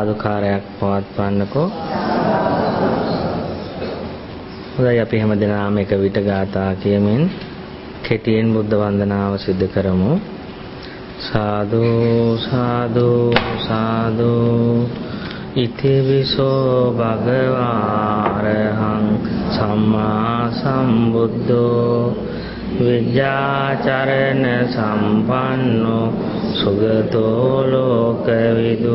සාදුකාරයක් පවත්වන්නකෝ. හොඳයි, අපි හැමදෙනාම එක විට ගාථා කියමින් කෙටියෙන් බුද්ධ වන්දනාව සිදු කරමු. සාදු සාදු සාදු ඉතිවිසෝ භගවාරහං සම්මා සම්බුද්ධෝ විද්‍යාචරණ සම්පන්නෝ සුගතෝ ලෝකවිදු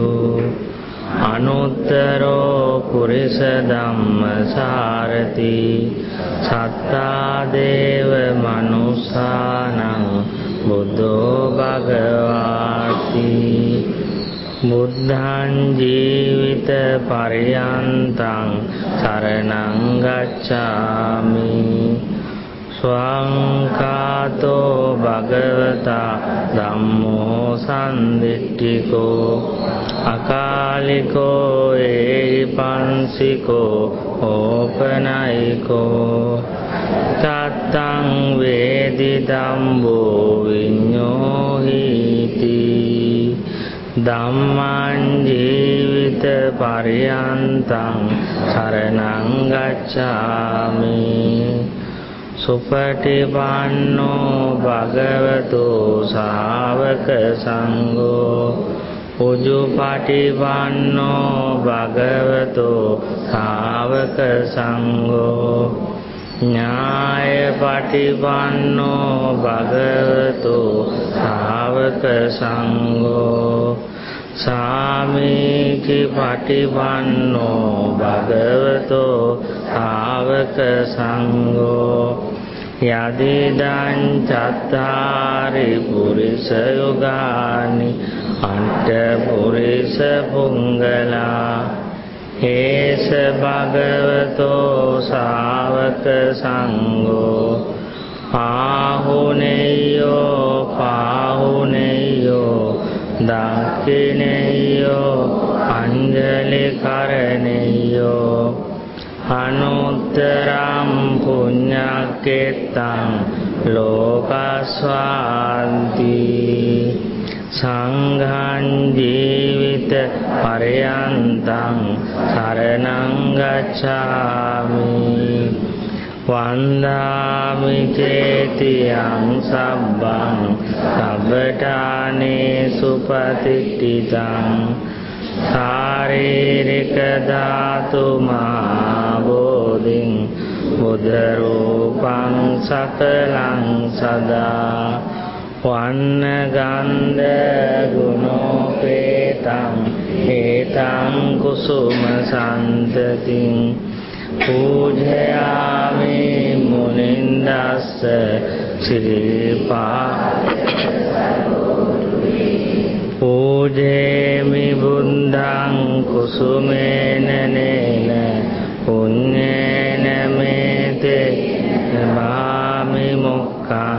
අනුත්තරෝ පුරිස ධම්මසාරති සත්තා දේව මනුස්සානං බුද්ධෝ භගවාති බුද්ධං ජීවිත පරියන්තං සරණං ගච්ඡාමි ස්වංකාතෝ භගවතා ධම්මෝ සම්දිට්ඨිකෝ අකාලිකෝ ඒහිපන්සිකෝ ඕපනයිකෝ තත්තං වේදි ධම්මෝ විඤ්ඤෝහිති ධම්මං ජීවිත පරියන්තං සරණං ගච්ඡාමි සුපටිපන්නෝ භගවතු ශාවක සංඝෝ උජුපටිපන්නෝ භගවතු ශාවක සංඝෝ ඥායපටිපන්නෝ භගවතු ශාවක සංඝෝ සාමීචි පටිපන්නෝ භගවතු ශාවක සංඝෝ යදිදං චත්තාරි පුරිස යුගානි අන්ත පුරිස පුංගලා හේස භගවතෝ ශාවක සංඝෝ පාහුනේයෝ පාහුනේයෝ දක්ඛිනේයෝ අංජලි කරණේයෝ අනුත්තරං පුඤ්ඤක්ඛෙත්තං ලෝකස්වාන්ති සංඝං ජීවිත පරයන්තං සරණං ගච්ඡාමි වන්දාමි චේතියං සබ්බං සබ්බඨානේ සුපතිට්ඨිතං ශාරීරික ධාතු මහබෝධින් බුද්ධ රූපං සකලං සදා වන්න ගන්ධ ගුණෝපේතං හේතං කුසුම සන්තතිං පූජයාමි මුනින්දස්ස ශ්‍රීපා පූජේමි බුද්ධං කුසුමේන නේන පුඤ්ඤේන මේතේ නමාමි මොක්ඛං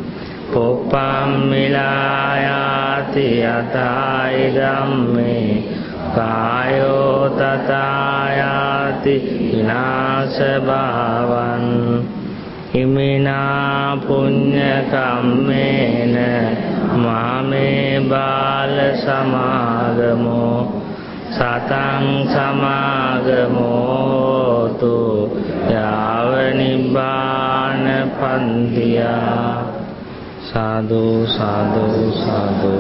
පොප්පම්මිලායාති යතයි ධම්මේ කායෝ තථායාති විනාශ භාවං ඉමිනා පුඤ්ඤ කම්මේන මාමේ බාල සමාගමෝ සතං සමාගමෝ තු යාව නිබ්බාන පන්තියා සාදු සාදු සාදු.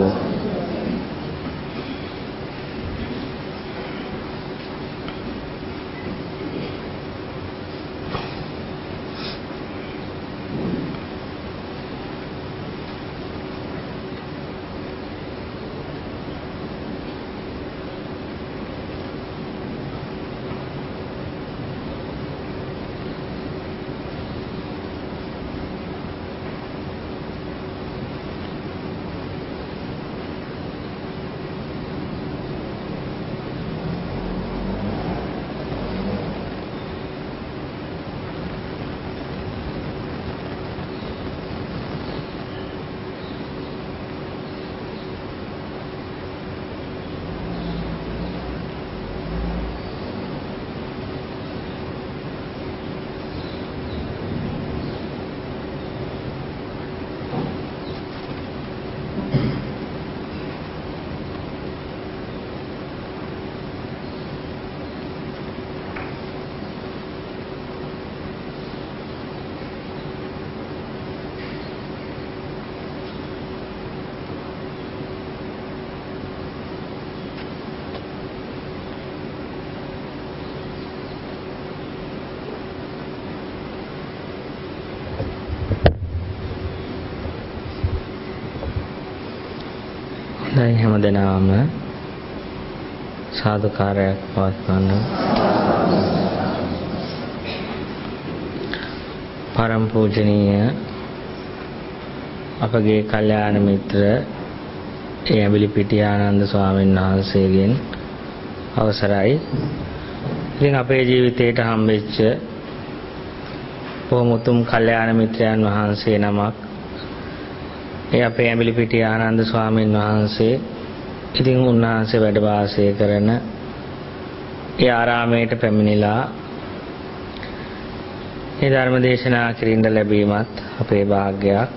දැන් හැමදෙනාම සාදුකාරයක් පවත්වන්න. පරම පූජනීය අපගේ කල්යාණ මිත්‍ර ඇඹිලිපිටිය ආනන්ද ස්වාමීන් වහන්සේගෙන් අවසරයි. ඉතින් අපේ ජීවිතේට හම්බෙච්ච බොහොම උතුම් කල්යාණ මිත්‍රයන් වහන්සේ නමක් ඒ අපේ ඇඹිලිපිටිය ආනන්ද ස්වාමීන් වහන්සේ. ඉතින් උන්වහන්සේ වැඩ වාසය කරන ඒ ආරාමයට පැමිණිලා ඒ ධර්ම දේශනා කිරින්ද ලැබීමත් අපේ වාග්යක්.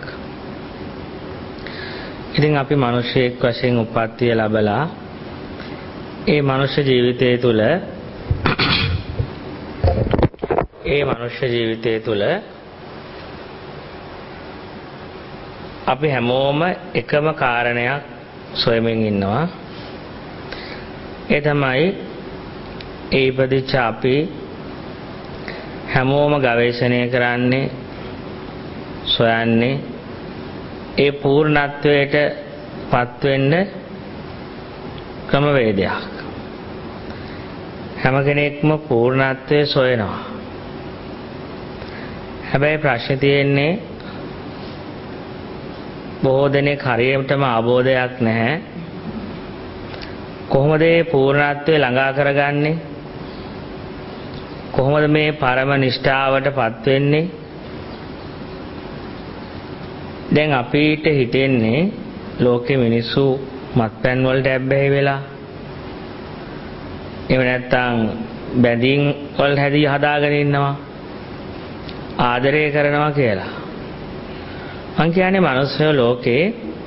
ඉතින් අපි මිනිසෙක් වශයෙන් උප්පත්තිය ලැබලා ඒ මනුෂ්‍ය ජීවිතය තුළ අපි හැමෝම එකම කාරණයක් සොයමින් ඉන්නවා. ඒ තමයි ඒ ඉපදිච්ච අපි හැමෝම ගවේෂණය කරන්නේ, සොයන්නේ ඒ පූර්ණත්වයට පත් වෙන්න ක්‍රමවේදයක්. හැම කෙනෙක්ම පූර්ණත්වයේ සොයනවා. හැබැයි ප්‍රශ්නේ තියෙන්නේ බොහෝ දෙනෙක් හරියටම අවබෝධයක් නැහැ. කොහොමද මේ පූර්ණත්වය ළඟා කරගන්නේ? කොහොමද මේ පරම නිෂ්ඨාවටපත් වෙන්නේ? දැන් අපිට හිතෙන්නේ ලෝකෙ මිනිස්සු මත්පැන් වලට ඇබ්බැහි වෙලා, එහෙම නැත්නම් බැඳීම් වල හදාගෙන ඉන්නවා, ආදරය කරනවා කියලා. මං කියන්නේ මිනිස්සු ලෝකේ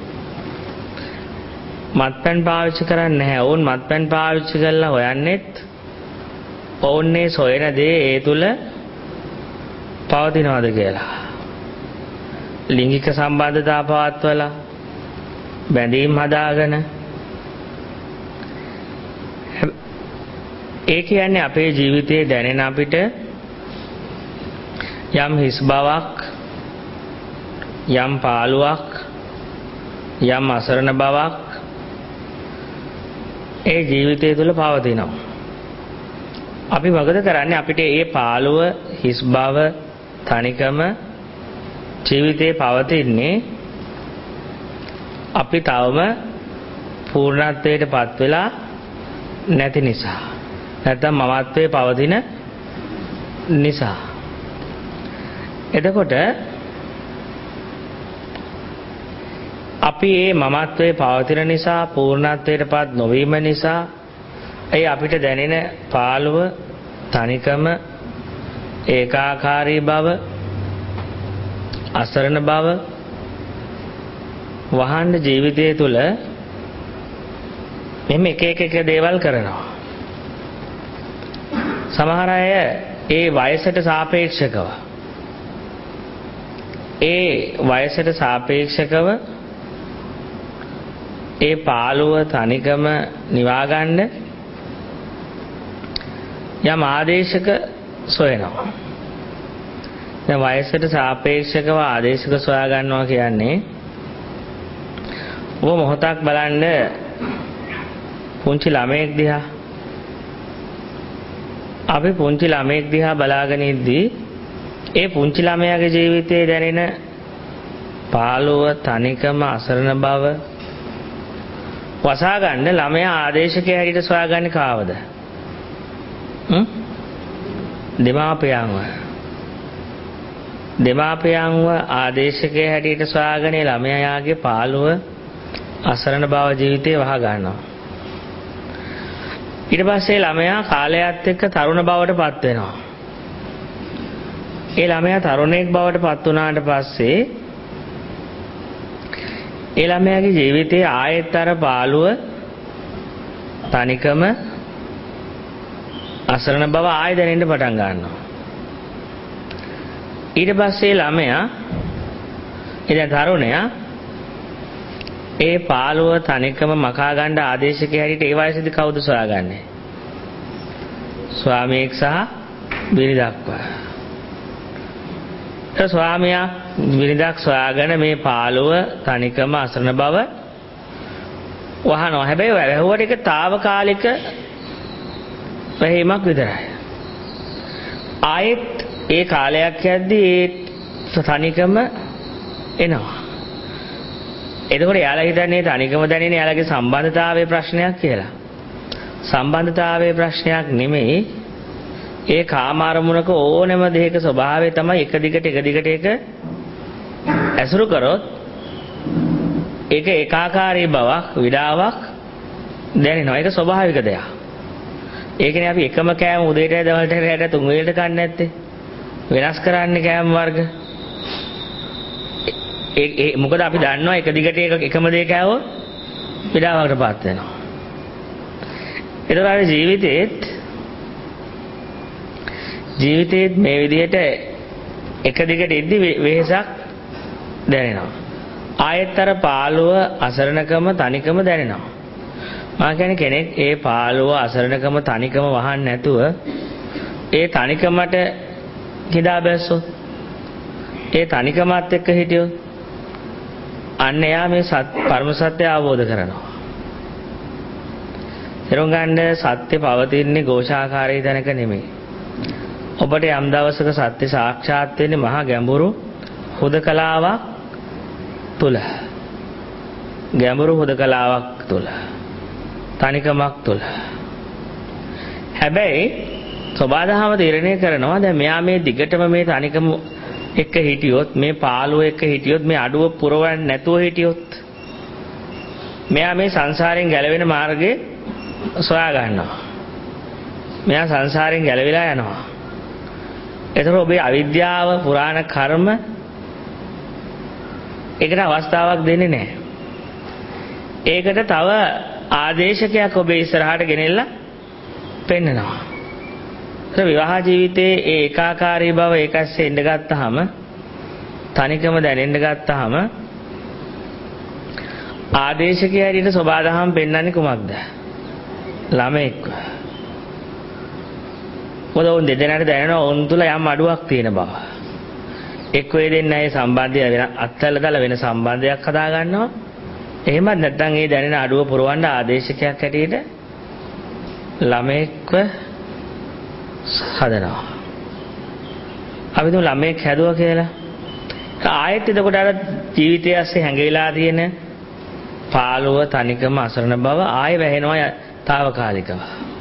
මත්පැන් පාවිච්චි කරන්නේ නැහැ. ඔවුන් මත්පැන් පාවිච්චි කරලා හොයන්නේත් ඔවුන්නේ සොයන දේ ඒ තුල පවතිනවද කියලා. ලිංගික සම්බන්ධතා පවත්වලා බැඳීම් හදාගෙන. ඒ කියන්නේ අපේ ජීවිතයේ දැනෙන අපිට යම් හිස් බවක්, යම් පාළුවක්, යම් අසරණ බවක් ඒ ජීවිතය තුළ පවතිනවා. අපි මොකද කරන්නේ? අපිට මේ පාළුව, හිස් බව, තනිකම ජීවිතේ පවතින්නේ අපි තවම පූර්ණත්වයටපත් වෙලා නැති නිසා. නැත්නම් මමත්වයේ පවතින නිසා. එතකොට අපි මේ මමත්වයේ පවතින නිසා, පූර්ණත්වයටපත් නොවීම නිසා ඒ අපිට දැනෙන පාළුව, තනිකම, ඒකාකාරී බව, අසරණ බව වහන්න ජීවිතය තුළ මෙන්න එක දේවල් කරනවා. සමහර අය ඒ වයසට සාපේක්ෂකව ඒ පාළුව, තනිකම නිවා ගන්න යම් ආදේශක සොයනවා. දැන් වයසට සාපේක්ෂකව ආදේශක සොයා ගන්නවා කියන්නේ ඔබ මොහොතක් බලන්න පුංචි ළමයෙක් දිහා. අපි පුංචි ළමයෙක් දිහා බලාගෙන ඉද්දී ඒ පුංචි ළමයාගේ ජීවිතයේ දැනෙන පාළුව, තනිකම, අසරණ බව වසා ගන්න ළමයා ආදේශකයේ හැටියට සොයාගන්නේ කාවද? දෙමාපියන්ව ආදේශකයේ හැටියට සොයාගෙන ළමයාගේ පාළුව, අසරණ බව ජීවිතේ වහ ගන්නවා. ඊට පස්සේ ළමයා කාලයත් එක්ක තරුණ බවට පත් වෙනවා. ඒ ළමයා තරුණයෙක් බවට පත් වුණාට පස්සේ ඒ ළමයාගේ ජීවිතයේ ආයෙත් අර පාළුව, තනිකම, අසරණ බව ආයෙ දැනෙන්න පටන් ගන්නවා. ඊට පස්සේ ළමයා, එදා තරුණයා ඒ පාළුව, තනිකම මකා ගන්න ආදේශකයේ හැටියට ඒ වයසේදී කවුද සොයාගන්නේ? ස්වාමියෙක් සහ බිරිඳක්ව. ඒ ස්වාමියා බිරිඳක් සොයාගෙන මේ පාළුව, තනිකම, අසරණ බව වහනවා. හැබැයි වැහුවට ඒක తాවකාලික වැහීමක් විතරයි. ආයෙත් ඒ කාලයක් යද්දී ඒ තනිකම එනවා. එතකොට යාළුවා හිතන්නේ තනිකම දැනෙන යාළුවාගේ සම්බන්ධතාවයේ ප්‍රශ්නයක් කියලා. සම්බන්ධතාවයේ ප්‍රශ්නයක් නෙමෙයි. ඒ කාම අරමුණක ඕනෙම දෙයක ස්වභාවය තමයි එක දිගට ඒක ඇසුරු කරොත් ඒක ඒකාකාරී බවක් විඩාවක් දැනෙනවා. ඒක ස්වභාවික දෙයක්. ඒකනේ අපි එකම කෑම උදේට දවල්ට රැට තුන් වේලට කන්නේ නැත්තේ. වෙනස් කරන්නේ කෑම වර්ග. ඒ මොකද අපි දන්නවා එක දිගට එකම දේ කෑවොත් විඩාවකටපත් වෙනවා. ඒතර ජීවිතේත් මේ විදිහට එක දිගට ඉද්දි වෙහසක් දැනෙනවා. ආයෙත් අර පාළුව අසරණකම තනිකම දැනෙනවා. මා කියන්නේ කෙනෙක් ඒ පාළුව අසරණකම තනිකම වහන්න නැතුව ඒ තනිකමට කිදා බැස්සොත් ඒ තනිකමත් එක්ක හිටියොත් අන්න එයා මේ පරම සත්‍ය අවබෝධ කරනවා. තේරුම් ගන්න සත්‍ය පවතින්නේ ഘോഷාකාරී තැනක නෙමෙයි. ඔබට යම් දවසක සත්‍ය සාක්ෂාත් වෙන්නේ මහා ගැඹුරු හුදකලාවක් තුල. ගැඹුරු හුදකලාවක් තුල. තනිකමක් තුල. හැබැයි සබාධාම තීරණය කරනවා දැන් මෙයා මේ දිගටම මේ තනිකම එක්ක හිටියොත් මේ පාළුව එක්ක හිටියොත් මේ අඩුව පුරවන්නේ නැතුව හිටියොත් මෙයා මේ සංසාරයෙන් ගැලවෙන මාර්ගය සොයා ගන්නවා. මෙයා සංසාරයෙන් ගැලවිලා යනවා. ඒතර ඔබේ අවිද්‍යාව පුරාණ කර්ම ඒකට අවස්ථාවක් දෙන්නේ නැහැ. ඒකට තව ආදේශකයක් ඔබේ ඉස්සරහට ගෙනෙලා පෙන්නනවා. ඒතර විවාහ ජීවිතයේ ඒ ඒකාකාරී බව ඒකස්සේ ඉඳ ගත්තාම තනිකම දැනෙන්න ගත්තාම ආදේශකයා හැටියට සබාදහම් පෙන්වන්නේ කුමක්ද? ළමෙක්. මොකද උන් දෙදෙනාට දැනෙනවා උන් තුල යම් අඩුවක් තියෙන බව. එක් වේ දෙන්න ඒ සම්බන්ධය වෙන අත්හැරලා දාලා වෙන සම්බන්ධයක් හදා ගන්නවා. එහෙමත් නැත්නම් ඒ දැනෙන අඩුව පුරවන්න ආදේශකයක් හැටියට ළමෙක්ව හදනවා. අපි තුන් ළමෙක් හැදුවා කියලා. ආයෙත් එතකොට අර ජීවිතය ඇස්සේ හැංගිලා තියෙන පාළුව තනිකම අසරණ බව ආයෙ වැහෙනවා తాවකාලිකව.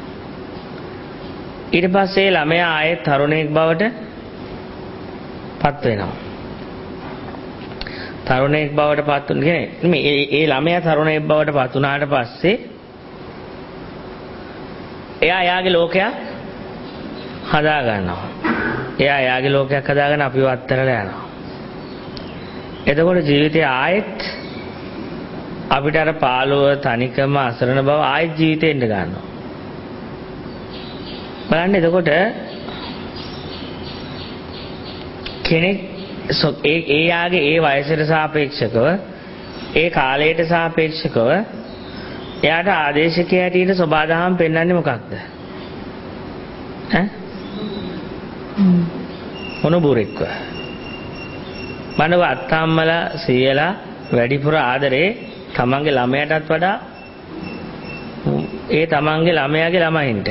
ඊට පස්සේ ළමයා ආයෙත් තරුණයෙක් බවට පත් වෙනවා. තරුණයෙක් බවට පත් වුනේ ඒ ළමයා තරුණයෙක් බවට පත් වුණාට පස්සේ එයා යාගේ ලෝකයක් හදා ගන්නවා. එයා යාගේ ලෝකයක් හදාගෙන අපිව අත්හැරලා යනවා. එතකොට ජීවිතේ ආයෙත් අපිට අර පාළුව තනිකම අසරණ බව ආයෙත් ජීවිතේ එන්න ගන්නවා. බලන්න එතකොට කෙනෙක් ඒ යාගේ ඒ වයසට සාපේක්ෂකව ඒ කාලයට සාපේක්ෂකව එයාට ආදේශකයා හැටියට සබාදහම් පෙන්වන්නේ මොකක්ද? මොනබුරෙක්ව මනව අත්තම්මලා සීයලා වැඩිපුර ආදරේ තමන්ගේ ළමයාටත් වඩා ඒ තමන්ගේ ළමයාගේ ළමයින්ට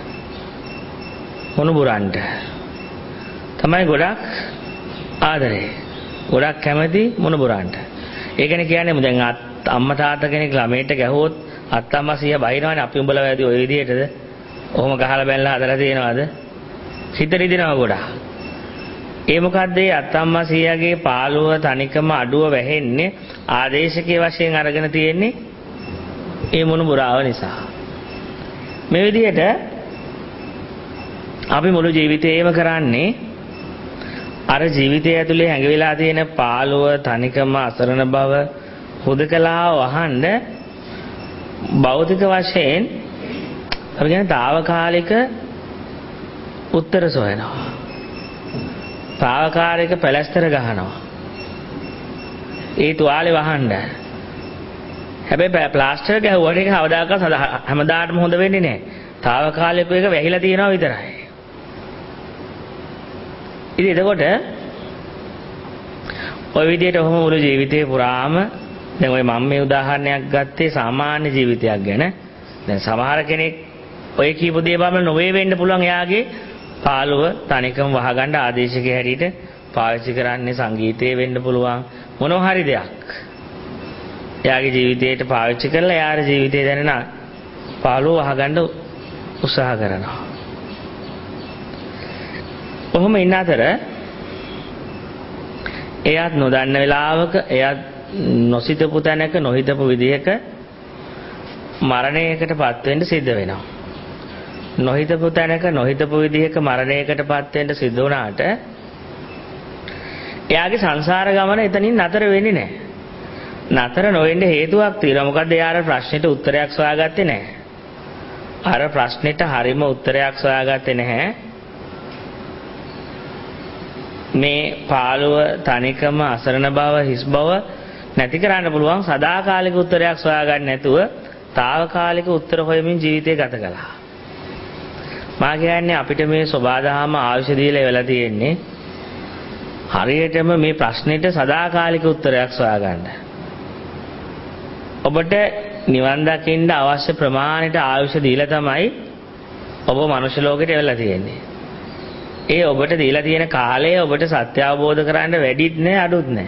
මොනබුරන්ට තමයි ගොඩක් ආදරේ ගොඩක් කැමති මොනබුරන්ට. ඒකනේ කියන්නේ දැන් අම්මා තාත්තා කෙනෙක් ළමයට ගැහුවොත් අත්තම්මා සීයා බයිනවනේ අපි උඹලා වැඩි ඔය විදිහටද ඔහොම ගහලා බැලලා හදලා තියෙනවද? හිත රිදෙනවා ගොඩක්. ඒ මොකද්ද ඒ අත්තම්මා සීයාගේ පාළුව තනිකම අඩුව වැහෙන්නේ ආදේශකයේ වශයෙන් අරගෙන තියෙන්නේ ඒ මොනුබුරාව නිසා. මේ විදිහට අපි මුළු ජීවිතේම කරන්නේ අර ජීවිතය ඇතුලේ හැංගිලා තියෙන පාළුව තනිකම අසරණ බව හුදකලා වහන්න භෞතික වශයෙන් අපි කියන්නේ తాවකාලික උත්තර සොයනවා. తాවකාලික පැලැස්තර ගහනවා. ඒ තුවාලේ වහන්න. හැබැයි ප්ලාස්ටර් ගහුවට ඒක කවදාකවත් හැමදාටම හොඳ වෙන්නේ නැහැ. తాවකාලික එක වැහිලා තියෙනවා විතරයි. ඉතින් එතකොට ওই විදිහට ඔහොම මුළු ජීවිතේ පුරාම දැන් ඔය මම මේ උදාහරණයක් ගත්තේ සාමාන්‍ය ජීවිතයක් ගැන. දැන් සමහර කෙනෙක් ඔය කියපු දේ බලන්න නොවේ වෙන්න පුළුවන්. එයාගේ පාළුව තනිකම වහගන්න ආදේශකයේ හැටියට පාවිච්චි කරන්නේ සංගීතය වෙන්න පුළුවන්. මොනවා හරි දෙයක්. එයාගේ ජීවිතයට පාවිච්චි කරලා එයාගේ ජීවිතේ දැනෙන පාළුව වහගන්න උත්සාහ කරනවා. කොහොම ඉන්න අතර එයාත් නොදන්න වෙලාවක එයාත් නොසිතපු තැනක නොහිතපු විදිහක මරණයකටපත් වෙන්න සිද්ධ වෙනවා. නොහිතපු තැනක නොහිතපු විදිහක මරණයකටපත් වෙන්න සිද්ධ වුණාට එයාගේ සංසාර ගමන එතනින් නතර වෙන්නේ නැහැ. නතර නොවෙන්න හේතුවක් තියෙනවා. මොකද එයාට ප්‍රශ්නෙට උත්තරයක් සොයාගත්තේ නැහැ. අර ප්‍රශ්නෙට හරිම උත්තරයක් සොයාගත්තේ නැහැ. මේ පාළුව තනිකම අසරණ බව හිස් බව නැති කරන්න පුළුවන් සදාකාලික උත්තරයක් සොයාගන්න නැතුව తాවකාලික උත්තර හොයමින් ජීවිතය ගත කළා. මා කියන්නේ අපිට මේ සබාදහම ආයුෂ දීලා ඉවලා තියෙන්නේ හරියටම මේ ප්‍රශ්නෙට සදාකාලික උත්තරයක් සොයාගන්න. ඔබට නිවන් දකින්න අවශ්‍ය ප්‍රමාණයට ආයුෂ දීලා තමයි ඔබ මනුෂ්‍ය ලෝකෙට ඉවලා තියෙන්නේ. ඒ ඔබට දීලා තියෙන කාලය ඔබට සත්‍ය අවබෝධ කරගන්න වැඩිත් නෑ අඩුත් නෑ.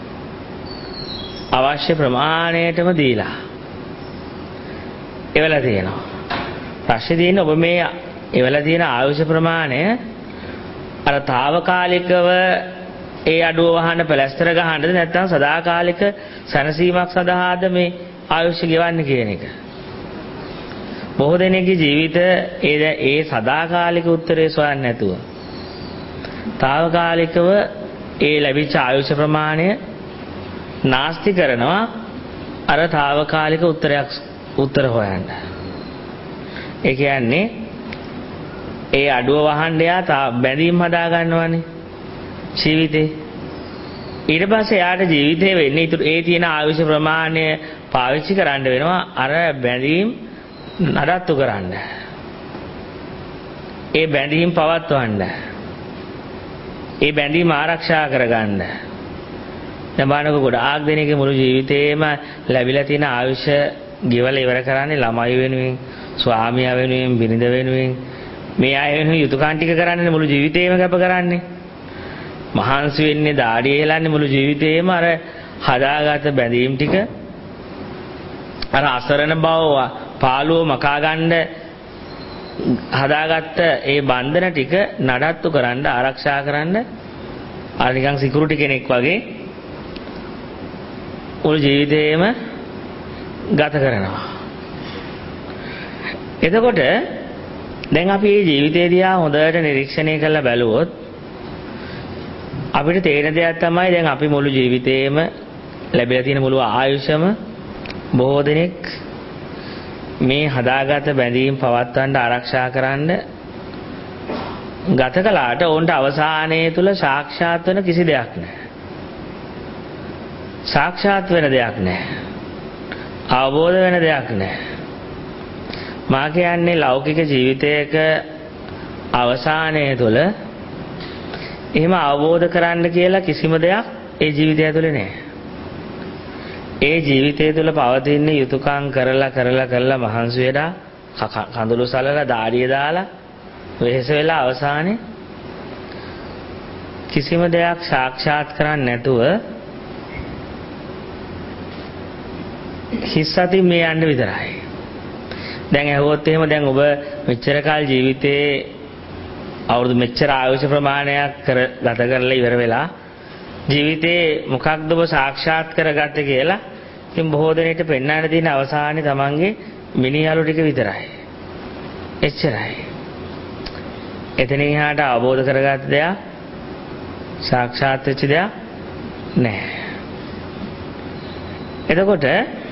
අවශ්‍ය ප්‍රමාණයටම දීලා ඉවලා තියෙනවා. ප්‍රශ්නේ තියෙන්නේ ඔබ මේ ඉවලා තියෙන ආයුෂ ප්‍රමාණය අර తాවකාලිකව ඒ අඩුව වහන්න පැලැස්තර ගහන්නද නැත්නම් සදාකාලික සැනසීමක් සඳහාද මේ ආයුෂ ගෙවන්නේ කියන එක. බොහෝ දෙනෙක්ගේ ජීවිත ඒ සදාකාලික උත්තරේ සොයන්නේ නැතුව తాවකාලිකව ඒ ලැබිච්ච ආයුෂ ප්‍රමාණය නාස්ති කරනවා අර తాවකාලික උත්තර හොයන්න. ඒ කියන්නේ ඒ අඩුව වහන්න යා බැඳීම් හදා ගන්නවනේ ජීවිතේ. ඊට පස්සේ යාට ජීවිතේ වෙන්නේ ඒ තියෙන ආයුෂ ප්‍රමාණය පාවිච්චි කරන්න වෙනවා අර බැඳීම් නඩත්තු කරන්න. ඒ බැඳීම් පවත්වන්න. ඒ බැඳීම් ආරක්ෂා කරගන්න. දැන් බලන්නකො ගොඩාක් දෙනෙක්ගේ මුළු ජීවිතේම ලැබිලා තියෙන ආයුෂ ගෙවල ඉවර කරන්නේ ළමයි වෙනුවෙන්, ස්වාමියා වෙනුවෙන්, බිරිඳ වෙනුවෙන්. මේ අය වෙනුවෙන් යුතුයකම් ටික කරන්නේ මුළු ජීවිතේම කැප කරන්නේ. මහන්සි වෙන්නේ දාඩිය හෙලන්නේ මුළු ජීවිතේම අර හදාගත්ත බැඳීම් ටික අර අසරණ බව පාළුව මකා ගන්න හදාගත්ත ඒ බන්ධන ටික නඩත්තු කරන්න ආරක්ෂා කරන්න අර නිකන් සිකියුරිටි කෙනෙක් වගේ මුළු ජීවිතේම ගත කරනවා. එතකොට දැන් අපි මේ ජීවිතය දිහා හොඳට නිරීක්ෂණය කරලා බැලුවොත් අපිට තේරෙන දෙයක් තමයි දැන් අපි මුළු ජීවිතේම ලැබිලා තියෙන මුළු ආයුෂම බොහෝ දෙනෙක් මේ හදාගත බැඳීම් පවත්වන්න ආරක්ෂා කරන්න ගත කළාට ඕන්ට අවසානයේ තුල සාක්ෂාත් වෙන කිසි දෙයක් නැහැ. සාක්ෂාත් වෙන දෙයක් නැහැ. අවබෝධ වෙන දෙයක් නැහැ. මා කියන්නේ ලෞකික ජීවිතයක අවසානයේ තුල එහෙම අවබෝධ කරන්න කියලා කිසිම දෙයක් ඒ ජීවිතය තුළ නැහැ. ඒ ජීවිතය තුළ පවතින යුතුයකම් කරලා මහන්සි වෙලා කඳුළු සලලා දාඩිය දාලා වෙහෙස වෙලා අවසානයේ කිසිම දෙයක් සාක්ෂාත් කරන්නේ නැතුව හිස්සතින් මේ යන්න විතරයි. දැන් ඇහුවොත් එහෙම දැන් ඔබ මෙච්චර කාල ජීවිතේ අවුරුදු මෙච්චර ආයුෂ ප්‍රමාණයක් ගත කරලා ඉවර වෙලා ජීවිතේ මොකක්ද ඔබ සාක්ෂාත් කරගත්තේ කියලා ඉතින් බොහෝ දෙනෙක්ට පෙන්වන්න තියෙන අවසානයේ තමන්ගේ මිනිහලු ටික විතරයි. එච්චරයි. එතනින් එහාට අවබෝධ කරගත්ත දෙයක් සාක්ෂාත් වෙච්ච දෙයක් නැහැ. එතකොට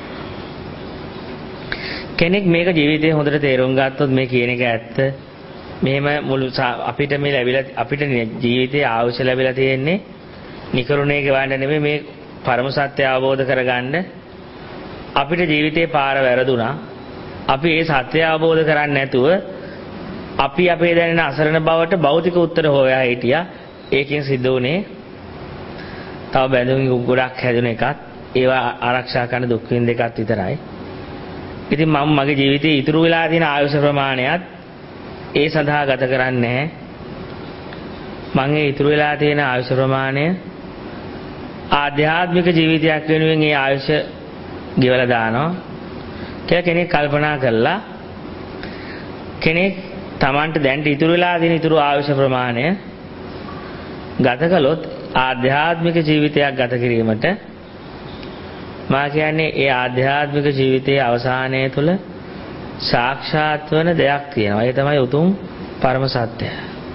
කෙනෙක් මේක ජීවිතේ හොඳට තේරුම් ගත්තොත් මේ කියන එක ඇත්ත. මෙහෙම මුළු අපිට මේ ලැබිලා අපිට ජීවිතේ ආයුෂ ලැබිලා තියෙන්නේ නිකරුණේ ගවන්න නෙමෙයි මේ පරම සත්‍ය අවබෝධ කරගන්න. අපිට ජීවිතේ පාර වැරදුනා. අපි ඒ සත්‍ය අවබෝධ කරන්නේ නැතුව අපි අපේ දැනෙන අසරණ බවට භෞතික උත්තර හොයා හිටියා. ඒකෙන් සිද්ධ වුණේ තව බැඳුම් ගොඩක් හැදුන එකත් ඒවා ආරක්ෂා කරන දුක් විඳ එකක් විතරයි. ඉතින් මම මගේ ජීවිතයේ ඉතුරු වෙලා තියෙන ආයුෂ ප්‍රමාණයත් ඒ සඳහා ගත කරන්නේ නැහැ. මම ඒ ඉතුරු වෙලා තියෙන ආයුෂ ප්‍රමාණය ආධ්‍යාත්මික ජීවිතයක් වෙනුවෙන් ඒ ආයුෂ ගෙවලා දානවා කියලා කෙනෙක් කල්පනා කළා. කෙනෙක් Tamanට දැන් ඉතුරු වෙලා තියෙන ඉතුරු ආයුෂ ප්‍රමාණය ගත කළොත් ආධ්‍යාත්මික ජීවිතයක් ගත කිරීමට මා කියන්නේ ඒ ආධ්‍යාත්මික ජීවිතයේ අවසානයේ තුල සාක්ෂාත් වන දෙයක් තියෙනවා. ඒ තමයි උතුම් පරම සත්‍යය.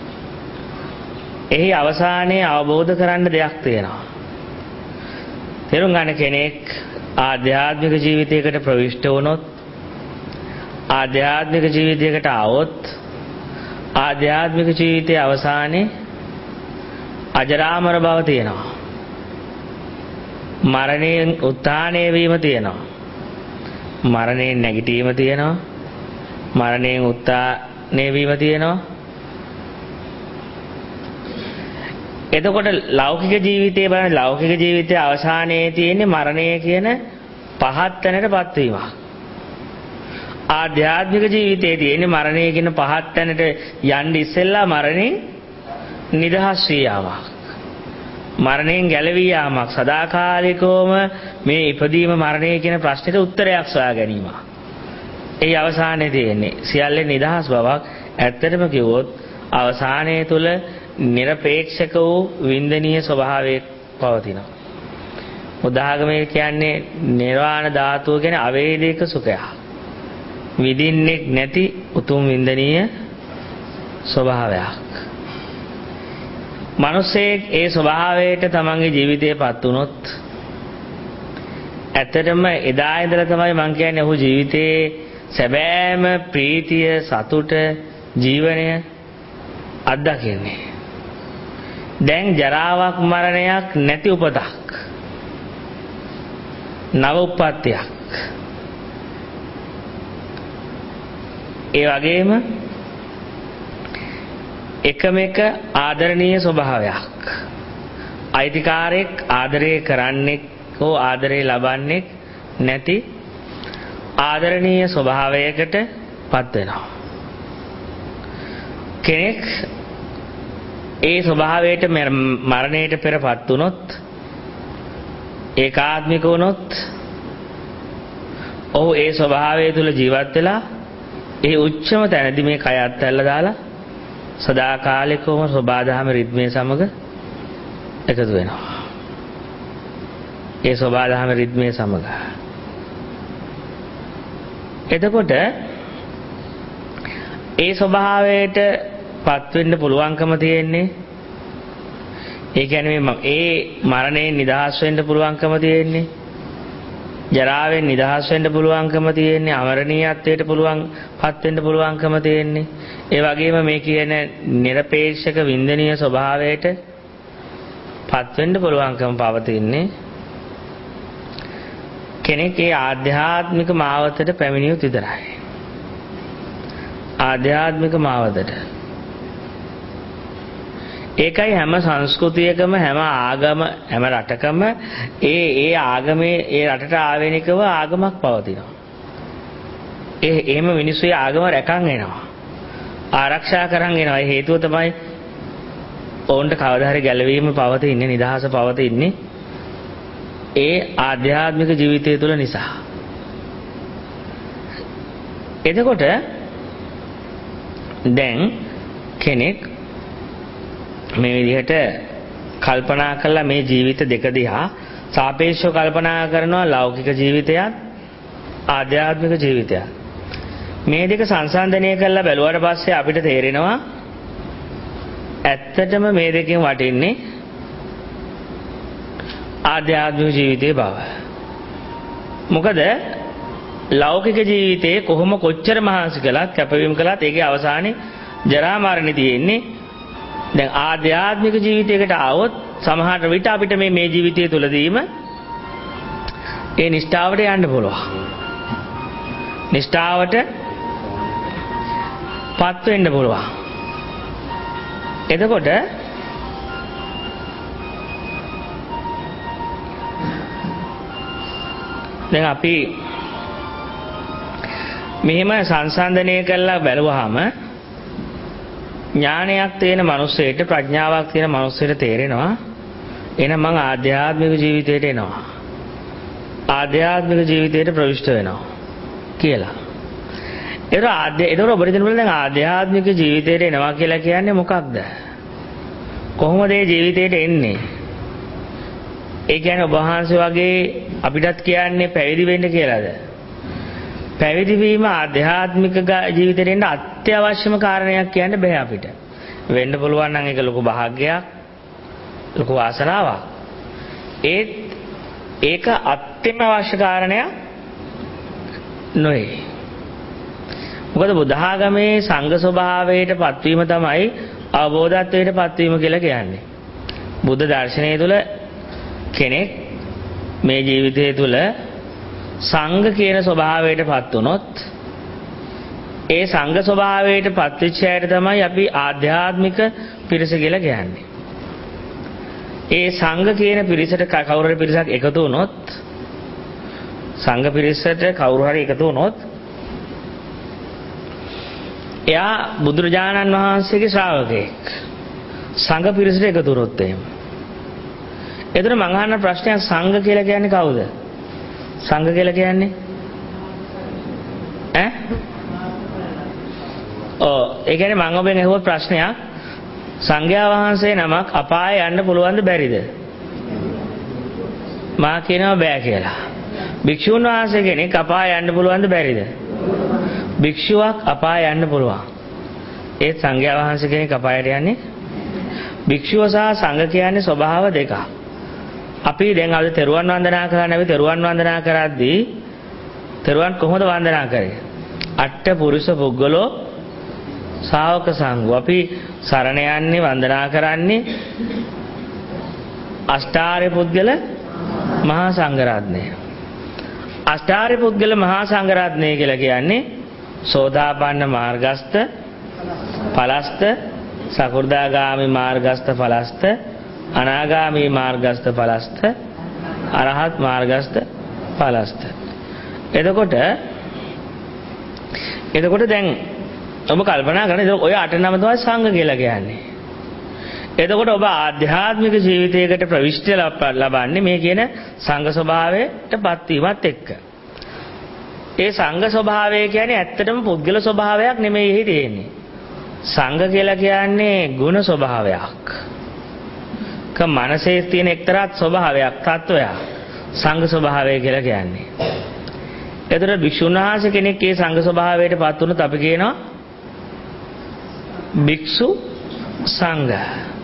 එහි අවසානයේ අවබෝධ කරන්න දෙයක් තියෙනවා. තේරුම් ගන්න කෙනෙක් ආධ්‍යාත්මික ජීවිතයකට ප්‍රවිෂ්ඨ වුණොත් ආධ්‍යාත්මික ජීවිතයකට આવොත් ආධ්‍යාත්මික ජීවිතයේ අවසානයේ අජරාමර බව තියෙනවා. මරණයෙන් උත්ථානය වීම තියෙනවා. මරණයෙන් නැගිටීම තියෙනවා. මරණයෙන් උත්ථානය වීම තියෙනවා. එතකොට ලෞකික ජීවිතයේ බලන්න ලෞකික ජීවිතයේ අවසානයේ තියෙන්නේ මරණය කියන පහත් තැනටපත් වීමක්. ආධ්‍යාත්මික ජීවිතයේ තියෙන්නේ මරණය කියන පහත් තැනට යන්න ඉස්සෙල්ලා මරණයෙන් නිදහස් වී යාමක්. මරණයෙන් ගැලවී යාමක්. සදාකාලිකවම මේ ඉපදීම මරණය කියන ප්‍රශ්නෙට උත්තරයක් සොයා ගැනීමක්. ඒ අවසානයේ තියෙන්නේ සියල්ලෙන් නිදහස් බවක්. ඇත්තටම කිව්වොත් අවසානයේ තුල නිර්පේක්ෂක වූ වින්දනීය ස්වභාවයක් පවතිනවා. උදාහරණයක් කියන්නේ නිර්වාණ ධාතුව කියන්නේ අවේදික සුඛය. විඳින්නෙක් නැති උතුම් වින්දනීය ස්වභාවයක්. මිනිසෙක් ඒ ස්වභාවයට තමන්ගේ ජීවිතේපත් වුණොත් ඇත්තටම එදා ඉඳලා තමයි මම කියන්නේ ඔහු ජීවිතේ සැබෑම ප්‍රීතිය සතුට ජීවනය අත්දකින්නේ. දැන් ජරාවක් මරණයක් නැති උපතක්. නව උප්පත්තියක්. ඒ වගේම එකම එක ආදරණීය ස්වභාවයක්. අයිතිකාරයෙක් ආදරය කරන්නේ හෝ ආදරය ලබන්නේ නැති ආදරණීය ස්වභාවයකට පත් වෙනවා. කෙනෙක් ඒ ස්වභාවයට මරණයට පෙරපත් වුණොත් ඒකාත්මික වුණොත් ඔහු ඒ ස්වභාවය තුල ජීවත් වෙලා ඒ උච්චම තැනදී මේ කය අත්හැරලා දාලා සදාකාලිකවම සබාධම රිද්මේ සමග එකතු වෙනවා. ඒ සබාධම රිද්මේ සමග. එතකොට ඒ ස්වභාවයට පත් වෙන්න පුළුවන්කම තියෙන්නේ. ඒ කියන්නේ ඒ මරණයෙන් නිදහස් වෙන්න පුළුවන්කම තියෙන්නේ. ජරාවෙන් නිදහස් වෙන්න පුළුවන්කම තියෙන්නේ. අමරණීයත්වයට පත් වෙන්න පුළුවන්කම තියෙන්නේ. ඒ වගේම මේ කියන නිර්පේක්ෂක වින්දනීය ස්වභාවයට පත් වෙන්න පුළුවන්කම පවතින්නේ කෙනෙක් ඒ ආධ්‍යාත්මික මාවතට පැමිණියොත් විතරයි. ආධ්‍යාත්මික මාවතට. ඒකයි හැම සංස්කෘතියකම හැම ආගම හැම රටකම ඒ ආගමේ ඒ රටට ආවේනිකව ආගමක් පවතිනවා. එහෙම මිනිස්සු ඒ ආගම රැකන් එනවා. ආරක්ෂා කරන් එනවා. ඒ හේතුව තමයි ඔවුන්ට කවදා හරි ගැලවීම පවතින්නේ නිදහස පවතින්නේ ඒ ආධ්‍යාත්මික ජීවිතය තුළ නිසා. එතකොට දැන් කෙනෙක් මේ විදිහට කල්පනා කළා මේ ජීවිත දෙක දිහා සාපේක්ෂව කල්පනා කරනවා ලෞකික ජීවිතයත් ආධ්‍යාත්මික ජීවිතයත්. මේ දෙක සංසන්දනය කරලා බැලුවාට පස්සේ අපිට තේරෙනවා ඇත්තටම මේ දෙකෙන් වටින්නේ ආධ්‍යාත්මික ජීවිතයේ බව. මොකද ලෞකික ජීවිතයේ කොච්චර මහන්සි කළත් කැපවීම කළත් ඒකේ අවසානයේ ජරා මරණය තියෙන්නේ. දැන් ආධ්‍යාත්මික ජීවිතයකට આવොත් සමහර විට අපිට මේ ජීවිතය තුලදීම ඒ නිෂ්ඨාවට යන්න පුළුවන්. නිෂ්ඨාවට පත් වෙන්න පුළුවන්. එතකොට දැන් අපි මෙහෙම සංසන්දනය කරලා බැලුවාම ඥානයක් තියෙන මිනිස්සෙට ප්‍රඥාවක් තියෙන මිනිස්සෙට තේරෙනවා එහෙනම් මං ආධ්‍යාත්මික ජීවිතයට එනවා. ආධ්‍යාත්මික ජීවිතයට ප්‍රවිෂ්ඨ වෙනවා කියලා. ඒක ඔබට දැන් ආධ්‍යාත්මික ජීවිතයට එනවා කියලා කියන්නේ මොකක්ද? කොහොමද මේ ජීවිතයට එන්නේ? ඒ කියන්නේ ඔබ වහන්සේ වගේ අපිටත් කියන්නේ පැවිදි වෙන්න කියලාද? පැවිදි වීම ආධ්‍යාත්මික ජීවිතයට එන්න අත්‍යවශ්‍යම කාරණයක් කියන්න බෑ අපිට. වෙන්න පුළුවන් නම් ඒක ලොකු භාග්යයක්, ලොකු වාසනාවක්. ඒක අත්‍යවශ්‍ය කාරණයක් නෙවෙයි. මොකද බුද්ධ ආගමේ සංඝ ස්වභාවයට පත්වීම තමයි අවබෝධත්වයට පත්වීම කියලා කියන්නේ. බුද්ධ දර්ශනය තුළ කෙනෙක් මේ ජීවිතය තුළ සංඝ කියන ස්වභාවයට පත් වුණොත් ඒ සංඝ ස්වභාවයට පත්වෙච්ච අයට තමයි අපි ආධ්‍යාත්මික පිරිස කියලා කියන්නේ. ඒ සංඝ කියන පිරිසට කවුරු හරි පිරිසක් එකතු වුණොත් සංඝ පිරිසට කවුරු හරි එකතු වුණොත් එයා බුදුරජාණන් වහන්සේගේ ශ්‍රාවකෙක්. සංඝ පිරිසට එකතු වුණොත් එහෙම. එතන මම අහන ප්‍රශ්නයක් සංඝ කියලා කියන්නේ කවුද? සංඝ කියලා කියන්නේ ඈ? ඒ කියන්නේ මම ඔබෙන් අහුව ප්‍රශ්නයක් සංඝයා වහන්සේ නමක් අපායේ යන්න පුළුවන්ද බැරිද? මා කියනවා බෑ කියලා. භික්ෂුන් වහන්සේ කෙනෙක් අපායේ යන්න පුළුවන්ද බැරිද? භික්ෂුවක් අපායේ යන්න පුළුවන්. ඒ සංඝයා වහන්සේ කෙනෙක් අපායට යන්නේ. භික්ෂුව සහ සංඝ කියන්නේ ස්වභාව දෙකක්. අපි දැන් අද තෙරුවන් වන්දනා කරන්නේ අපි තෙරුවන් වන්දනා කරද්දී තෙරුවන් කොහොමද වන්දනා කරේ? අට්ඨ පුරුෂ පුද්ගලෝ ශාවක සංඝෝ. අපි සරණ යන්නේ වන්දනා කරන්නේ අෂ්ටාර්ය පුද්ගල මහා සංඝරත්නය. අෂ්ටාර්ය පුද්ගල මහා සංඝරත්නය කියලා කියන්නේ සෝතාපන්න මාර්ගස්ත පලස්ත සකෘදාගාමි මාර්ගස්ත පලස්ත අනාගාමී මාර්ගස්ත පලස්ත අරහත් මාර්ගස්ත පලස්ත. එතකොට දැන් ඔබ කල්පනා කරන ඔය 8 නම තමයි සංඝ කියලා කියන්නේ. එතකොට ඔබ ආධ්‍යාත්මික ජීවිතයකට ප්‍රවිෂ්ඨ ලබන්නේ මේ කියන සංඝ ස්වභාවයට පත්වීමත් එක්ක. ඒ සංඝ ස්වභාවය කියන්නේ ඇත්තටම පුද්ගල ස්වභාවයක් නෙමෙයි එහි තියෙන්නේ. සංඝ කියලා කියන්නේ ගුණ ස්වභාවයක්. මනසේ තියෙන එක්තරා ස්වභාවයක්, තත්වයක් සංඝ ස්වභාවය කියලා කියන්නේ. එතකොට භික්ෂුන් වහන්සේ කෙනෙක් ඒ සංඝ ස්වභාවයට පත් වුණොත් අපි කියනවා භික්ෂු සංඝ.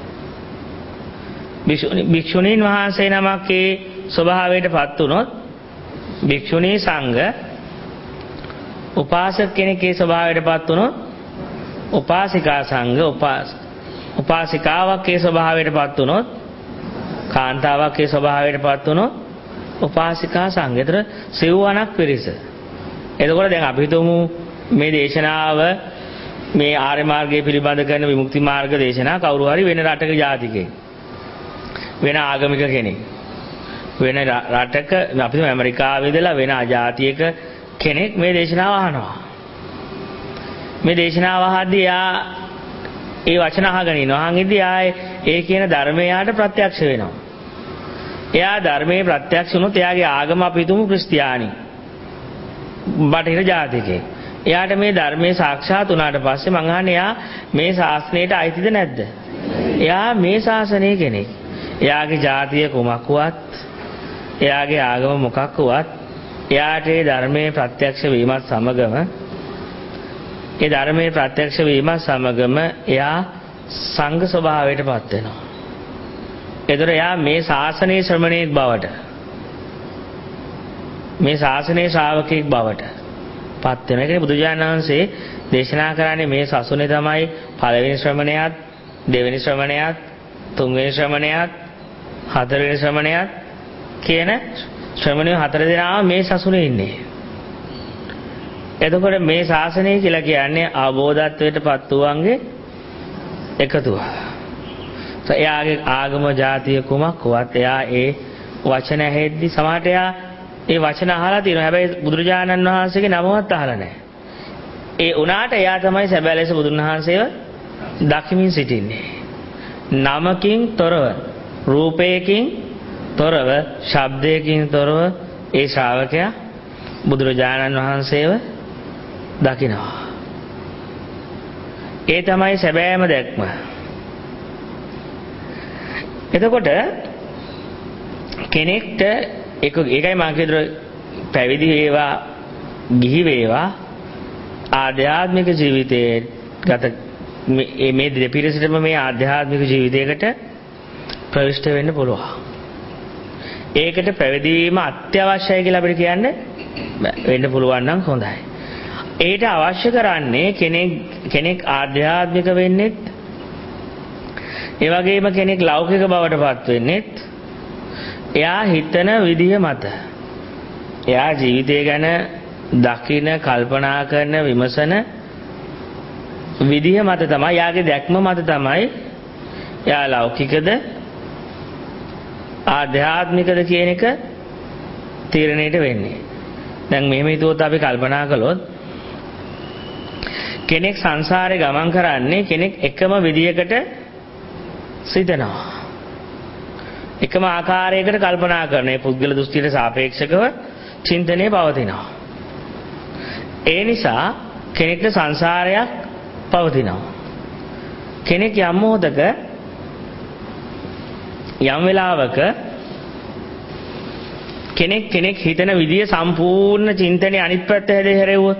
භික්ෂුණීන් වහන්සේ නමක් ඒ ස්වභාවයට පත් වුණොත් භික්ෂුණී සංඝ. උපාසක කෙනෙක් ඒ ස්වභාවයට පත් වුණොත් උපාසිකා සංඝ. උපාසිකාවක් ඒ ස්වභාවයට පත් වුණොත් කාන්තාවක් ඒ ස්වභාවයට පත් වුණොත් උපාසිකා සංඝ. ඒතර සිව්වණක් පිරිස. එතකොට දැන් අපි හිතමු මේ දේශනාව මේ ආර්ය මාර්ගය පිළිබඳ කරන විමුක්ති මාර්ග දේශනා කවුරු හරි වෙන රටක ජාතිකයෙක් වෙන ආගමික කෙනෙක් වෙන රටක අපි ඇමරිකාවේ ඉඳලා වෙන ආජාතියක කෙනෙක් මේ දේශනාව අහනවා. මේ දේශනාව අහද්දී යා ඒ වචන අහගෙන ඉනවා. අහන් ඉද්දී ආයේ ඒ කියන ධර්මය යාට ප්‍රත්‍යක්ෂ වෙනවා. එයා ධර්මයේ ප්‍රත්‍යක්ෂ වුණොත් එයාගේ ආගම අපි හිතමු ක්‍රිස්තියානි බටහිර ජාතිකයෙක්. එයාට මේ ධර්මයේ සාක්ෂාත් වුණාට පස්සේ මං අහන්නේ එයා මේ ශාස්ත්‍රයට අයිතිද නැද්ද? එයා මේ ශාසනයේ කෙනෙක්. එයාගේ ජාතිය කුමක් වුවත් එයාගේ ආගම මොකක් වුවත් එයාට ඒ ධර්මයේ ප්‍රත්‍යක්ෂ වීමත් සමගම එයා සංඝ ස්වභාවයට පත් වෙනවා. ඒතර එයා මේ ශාසනයේ ශ්‍රමණේක් බවට මේ ශාසනයේ ශ්‍රාවකෙක් බවට පත් වෙන. ඒකනේ බුදුජානක වහන්සේ දේශනා කරන්නේ මේ සසුනේ තමයි පළවෙනි ශ්‍රමණයාත්, දෙවෙනි ශ්‍රමණයාත්, තුන්වෙනි ශ්‍රමණයාත්, හතරවෙනි ශ්‍රමණයාත් කියන ශ්‍රමණයෝ 4 දෙනාම මේ සසුනේ ඉන්නේ. එතකොට මේ ශාසනය කියලා කියන්නේ අවබෝධත්වයට පත් වූවන්ගේ එකතුව. එයාගේ ආගම ජාතිය කුමක් වුවත් එයා ඒ වචන ඇහෙද්දි සමහරට එයා ඒ වචන අහලා තියෙනවා. හැබැයි බුදුරජාණන් වහන්සේගේ නමවත් අහලා නැහැ. ඒ උනාට එයා තමයි සැබෑ ලෙස බුදුන් වහන්සේව දකිමින් සිටින්නේ. නමකින් තොරව, රූපයකින් තොරව, ශබ්දයකින් තොරව ඒ ශ්‍රාවකයා බුදුරජාණන් වහන්සේව දකිනවා. ඒ තමයි සැබෑම දැක්ම. එතකොට කෙනෙක්ට ඒකයි මම කියදර පැවිදි වේවා, ගිහි වේවා, ආධ්‍යාත්මික ජීවිතයේ ගත මේ දෙපිරිසටම මේ ආධ්‍යාත්මික ජීවිතයකට ප්‍රවිෂ්ඨ වෙන්න පුළුවන්. ඒකට පැවිදි වීම අත්‍යවශ්‍යයි කියලා අපිට කියන්න වෙන්න පුළුවන් නම් හොඳයි. ඒට අවශ්‍ය කරන්නේ කෙනෙක් ආධ්‍යාත්මික වෙන්නෙත්, ඒ වගේම කෙනෙක් ලෞකික බවට පත් වෙන්නෙත් එයා හිතන විදිය මත. එයා ජීවිතය ගැන දකින, කල්පනා කරන, විමසන විදිය මත තමයි, යාගේ දැක්ම මත තමයි එයා ලෞකිකද ආධ්‍යාත්මිකද කියන එක තීරණයට වෙන්නේ. දැන් මෙහෙම හිතුවොත් අපි කල්පනා කළොත් කෙනෙක් සංසාරේ ගමන් කරන්නේ කෙනෙක් එකම විදියකට සිතනවා. එකම ආකාරයකට කල්පනා කරන ඒ පුද්ගල දෘෂ්ටියට සාපේක්ෂව චින්තනය පවතිනවා. ඒ නිසා කෙනෙක්ට සංසාරයක් පවතිනවා. කෙනෙක් යම් මොහොතක යම් වෙලාවක කෙනෙක් හිතන විදිය සම්පූර්ණ චින්තනයේ අනිත් පැත්ත හැරෙව්වොත්,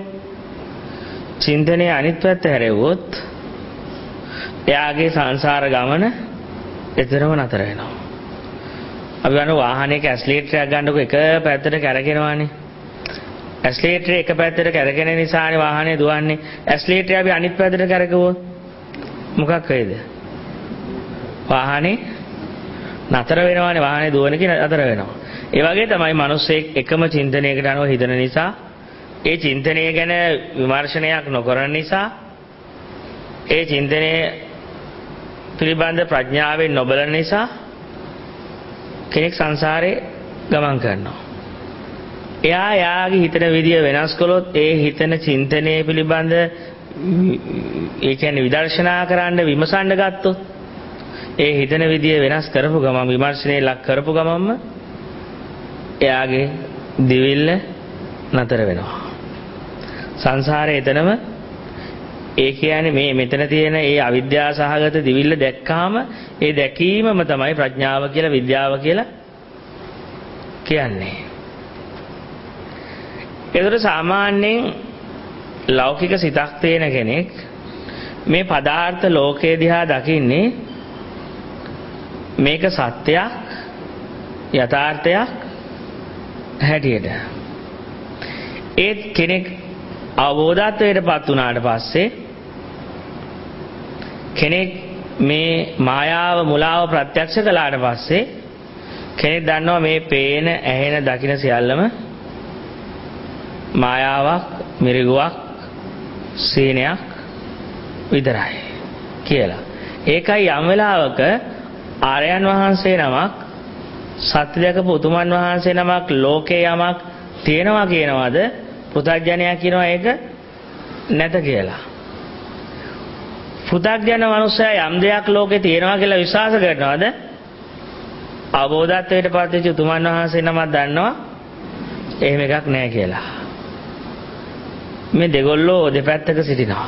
එයාගේ සංසාර ගමන එතරම් නතර වෙනවා. අපි ගන්න වාහනයක ඇක්සලරේටරයක් ගන්නකො එක පැත්තට කැරකෙනවානේ. ඇක්සලරේටරේ එක පැත්තට කැරකෙන නිසානේ වාහනේ දුවන්නේ. ඇක්සලරේටරය අපි අනිත් පැත්තට කැරකුවොත් මොකක් වෙයිද? වාහනේ නතර වෙනවානේ. වාහනේ දුවන කි නතර වෙනවා. ඒ වගේ තමයි මිනිස්සෙක් එකම චින්තනයකට අනුව හිතන නිසා, ඒ චින්තනය ගැන විමර්ශනයක් නොකරන නිසා, ඒ චින්තනය පිළිබඳ ප්‍රඥාවෙන් නොබලන නිසා කෙනෙක් සංසාරේ ගමන් කරනවා. එයාගේ හිතන විදිය වෙනස් කළොත්, ඒ හිතන චින්තනය පිළිබඳ ඒ කියන්නේ විදර්ශනා කරන්න, විමසන්න ගත්තොත්, ඒ හිතන විදිය වෙනස් කරපු ගමන්, විමර්ශනයේ ලක් කරපු ගමන්ම එයාගේ දිවිල්ල නතර වෙනවා. සංසාරේ එතනම, ඒ කියන්නේ මේ මෙතන තියෙන ඒ අවිද්‍යාව සහගත දිවිල්ල දැක්කාම ඒ දැකීමම තමයි ප්‍රඥාව කියලා, විද්‍යාව කියලා කියන්නේ. ඒතර සාමාන්‍යයෙන් ලෞකික සිතක් තියෙන කෙනෙක් මේ පදාර්ථ ලෝකයේ දිහා දකින්නේ මේක සත්‍යයක්, යථාර්ථයක් හැටියට. ඒත් කෙනෙක් අවබෝධත්වයටපත් වුණාට පස්සේ, කෙනෙක් මේ මායාව, මුලාව ප්‍රත්‍යක්ෂ කළාට පස්සේ කෙනෙක් දන්නවා මේ පේන, ඇහෙන, දකින සියල්ලම මායාවක්, මිරිගුවක්, සීනයක් විතරයි කියලා. ඒකයි යම් වෙලාවක ආර්යයන් වහන්සේ නමක්, සත්‍ය දැකපු උතුමන් වහන්සේ නමක් ලෝකේ යමක් තියෙනවා කියනවාද, පෘථග්ජනයා කියනවා ඒක නැත කියලා. පෘථග්ජන මනුස්සයා යම් දෙයක් ලෝකේ තියෙනවා කියලා විශ්වාස කරනවාද? අවබෝධත්වයට පත් වෙච්ච උතුමන් වහන්සේ නමක් දන්නවා එහෙම එකක් නැහැ කියලා. මේ දෙගොල්ලෝ දෙපැත්තක සිටිනවා.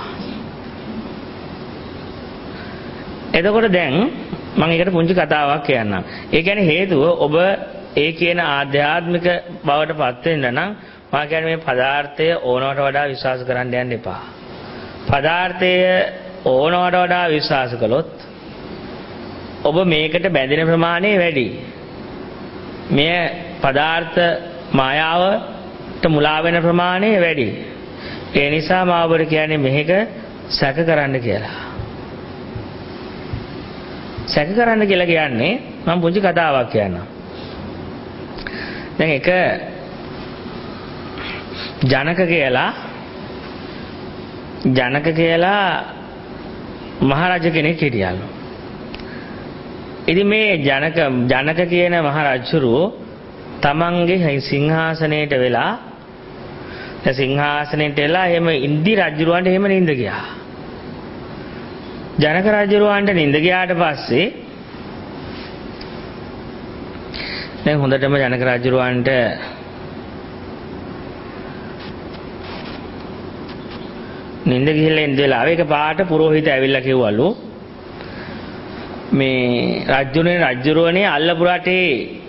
එතකොට දැන් මම ඒකට පුංචි කතාවක් කියන්නම්. ඒ කියන්නේ හේතුව ඔබ ඒ කියන ආධ්‍යාත්මික බවට පත් වෙන්න නම් මම කියන්නේ මේ පදාර්ථය ඕනවට වඩා විශ්වාස කරන්න යන්න එපා. පදාර්ථය ඕනවට වඩා විශ්වාස කළොත් ඔබ මේකට බැඳෙන ප්‍රමාණය වැඩි. මේ පදාර්ථ මායාවට මුලා වෙන ප්‍රමාණය වැඩි. ඒ නිසා මම ඔබට කියන්නේ මේක සැක කරන්න කියලා. සැක කරන්න කියලා කියන්නේ මම පුංචි කතාවක් කියන්නම්. දැන් එක ජනක මහරජ කෙනෙක් හිටියලු. ඉතින් මේ ජනක කියන මහරජුරෝ තමන්ගේ සිංහාසනයට වෙලා සිංහාසනයට එලා එහෙම ඉන්දි රජුරවන්ට එහෙම නිඳ ගියා. ජනක රජුරවන්ට නිඳ ගියාට පස්සේ දැන් හොඳටම ජනක රජුරවන්ට නිඳ ගිහිල්ලා ඉඳ වෙලාව එක පාට පුරোহিত ඇවිල්ලා කිව්වලු මේ රජුරවනේ අල්ලපු රටේ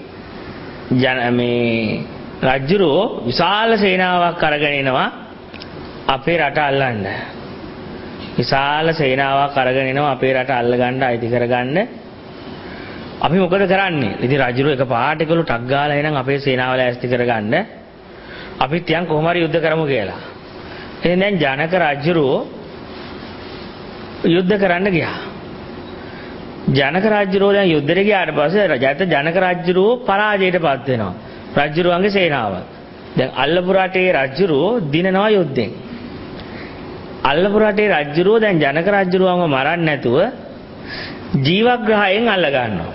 මේ රජුරෝ විශාල සේනාවක් අරගෙන එනවා අපේ රට අල්ලන්න. විශාල සේනාවක් අරගෙන එනවා අපේ රට අල්ලගන්න අයිති කරගන්න. අපි මොකද කරන්නේ? ඉතින් රජුරෝ එක පාට එකලු ටක් ගාලා එනං අපේ සේනාව ලෑස්ති කරගන්න. අපිත් යන් කොහොම හරි යුද්ධ කරමු කියලා. එහෙනම් දැන් ජනක රජුරෝ යුද්ධ කරන්න ගියා. ජනක රජුරෝ දැන් යුද්ධෙට ගියාට පස්සේ ජනක රජුරෝ පරාජයටපත් වෙනවා. රජුරුවන්ගේ සේනාව. දැන් අල්ලපු රටේ රජුරෝ දිනනවා යුද්ධෙන්. අල්ලපු රටේ රජුරෝ දැන් ජනක රජුරුවන්ව මරන්න නැතුව ජීවග්‍රහයෙන් අල්ල ගන්නවා.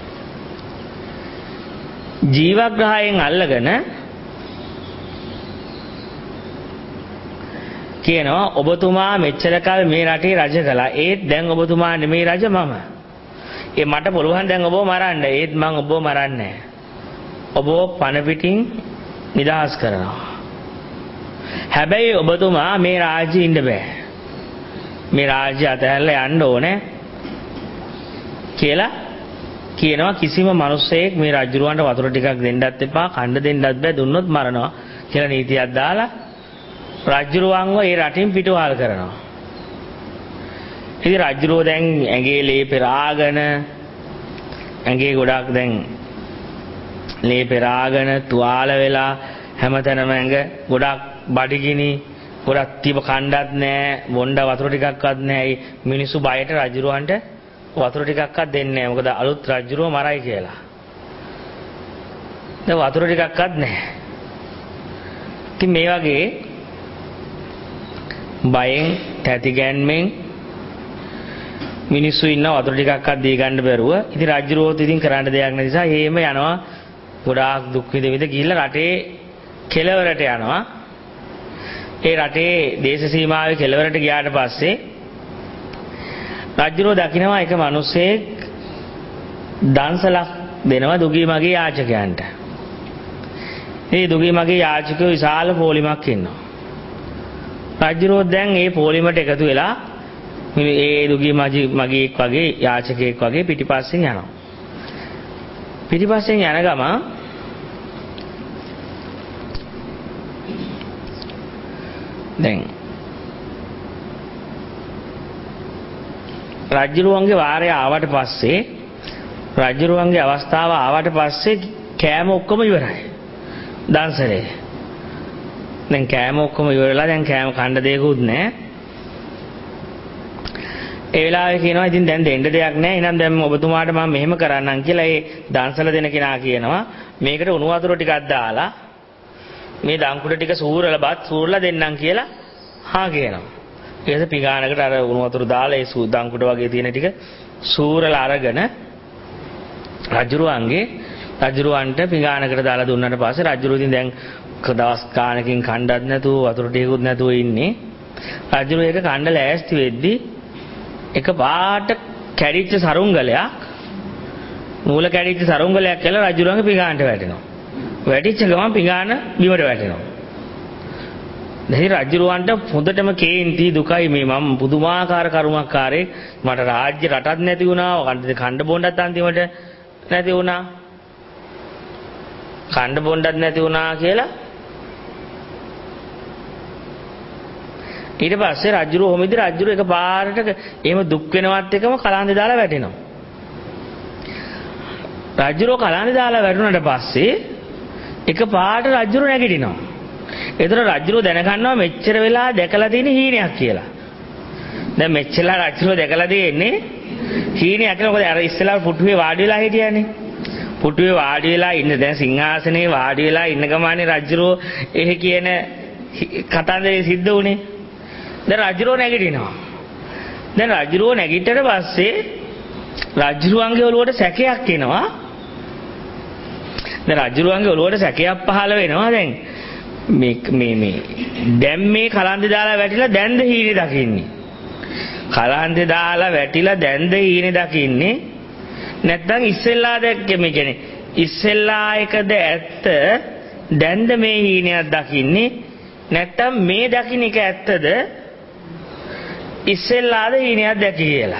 ජීවග්‍රහයෙන් අල්ලගෙන කියනවා ඔබතුමා මෙච්චර කල් මේ රටේ රජ කළා. ඒත් දැන් ඔබතුමා නෙමෙයි රජ මම. මට පුළුවන් දැන් ඔබව මරන්න. ඒත් මම ඔබව මරන්නේ නැහැ. ඔබ පණ පිටින් නිදහස් කරනවා. හැබැයි ඔබතුමා මේ රාජ්‍යයේ ඉන්න බෑ. මේ රාජ්‍ය අතහැරලා යන්න ඕනේ කියලා කියනවා. කිසිම මිනිසෙක් මේ රජුරවන්ට වතුර ටිකක් දෙන්නත් එපා, කන්න දෙන්නත් බෑ, දුන්නොත් මරනවා කියලා නීතියක් දාලා රජුරවන්ව ඒ රටින් පිටවහල් කරනවා. ඉතින් රජුරෝ දැන් ඇඟේ ලේ පෙරාගෙන ඇඟේ ගොඩක් දැන් ලේ පෙරාගෙන තුවාල වෙලා හැමතැනම ඇඟ ගොඩක් බඩගිනි ගොඩක් තිබ කණ්ඩත් නැහැ බොණ්ඩ වතුර ටිකක්වත් නැහැ. මිනිස්සු බයට රජුරවන්ට වතුර ටිකක්වත් දෙන්නේ නැහැ. මොකද අලුත් රජුරව මරයි කියලා. දැන් වතුර ටිකක්වත් නැහැ. ඉතින් මේ වගේ බයෙන් තැති ගැන්මෙන් මිනිස්සු ඉන්න වතුර ටිකක්වත් දී ගන්න බැරුව ඉතින් රජුරෝත් ඉතින් කරන්න දෙයක් නැති නිසා හේම යනවා. ගොඩාක් දුක් විඳ ගිහිල්ලා රටේ කෙළවරට යනවා. ඒ රටේ දේශ සීමාවේ කෙළවරට ගියාට පස්සේ රජුරෝ දකිනවා එක මිනිසෙක් දන්සලක් දෙනවා දුගී මගේ යාචකයන්ට. ඒ දුගී මගේ යාචකයෝ විශාල පොලිමක් ඉන්නවා. රජුරෝ දැන් මේ පොලිමට එකතු වෙලා ඒ දුගී මගේක් වගේ යාචකයෙක් වගේ පිටිපස්සෙන් යනවා. පිටිපස්සෙන් යන ගම දැන් රජුරුවන්ගේ වාරය ආවට පස්සේ රජුරුවන්ගේ අවස්ථාව ආවට පස්සේ කෑම ඔක්කොම ඉවරයි. දන්සලේ. දැන් කෑම ඔක්කොම ඉවරලා දැන් කෑම කන්න දෙයක්වත් නැහැ. ඒ වෙලාවේ කියනවා ඉතින් දැන් දෙන්න දෙයක් නැහැ. එහෙනම් දැන් ඔබතුමාට මම මෙහෙම කරන්නම් කියලා ඒ දන්සල දෙන කෙනා කියනවා මේකට උණු වතුර ටිකක් දාලා මේ දංකුඩ ටික සූරලා දෙන්නම් කියලා කියනවා. ඊට පස්සේ පිඟානකට අර උණු වතුර දාලා ඒ දංකුඩ වගේ තියෙන ටික සූරලා අරගෙන රජුරවන්ට පිඟානකට දාලා දුන්නාට පස්සේ රජුරුව ඉතින් දැන් දවස් ගානකින් කණ්ඩත් නැතුව වතුර ටිකකුත් නැතුව ඉන්නේ. රජුරුව ඒක කණ්ඩ ලෑස්ති වෙද්දී එක පාට කැඩිච්ච සරුංගලයක් මූල කැඩිච්ච සරුංගලයක් කියලා රජුරවන්ගේ පිඟානට වැටෙනවා. වැටිච්ච ගමන් පිඟාන බිමට වැටෙනවා. දැන් රජුරවන්ට හොඳටම කේන්ති දුකයි මේ මම පුදුමාකාර කරුමක්කාරයෙක් මට රාජ්‍ය රටක් නැති වුණා. කණ්ඩ බොණ්ඩත් අන්තිමට නැති වුණා. කණ්ඩ බොණ්ඩත් නැති වුණා කියලා ඊට පස්සේ රජුරෝ කොහොමද රජුරෝ එක පාරට එහෙම දුක් වෙනවත් එකම කලන්දේ දාලා වැටෙනවා. රජුරෝ කලන්දේ දාලා වැටුණාට පස්සේ එක පාරට රජුරෝ නැගිටිනවා. ඒතර රජුරෝ දැනගන්නවා මෙච්චර වෙලා දැකලා තියෙන හීනයක් කියලා. දැන් මෙච්චරලා රජුරෝ දැකලා තියෙන්නේ හීනයක් කියලා. මොකද අර ඉස්සෙල්ලා පුටුවේ වාඩි වෙලා හිටියානේ. පුටුවේ වාඩි වෙලා ඉන්න දැන් සිංහාසනේ වාඩි වෙලා ඉන්න ගමනේ රජුරෝ එහෙ කියන කතන්දරේ සිද්ධ වුණේ. දැන් රජුරෝ නැගිටිනවා. දැන් රජුරෝ නැගිටට පස්සේ රජුරුවන්ගේ ඔළුවට සැකයක් එනවා. දැන් රජුරුවන්ගේ ඔළුවට සැකයක් පහළ වෙනවා දැන් මේ දැන් මේ කලන්තේ දාලා වැටිලා දැන්ද හීනේ දකින්නේ. කලන්තේ දාලා වැටිලා දැන්ද හීනේ දකින්නේ. නැත්නම් ඉස්සෙල්ලා දැක්කේ මේ කියන්නේ ඉස්සෙල්ලා එකද ඇත්ත දැන්ද මේ හීනයක් දකින්නේ. නැත්නම් මේ දකින්න එක ඇත්තද ඉස්සෙල්ලාද හීනයක් දැකි කියලා.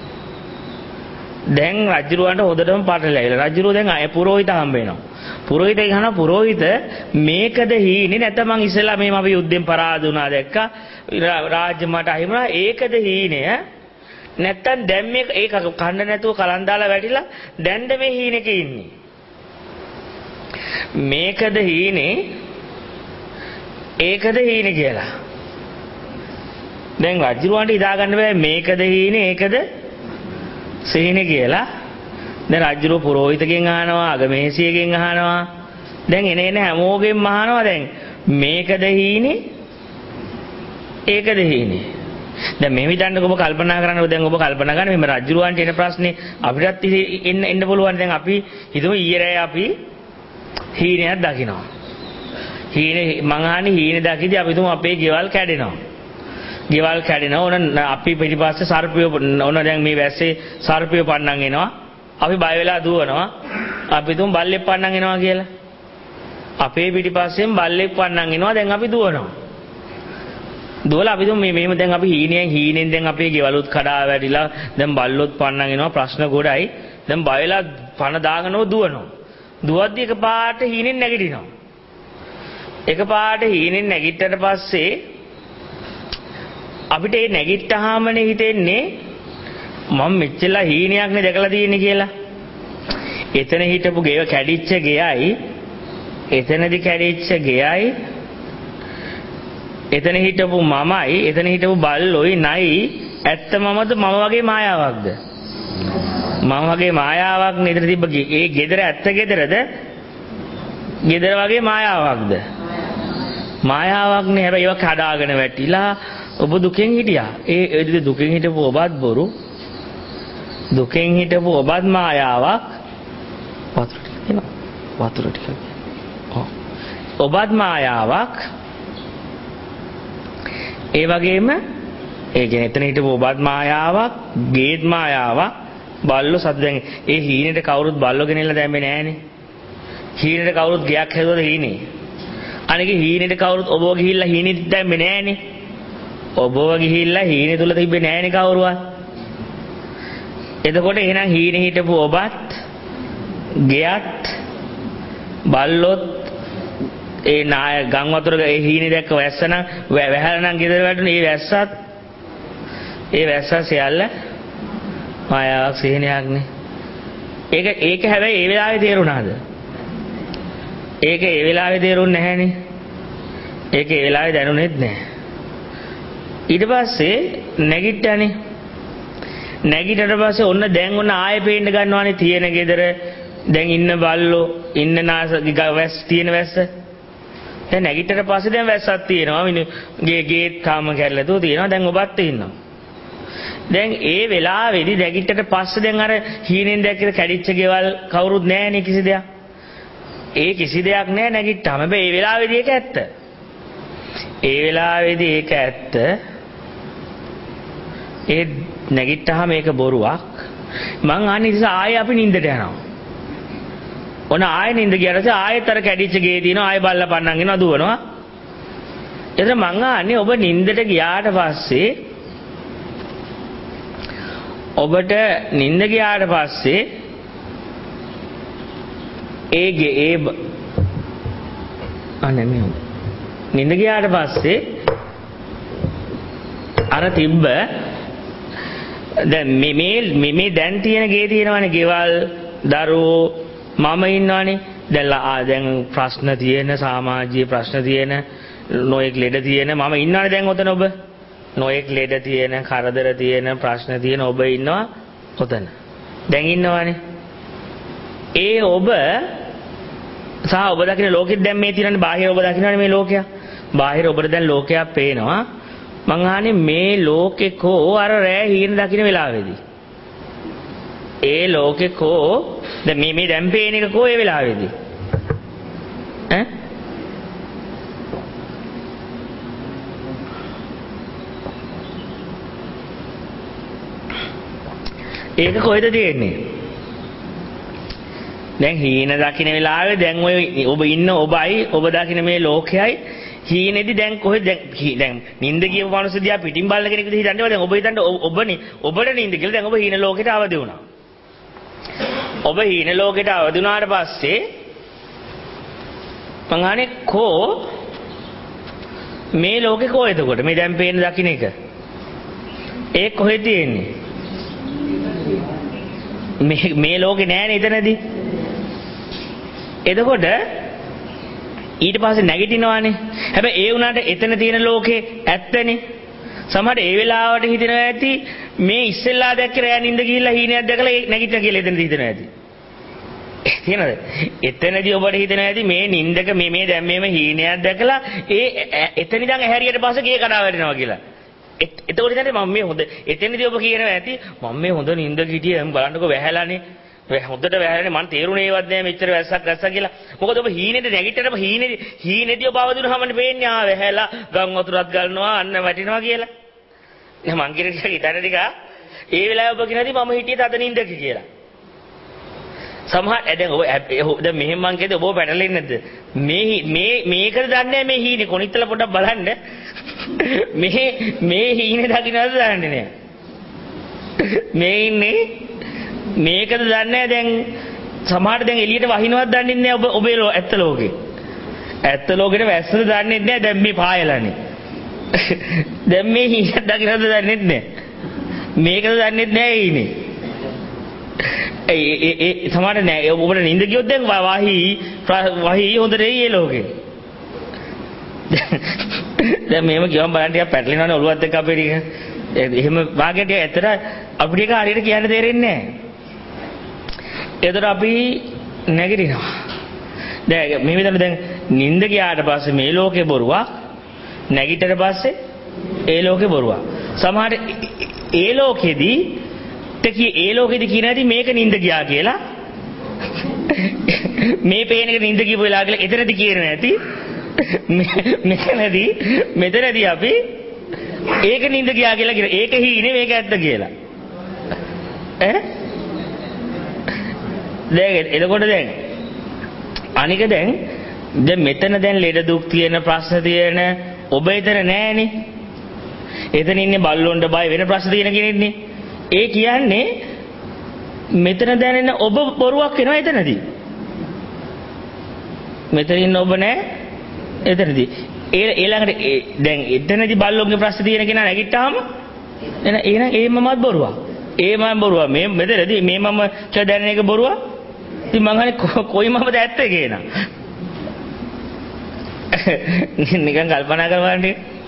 දැන් රජුරවන්ට හොදටම පාටලයිලා. රජුරෝ දැන් අය පුරোহিත හම්බ වෙනවා. පුරোহিත කියනවා පුරোহিත මේකද හීනේ නැත්නම් මං ඉස්සෙල්ලා මේ අපි යුද්ධෙන් පරාද වුණා දැක්කා. රාජ්‍ය මට අහිමුණා ඒකද හීනය නැත්නම් දැන් මේක ඒක කන්න නැතුව කලන් දාලා වැටිලා දැන්ද මේ හීනෙක ඉන්නේ. මේකද හීනේ ඒකද හීනේ කියලා. දැන් රජුරවන්ට හිතා ගන්න බෑ මේකද හීනේ ඒකද සීනේ කියලා. දැන් රජුරෝ පුරোহিතගෙන් අහනවා අගමේසියගෙන් අහනවා. දැන් එන හැමෝගෙන් අහනවා දැන් මේකද හීනේ ඒකද හීනේ. දැන් මේ විදිහට ඔබ කල්පනා කරන්න දැන් ඔබ කල්පනා කරන්න මේ රජුරවන්ට එන ප්‍රශ්නේ අපිටත් එන්න පුළුවන්. දැන් අපි හිතමු ඊයේ රෑ අපි හීනයක් දකිනවා. හීනේ මං අහන්නේ හීනේ දකිද්දී අපි තුමු අපේ ගෙවල් කැඩෙනවා. ගෙවල් කැඩෙනවා. ඕන අපි පිටිපස්සේ සර්පියෝ ඕන දැන් මේ වැස්සේ සර්පියෝ පන්නන් එනවා. අපි බය වෙලා දුවනවා. අපි තුමු බල්ලෙක් පන්නන් එනවා කියලා. අපේ පිටිපස්සෙන් බල්ලෙක් පන්නන් එනවා. දැන් අපි දුවනවා. දුවලා අපි තුමු මෙහෙම දැන් අපි හීනෙන් දැන් අපේ ගෙවලුත් කඩා වැටිලා දැන් බල්ලොත් පන්නන් එනවා. ප්‍රශ්න ගොඩයි. දැන් බය වෙලා පන දාගෙනව දුවනවා. දුවද්දි එකපාරට හීනෙන් නැගිටිනවා. එකපාරට හීනෙන් නැගිට්ටට පස්සේ අපිට ඒ නැගිට්ටාමනේ හිතෙන්නේ මම මෙච්චරලා හීනයක් නේ දැකලා තියෙන්නේ කියලා. එතන හිටපු ගෙය කැඩිච්ච ගෙයයි එතනදි කැඩිච්ච ගෙයයි එතන හිටපු මමයි එතන හිටපු බල්ලොයි නයි ඇත්ත මමද මම වගේ මායාවක්ද? මම වගේ මායාවක් නේද තිබ්බ ඒ ගෙදර ඇත්ත ගෙදරද? ගෙදර වගේ මායාවක්ද? මායාවක් නේ. හැබැයි ඒවා කඩාගෙන වැටිලා ඔබ දුකෙන් හිටියා. ඒ දුකෙන් හිටපු ඔබත් බොරු. දුකෙන් හිටපු ඔබත් මායාවක්. වතුර ටික එනවා. වතුර ටික. ඔබත් මායාවක්. ඒ වගේම ඒ කියන්නේ එතන හිටපු ඔබත් මායාවක්, ගේත් මායාවක්, බල්ලෝ සද්ද දැන් ඒ හීනෙට කවුරුත් බල්ලෝ ගෙනෙල්ලා දැම්මේ නෑනේ. හීනෙට කවුරුත් ගයක් හැදුවද හීනේ? අනික හීනෙට කවුරුත් ඔබව ගිහිල්ලා හීනෙට දැම්මේ නෑනේ. ඔබව ගිහිල්ලා හීනේ තුල තිබ්බේ නෑනේ කවුරුවත්. එතකොට එහෙනම් හීනේ හිටපු ඔබත් ගෙයත් බල්ලොත් ඒ නාය ගම් වතුර ඒ හීනේ දැක්ක වැස්සනම් වැහැලනම් ගෙදර වැටුනේ ඒ වැස්ස සියල්ල මායාවක් සිහිනයක් නේ. ඒක හැබැයි ඒ වෙලාවේ තේරුණාද? ඒක ඒ වෙලාවේ තේරුන්නේ නැහැනේ. ඒක ඒ වෙලාවේ දැනුනේත් නැහැ. ඊට පස්සේ නැගිට්ටානේ. නැගිටට පස්සේ ඔන්න දැන් ඔන්න ආයෙ පේන්න ගන්නවානේ තියෙන ගෙදර දැන් ඉන්න බල්ලෝ ඉන්න වැස් තියෙන වැස්ස. දැන් නැගිටට පස්සේ දැන් වැස්සක් තියෙනවා. ගේත් කාම කැරලා දෝ තියෙනවා. දැන් ඔබත් ඉන්නවා. දැන් ඒ වෙලාවේදී නැගිටට පස්සේ දැන් අර හීනෙන් දැක්ක කැඩිච්ච ගෙවල් කවුරුත් නැහැනේ කිසි දෙයක්. ඒ කිසි දෙයක් නැහැ නැගිට්ටාම. හැබැයි ඒ වෙලාවේදී ඒක ඇත්ත. ඒ වෙලාවේදී ඒක ඇත්ත. ඒ නැගිට්ටාම මේක බොරුවක්. මං අහන්නේ ඉතින් ආයෙ අපි නිින්දට යනවා. ඔන ආයෙ නිින්ද ගියාට පස්සේ ආයෙත් අර කැඩිච්ච ගේ තියෙනවා. ආයෙ බල්ලා පන්නන් එනවා දුවනවා. එතන මං අහන්නේ ඔබ නිින්දට ගියාට පස්සේ ඔබට නිින්ද ගියාට පස්සේ අනේ මේ නිින්ද ගියාට පස්සේ අර තිබ්බ දැන් මේ දැන් තියෙන ගේ තියෙනවනේ ගෙවල් දරුවෝ මම ඉන්නවනේ දැන් ප්‍රශ්න තියෙන සමාජීය ප්‍රශ්න තියෙන නොයෙක් ලෙඩ තියෙන මම ඉන්නවනේ දැන් ඔතන ඔබ නොයෙක් ලෙඩ තියෙන කරදර තියෙන ප්‍රශ්න තියෙන ඔබ ඉන්නවා ඔතන දැන් ඉන්නවනේ ඒ ඔබ සහ ඔබ දකින්න ලෝකෙත් දැන් මේ තියෙනනේ බාහිර ඔබ දකින්නනේ මේ ලෝකයක් බාහිර ඔබට දැන් ලෝකයක් පේනවා මං අහන්නේ මේ ලෝකේ කෝ අර රෑ හීන දකින්න වෙලාවේදී ඒ ලෝකේ කෝ දැන් මේ දැන් පේන එක කෝ ඒ වෙලාවේදී ඒක කොහෙද තියෙන්නේ? දැන් හීන දකින්න වෙලාවේ දැන් ඔබ ඉන්න ඔබයි ඔබ දකින්න මේ ලෝකයයි හීනේදි දැන් කොහෙද දැන් නිින්ද කියපු මිනිස්සු දිහා පිටින් බලන කෙනෙක් විදිහට හිතන්නේ දැන් ඔබ හිතන්නේ ඔබට නිින්ද කියලා දැන් ඔබ හීන ලෝකෙට අවදි වුණා. ඔබ හීන ලෝකෙට අවදි වුණාට පස්සේ මං අහන්නේ මේ ලෝකේ කොහෙද එතකොට මේ දැන් පේන දකින්න එක? ඒ කොහෙද තියෙන්නේ? මේ ලෝකේ නෑනේ එතනදී. එතකොට ඊට පස්සේ නැගිටිනවානේ. හැබැයි ඒ වුණාට එතන තියෙන ලෝකේ ඇත්තනේ. සමහරට ඒ වෙලාවට හිතෙනවා ඇති මේ ඉස්සෙල්ලා දැක්ක රෑ නින්ද ගිහිල්ලා හීනයක් දැකලා නැගිටිනා කියලා එතනදී හිතනවා ඇති. තේනද? එතනදී ඔබට හිතනවා ඇති මේ නින්දක මේ දැන් මේම හීනයක් දැකලා එතන ඉඳන් ඇහැරියට පස්සේ ගේ කඩා වැටෙනවා කියලා. එතකොට ඉතින් මම මේ හොඳ එතනදී ඔබ කියනවා ඇති මම මේ හොඳ නින්දක හිටියේ බලන්නකෝ වැහැලානේ. හොඳට වැහැරෙන්නේ මන් තේරුණේවත් නෑ මෙච්චර වැස්සක් කියලා. මොකද ඔබ හීනෙට නැගිටිනකොට හීනෙදී ඔබ අවදිුනහමනේ පේන්නේ වැහැලා ගම් වතුරක් ගන්නවා අන්න වැටෙනවා කියලා. එහෙනම් මං කියන ටික හිතන ටික ඒ වෙලාවේ ඔබ කියනදී මම හිටියේ තද නින්දක කියලා. සමහර දැන් ඔබ දැන් මෙහෙම මං කියද්දි ඔබ පැටලෙන්නේ නැද්ද? මේකද දන්නේ මේ හීනේ කොනිටලා පොඩ්ඩක් බලන්න. මේ හීනේ දකින්නද දන්නේ නෑ. මේ ඉන්නේ මේකද දන්නේ දැන් සමහරට දැන් එළියට වහිනවත් දන්නේ නැහැ ඔබේ ඇත්ත ලෝකේ. ඇත්ත ලෝකෙට වැස්සද දන්නේ නැහැ දැන් මේ පායලානේ. දැන් මේ හීනක් දකින්නද දන්නේ නැහැ. මේකද දන්නේ නැහැ ඊනේ. ඒ සමහරට නෑ ඔබට නිින්ද ගියොත් දැන් වහි හොඳට ඒ ලෝකේ. දැන් මේව කියවම් බලන්න ටිකක් පැටලෙනවනේ ඔළුවත් එක්ක අපේ ටික. එහෙම වාගේ ටික ඇත්තට අපිට ඒක හරියට කියන්න තේරෙන්නේ නැහැ. එතකොට අපි නැගිටිනවා. දැන් මේ විදිහට දැන් නිින්ද ගියාට පස්සේ මේ ලෝකේ බොරුවක් නැගිටිට පස්සේ ඒ ලෝකේ බොරුවක්. සමහරට ඒ ලෝකෙදී කියන ඇති මේක නිින්ද ගියා කියලා. මේ පේන එක නිින්ද ගියපු වෙලාව කියලා එතනදී කියන ඇති. මෙතනදී අපි ඒක නිින්ද ගියා කියලා කියන. ඒක හීනේ මේක ඇත්ත කියලා. දැන් එතකොට දැන් අනික දැන් මෙතන දැන් ලෙඩ දුක් තියෙන ප්‍රශ්න තියෙන ඔබ එතන නෑනේ. එතන ඉන්නේ බල්ලොන්ට බය වෙන ප්‍රශ්න තියෙන කෙනෙක්නේ. ඒ කියන්නේ මෙතන දැනෙන ඔබ බොරුවක් වෙනවා එතනදී. මෙතන ඉන්න ඔබ නෑ එතනදී. ඊළඟට දැන් එතනදී බල්ලොන්ගේ ප්‍රශ්න තියෙන කෙනා නැගිට්ටාම එහෙනම් ඒ මමත් බොරුවක්. ඒ මම බොරුවක්. මේ මෙතනදී මේ මම කියලා දැනෙන එක බොරුවක්. ඉතින් මං අහන්නේ කොයි මමද ඇත්ත කියනවා. නිකන් කල්පනා කරවන්න.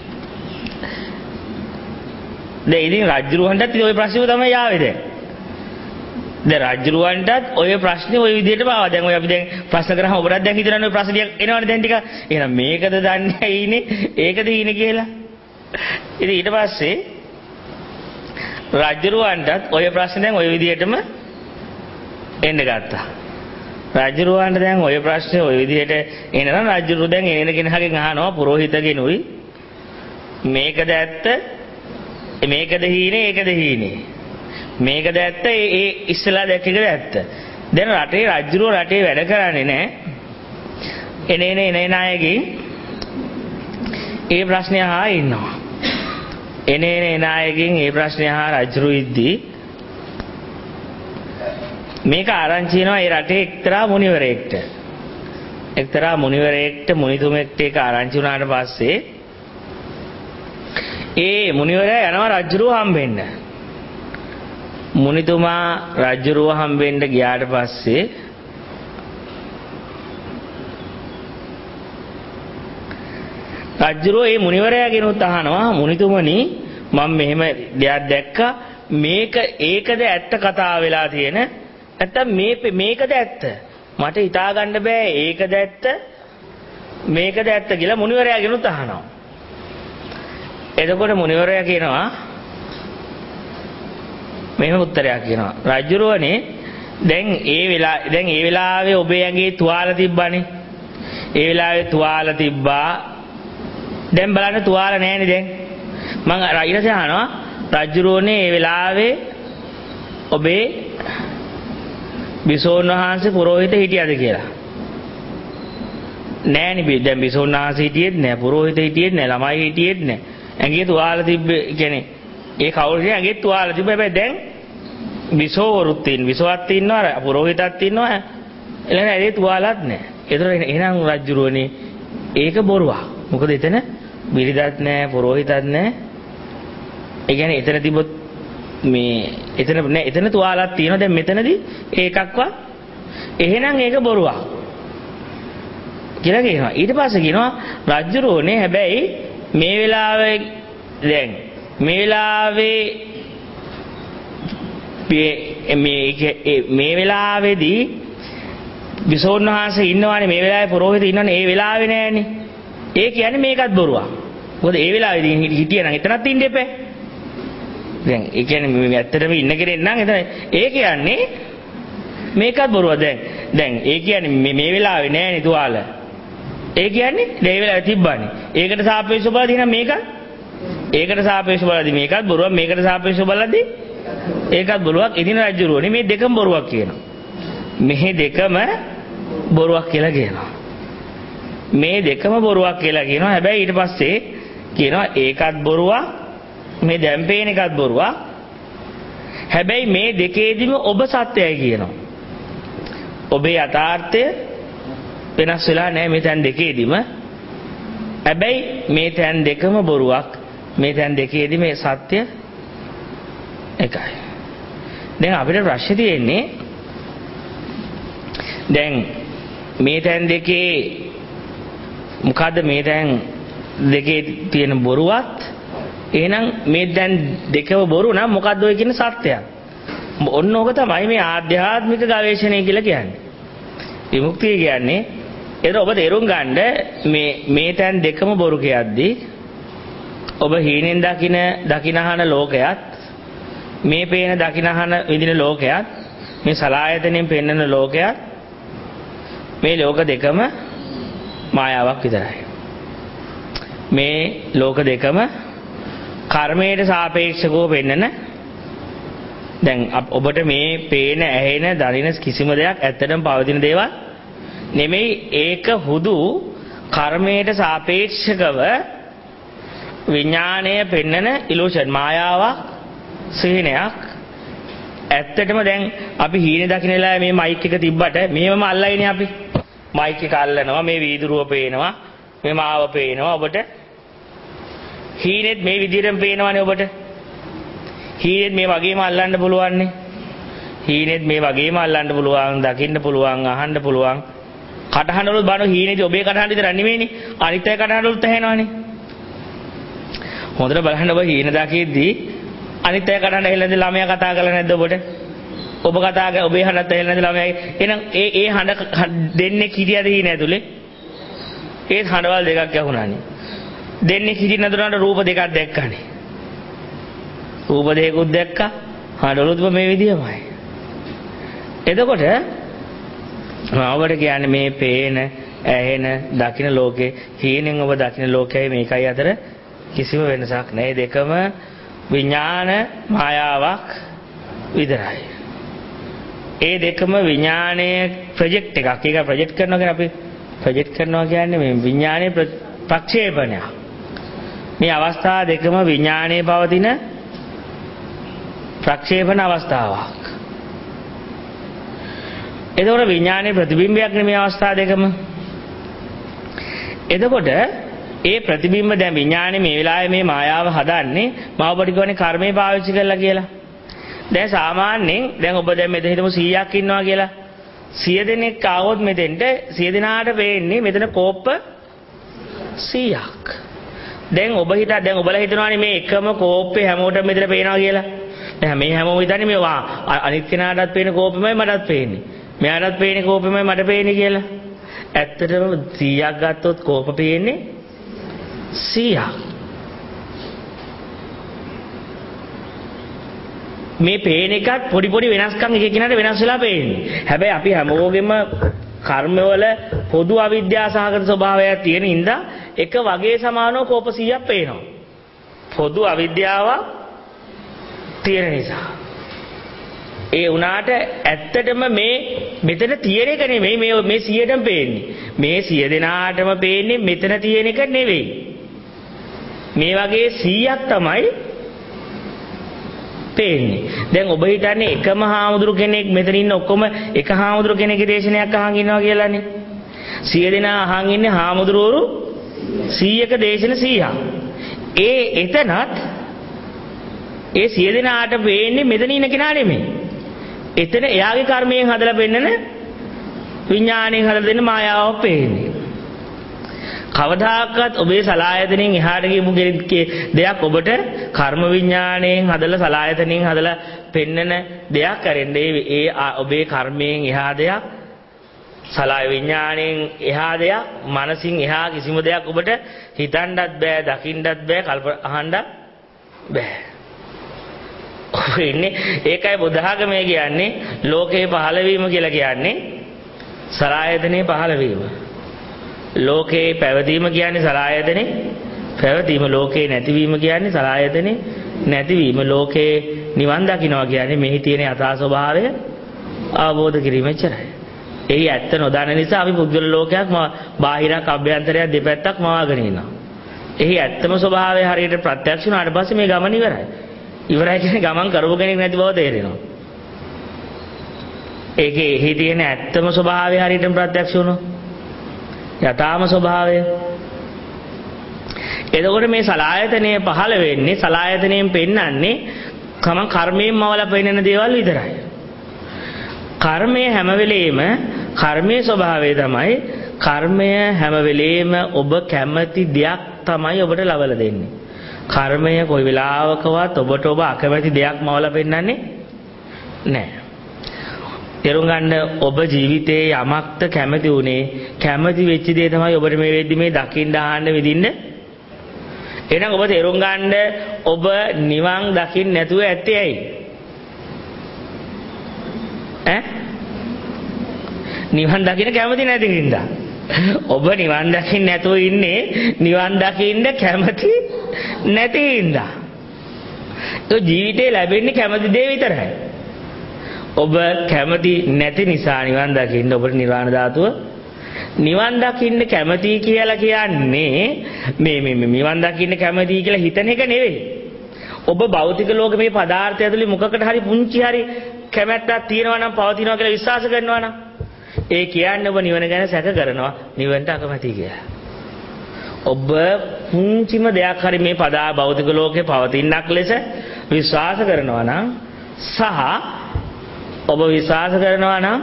දැන් ඉතින් රජුරුවන්ටත් ওই ප්‍රශ්නේ තමයි ආවේ දැන්. දැන් රජුරුවන්ටත් ওই ප්‍රශ්නේ ওই විදිහටම ආවා. දැන් ඔය අපි දැන් ප්‍රශ්න කරාම ඔබටත් දැන් හිතනන්නේ ওই ප්‍රශ්න ටික එනවනේ දැන් ටික. එහෙනම් මේකද දන්නේ ඊනේ ඒකද ඊනේ කියලා. ඉතින් ඊට පස්සේ රජුරුවන්ටත් ওই ප්‍රශ්නේ දැන් ওই විදිහටම එන්න ගත්තා. රජුරුවන්ට දැන් ওই ප්‍රශ්නේ ওই විදිහට එනනම් රජුරු දැන් එන කෙනාගෙන් අහනවා පුරোহিতගෙනුයි මේකද ඇත්ත මේකද හීනේ ඒකද හීනේ මේකද ඇත්ත ඒ ඉස්සලා දැක්ක එකද ඇත්ත. දැන් රටේ රජුරුව රටේ වැඩ කරන්නේ නැහැ. එන අයගෙන් ඒ ප්‍රශ්නේ අහා ඉන්නවා. එන අයගෙන් ඒ ප්‍රශ්නේ අහා රජුරු ඉද්දී මේක ආරංචි වෙනවා ඒ රටේ එක්තරා මුනිවරයෙක්ට මුනිතුමෙක්ට ඒක ආරංචි වුණාට පස්සේ ඒ මුනිවරයා යනවා රජුරුව හම්බෙන්න. මුනිතුමා රජුරුව හම්බෙන්න ගියාට පස්සේ රජුරුව ඒ මුනිවරයාගෙනුත් අහනවා මුනිතුමනි මම මෙහෙම දෙයක් දැක්කා ඒකද ඇත්ත කතාව වෙලා තියෙන නැත්තම් මේකද ඇත්ත මට හිතා ගන්න බෑ ඒකද ඇත්ත මේකද ඇත්ත කියලා මුනිවරයාගෙනුත් අහනවා. එතකොට මුනිවරයා කියනවා මෙහෙම උත්තරයක් කියනවා රජුරුවනේ දැන් ඒ වෙලාවේ ඔබේ ඇඟේ තුවාල තිබ්බනේ. ඒ වෙලාවේ තුවාල තිබ්බා. දැන් බලන්න තුවාල නැහැනේ දැන්. මම ඊට පස්සේ අහනවා රජුරුවනේ ඒ වෙලාවේ ඔබේ බිසෝන් වහන්සේ පුරෝහිත හිටියද කියලා. නෑනේ දැන් බිසෝන් වහන්සේ හිටියෙත් නෑ, පුරෝහිත හිටියෙත් නෑ, ළමයි හිටියෙත් නෑ. ඇඟේ තුවාල තිබ්බේ කියන්නේ ඒ කවුරුද ඇඟේ තුවාල තිබ්බ. හැබැයි දැන් බිසෝවරුත් ඉන්න, බිසෝවත් ඉන්නවා, පුරෝහිතත් ඉන්නවා. එළන ඇඟේ තුවාලත් නෑ. ඒතර එහෙනම් රජුරුවනේ ඒක බොරුවක්. මොකද එතන බිරිඳත් නෑ, පුරෝහිතත් නෑ. ඒ කියන්නේ එතන තිබොත් මේ එතන නෑ, එතන තුවාලක් තියෙනවා. දැන් මෙතනදී ඒකක්වත් එහෙනම් ඒක බොරුවක් කියලා කියනවා. ඊට පස්සේ කියනවා රජුරුවනේ හැබැයි මේ වෙලාවේ දැන් මේ වෙලාවේ මේ වෙලාවේදී බිසෝන් වහන්සේ ඉන්නවානේ, මේ වෙලාවේ පුරෝහිත ඉන්නවනේ, ඒ වෙලාවේ නෑනේ. ඒ කියන්නේ මේකත් බොරුවක්. මොකද ඒ වෙලාවේදී හිටියනම් එතනත් ඉන්න එපා. දැන් ඒ කියන්නේ මේ ඇත්තටම ඉන්න කෙනෙක් නම් එතන ඒ කියන්නේ මේකත් බොරුවක්. දැන් ඒ කියන්නේ මේ වෙලාවේ නෑනේ තුවාල. ඒ කියන්නේ මේ වෙලාවේ තිබ්බනේ. ඒකට සාපේක්ෂව බලද්දී නම් මේක ඒකට සාපේක්ෂව බලද්දී මේකත් බොරුවක්, මේකට සාපේක්ෂව බලද්දී ඒකත් බොරුවක්. ඉතින් රජුරුවනේ මේ දෙකම බොරුවක් කියනවා. මේ දෙකම බොරුවක් කියලා කියනවා. මේ දෙකම බොරුවක් කියලා කියනවා. හැබැයි ඊට පස්සේ කියනවා ඒකත් බොරුවක්, මේ දැන් පේන එකත් බොරුවක්. හැබැයි මේ දෙකේදීම ඔබ සත්‍යයි කියනවා. ඔබේ යථාර්ථය වෙනස් වෙලා නැහැ මේ තැන් දෙකේදීම. හැබැයි මේ තැන් දෙකම බොරුවක්. මේ තැන් දෙකේදී මේ සත්‍ය එකයි. දැන් අපිට ප්‍රශ්නේ තියෙන්නේ දැන් මේ තැන් දෙකේ මොකද්ද මේ තැන් දෙකේ තියෙන බොරුවත්? එහෙනම් මේ දැන් දෙකම බොරු නම් මොකද්ද ඔය කියන සත්‍යය? ඔන්න ඕක තමයි මේ ආධ්‍යාත්මික ගවේෂණය කියලා කියන්නේ. විමුක්තිය කියන්නේ ඒක ඔබ තේරුම් ගන්න මේ තැන් දෙකම බොරු කියද්දී ඔබ හීනෙන් දකිනහන ලෝකයත්, මේ පේන දකිනහන විදින ලෝකයත්, මේ සලායතනෙන් පෙන්වන ලෝකයත්, මේ ලෝක දෙකම මායාවක් විතරයි. මේ ලෝක දෙකම කර්මයට සාපේක්ෂව පෙන්වන. දැන් ඔබට මේ පේන, ඇහෙන, දකින කිසිම දෙයක් ඇත්තටම පවතින දේවල් නෙමෙයි. ඒක හුදු කර්මයට සාපේක්ෂව විඥාණය පෙන්වන ඉලූෂන්, මායාවක්, සිහිනයක්. ඇත්තටම දැන් අපි හීනේ දකින්නලා මේ මයික් එක තිබ්බට මෙහෙමම අල්ලයිනේ අපි. මයික් එක අල්ලනවා, මේ වීදුරුව පේනවා, මේ මාව පේනවා. ඔබට හීනෙත් මේ විදිහටම පේනවනේ ඔබට. හීනෙත් මේ වගේම අල්ලන්න පුළුවන්නේ. හීනෙත් මේ වගේම අල්ලන්න පුළුවන්, දකින්න පුළුවන්, අහන්න පුළුවන්. කටහඬවල බලන හීනේදී ඔබේ කටහඬ විතර නෙමෙයිනේ, අනිත් අය කටහඬවලුත් ඇහෙනවනේ. හොඳට බලන්න ඔබ හීන දකිද්දී අනිත් අය කටහඬ ඇහෙලාද ළමයා කතා කරලා නැද්ද ඔබට? ඔබ කතා කර ඔබේ හඬත් ඇහෙලා නැද්ද ළමයාගේ? එහෙනම් ඒ හඬ දෙන්නේ කිරියද හීන ඇතුලේ? ඒ හඬවල් දෙකක් ඇහුණානේ. දෙන්නේ කිරි නැතුනට රූප දෙකක් දැක්කනේ. රූප දෙකකුත් දැක්කා, හඬවලුත් මේ විදියමයි. එතකොට ඔබට කියන්නේ මේ පේන, ඇහෙන, දකින ලෝකේ හීනෙන් ඔබ දකින ලෝකයයි මේකයි අතර කිසිම වෙනසක් නැහැ. දෙකම විඥාන මායාවක් විතරයි. ඒ දෙකම විඥානයේ ප්‍රොජෙක්ට් එකක්. ඒක ප්‍රොජෙක්ට් කරනවා කියන්නේ අපි ප්‍රොජෙක්ට් කරනවා කියන්නේ මේ විඥානයේ ප්‍රක්ෂේපණය. මේ අවස්ථා දෙකම විඥානයේ පවතින ප්‍රක්ෂේපණ අවස්ථාවක්. එතකොට විඥානයේ ප්‍රතිබිම්බයක් නෙමේ අවස්ථා දෙකම. එතකොට ඒ ප්‍රතිබිම්බ දැන් විඥානේ මේ වෙලාවේ මේ මායාව හදන්නේ මම ඔබට කියන්නේ කර්මය පාවිච්චි කරලා කියලා. දැන් සාමාන්‍යයෙන් දැන් ඔබ දැන් මෙතන හිටමු 100ක් ඉන්නවා කියලා. 100 දෙනෙක් ආවොත් මෙතෙන්ට 100 දෙනාට වෙන්නේ මෙතන කෝප්ප 100ක්. දැන් ඔබලා හිතනවානේ මේ එකම කෝප්පේ හැමෝටම මෙතන පේනවා කියලා. දැන් මේ හැමෝම හිතන්නේ මේ අනිත් කෙනාටත් පේන කෝපෙමයි මටත් පේන්නේ. මෙයාටත් පේන කෝපෙමයි මට පේන්නේ කියලා. ඇත්තටම 100ක් ගත්තොත් කෝප පේන්නේ 100ක්. මේ පේන එකත් පොඩි පොඩි වෙනස්කම් එක එකිනෙකට වෙනස් වෙලා පේන්නේ. හැබැයි අපි හැමෝගෙම කර්මවල පොදු අවිද්‍යාව සහගත ස්වභාවයක් තියෙන හින්දා එක වගේ සමානව කෝප 100ක් පේනවා. පොදු අවිද්‍යාව තියෙන නිසා. ඒ උනාට ඇත්තටම මේ මෙතන තියෙන එක නෙමෙයි මේ 100ටම පේන්නේ. මේ 100 දෙනාටම පේන්නේ මෙතන තියෙන එක නෙවෙයි. මේ වගේ 100ක් තමයි පේන්නේ. දැන් ඔබ හිතන්නේ එකම හාමුදුරු කෙනෙක් මෙතන ඉන්න ඔක්කොම එක හාමුදුරු කෙනෙක්ගේ දේශනයක් අහන් ඉන්නවා කියලානේ. 100 දෙනා අහන් ඉන්නේ හාමුදුරුවරු 100ක දේශන 100ක්. එතනත් ඒ 100 දෙනාට පේන්නේ මෙතන ඉන්න කෙනා නෙමෙයි. එතන එයාගේ කර්මයෙන් හදලා පෙන්නන විඥාණයෙන් හදලා දෙන්න මායාවක් පේන්නේ. කවදාකවත් ඔබේ සලායතනෙන් එහාට ගියපු දෙයක් ඔබට කර්ම විඥාණයෙන් හදලා සලායතනෙන් හදලා පෙන්නන දෙයක් කරන්නේ ඒ ඔබේ කර්මයෙන් එහා දෙයක් සලාය විඥාණයෙන් එහා දෙයක් මනසින් එහා කිසිම දෙයක් ඔබට හිතන්නත් බෑ දකින්නත් බෑ අහන්නත් බෑ. ඉන්නේ ඒකයි බුද්ධ ආගමේ කියන්නේ ලෝකේ පහළ වීම කියලා කියන්නේ සලායතනේ පහළ වීම. ලෝකේ පැවතීම කියන්නේ සලායතනේ පැවතීම. ලෝකේ නැතිවීම කියන්නේ සලායතනේ නැතිවීම. ලෝකේ නිවන් දකින්නවා කියන්නේ මෙහි තියෙන යථා ස්වභාවය අවබෝධ කිරීම එච්චරයි. එහි ඇත්ත නොදන්න නිසා අපි පුද්ගල ලෝකයක් බාහිරක් අභ්‍යන්තරයක් දෙපැත්තක් මවාගෙන ඉන්නවා. එහි ඇත්තම ස්වභාවය හරියට ප්‍රත්‍යක්ෂ වුණාට පස්සේ මේ ගමන ඉවරයි. ඉවරයි කියන්නේ ගමන් කරපු කෙනෙක් නැති බව තේරෙනවා. ඒකේ එහි තියෙන ඇත්තම ස්වභාවය හරියටම ප්‍රත්‍යක්ෂ වුණොත් යථාම ස්වභාවය. එතකොට මේ සලායතනය පහළ වෙන්නේ සලායතනයෙන් පෙන්වන්නේ කමං කර්මයෙන් මවලා පෙන්වන දේවල් විතරයි. කර්මය හැම වෙලෙම කර්මයේ ස්වභාවය තමයි කර්මය හැම වෙලෙම ඔබ කැමති දෙයක් තමයි ඔබට ලබලා දෙන්නේ. කර්මය කොයි වෙලාවකවත් ඔබට ඔබ අකමැති දෙයක් මවලා පෙන්වන්නේ නැහැ. තේරුම් ගන්න ඔබ ජීවිතේ යමක්ද කැමති උනේ කැමති වෙච්ච දේ තමයි ඔබට මේ වෙද්දි මේ දකින්න ආන්න විඳින්න. එහෙනම් ඔබ තේරුම් ගන්න ඔබ නිවන් දකින්න නැතුව ඇත්තේ ඇයි? නිවන් දකින්න කැමති නැති හින්දා. ඔබ නිවන් දකින්න නැතුව ඉන්නේ නිවන් දකින්න කැමති නැති හින්දා. ඒ ජීවිතේ ලැබෙන්නේ කැමති දේ විතරයි. ඔබ කැමති නැති නිසා නිවන් දකින්න ඔබට නිර්වාණ ධාතුව නිවන් දකින්න කැමති කියලා කියන්නේ මේ නිවන් දකින්න කැමති කියලා හිතන එක නෙවෙයි. ඔබ භෞතික ලෝකේ මේ පදාර්ථය ඇතුලේ මොකකට හරි පුංචි හරි කැමැත්තක් තියෙනවා නම් පවතිනවා කියලා විශ්වාස කරනවා නම් ඒ කියන්නේ ඔබ නිවන ගැන සැක කරනවා නිවනට අකමැති කියලා. ඔබ පුංචිම දෙයක් හරි මේ භෞතික ලෝකේ පවතිනක් ලෙස විශ්වාස කරනවා නම් සහ ඔබ විශ්වාස කරනවා නම්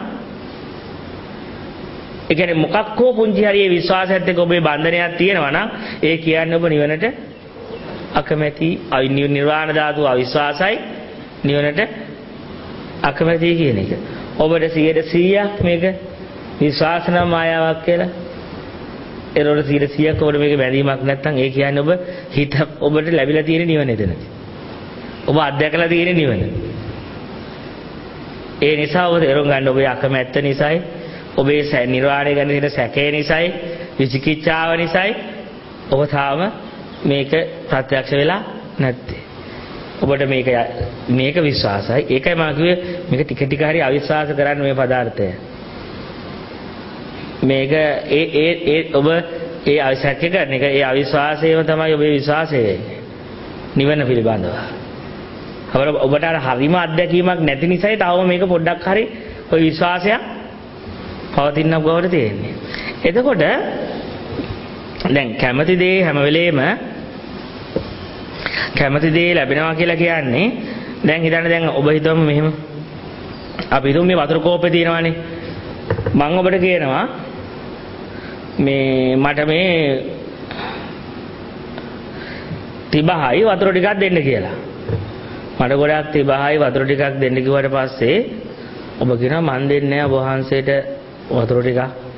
ඒ කියන්නේ මොකක් හෝ පුංචි හරි ඒ විශ්වාසයත් එක්ක ඔබේ බන්ධනයක් තියෙනවා නම් ඒ කියන්නේ ඔබ නිවනට අකමැති නිර්වාණ ධාතුව අවිශ්වාසයි නිවනට අකමැති කියන එක. ඔබට 100% මේක විශ්වාස නම් මායාවක් කියලා. ඒරොට 100% ඔබට මේක බැඳීමක් නැත්නම් ඒ කියන්නේ ඔබ හිත ඔබට ලැබිලා තියෙන නිවන එතනදී. ඔබ අත්දැකලා තියෙන නිවන. ඒ නිසා ඔබ තේරුම් ගන්න ඔබේ අකමැත්ත නිසායි ඔබේ නිර්වාණය ගැන තියෙන සැකේ නිසායි විචිකිච්ඡාව නිසායි ඔබ තාම මේක ප්‍රත්‍යක්ෂ වෙලා නැත්තේ. ඔබට මේක විශ්වාසයි. ඒකයි මම කිව්වේ මේක ටික ටික හරි අවිශ්වාස කරන්න මේ පදාර්ථය. මේක ඔබ ඒ අවිශ්වාස කරන එක ඒ අවිශ්වාසයම තමයි ඔබේ විශ්වාසය වෙන්නේ. නිවන පිළිබඳව. ඔබට අර හරිම අත්දැකීමක් නැති නිසායි තවම මේක පොඩ්ඩක් හරි ඔය විශ්වාසයක් පවතිනක් බවට තියෙන්නේ. එතකොට දැන් කැමති දේ හැම වෙලේම කැමති දේ ලැබෙනවා කියලා කියන්නේ දැන් හිතන්න දැන් ඔබ හිතමු මෙහෙම අපි හිතමු මේ වතුර කෝප්පේ තියෙනවානේ මම ඔබට කියනවා මේ මට මේ තිබහයි වතුර ටිකක් දෙන්න කියලා. මට ගොඩක් තිබහයි වතුර ටිකක් දෙන්න කිව්වට පස්සේ ඔබ කියනවා මන් දෙන්නේ නැහැ ඔබ වහන්සේට වතුර ටිකක්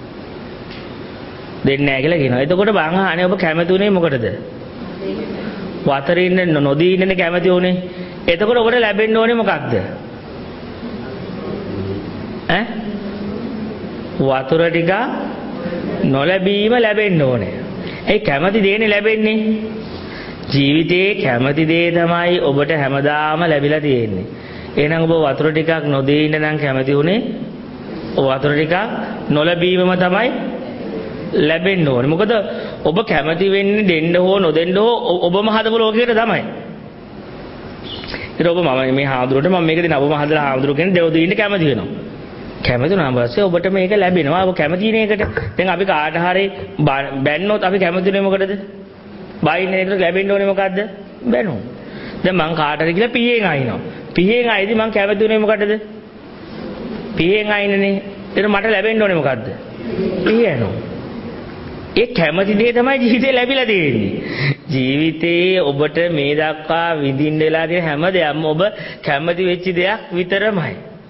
දෙන්නේ නැහැ කියලා කියනවා. එතකොට බං අහන්නේ ඔබ කැමති උනේ මොකටද? වතුරේ ඉන්න නොදී ඉන්න කැමති උනේ. එතකොට ඔබට ලැබෙන්න ඕනේ මොකක්ද? වතුර ටික නොලැබීම ලැබෙන්න ඕනේ. ඒ කැමති දේනේ ලැබෙන්නේ. ජීවිතේ කැමති දේ තමයි ඔබට හැමදාම ලැබිලා තියෙන්නේ. එහෙනම් ඔබ වතුර ටිකක් නොදී ඉන්න නම් කැමති උනේ වතුර ටිකක් නොලැබීමම තමයි ලැබෙන්න ඕනේ. මොකද ඔබ කැමති වෙන්නේ දෙන්න හෝ නොදෙන්න හෝ ඔබම හදපු ලෝකෙකට තමයි. ඊට ඔබ මම මේ හාමුදුරුවන්ට මම මේක දෙන ඔබම හදලා හාමුදුරු කෙනෙක් දෙවදී ඉන්න කැමති වෙනවා. කැමති වුණාම පස්සේ ඔබට මේක ලැබෙනවා. ඔබ කැමති නේකට. දැන් අපි කාට හරි බැන්නොත් අපි කැමතිනේ මොකටද? බයින්නේ ඒකට ලැබෙන්න ඕනේ මොකද්ද? බැනෝ. දැන් මං කාට හරි කියලා පියෙන් අයින්නවා. පියෙන් අයිදී මං කැමති උනේ මොකටද? පියෙන් අයින්නනේ. ඒක මට ලැබෙන්න ඕනේ මොකද්ද? පියනෝ. ඒ කැමති දේ තමයි ජීවිතේ ලැබිලා තියෙන්නේ. ජීවිතේ ඔබට මේ දක්වා විඳින්න වෙලා තියෙන හැම දෙයක්ම ඔබ කැමති වෙච්ච දෙයක් විතරමයි.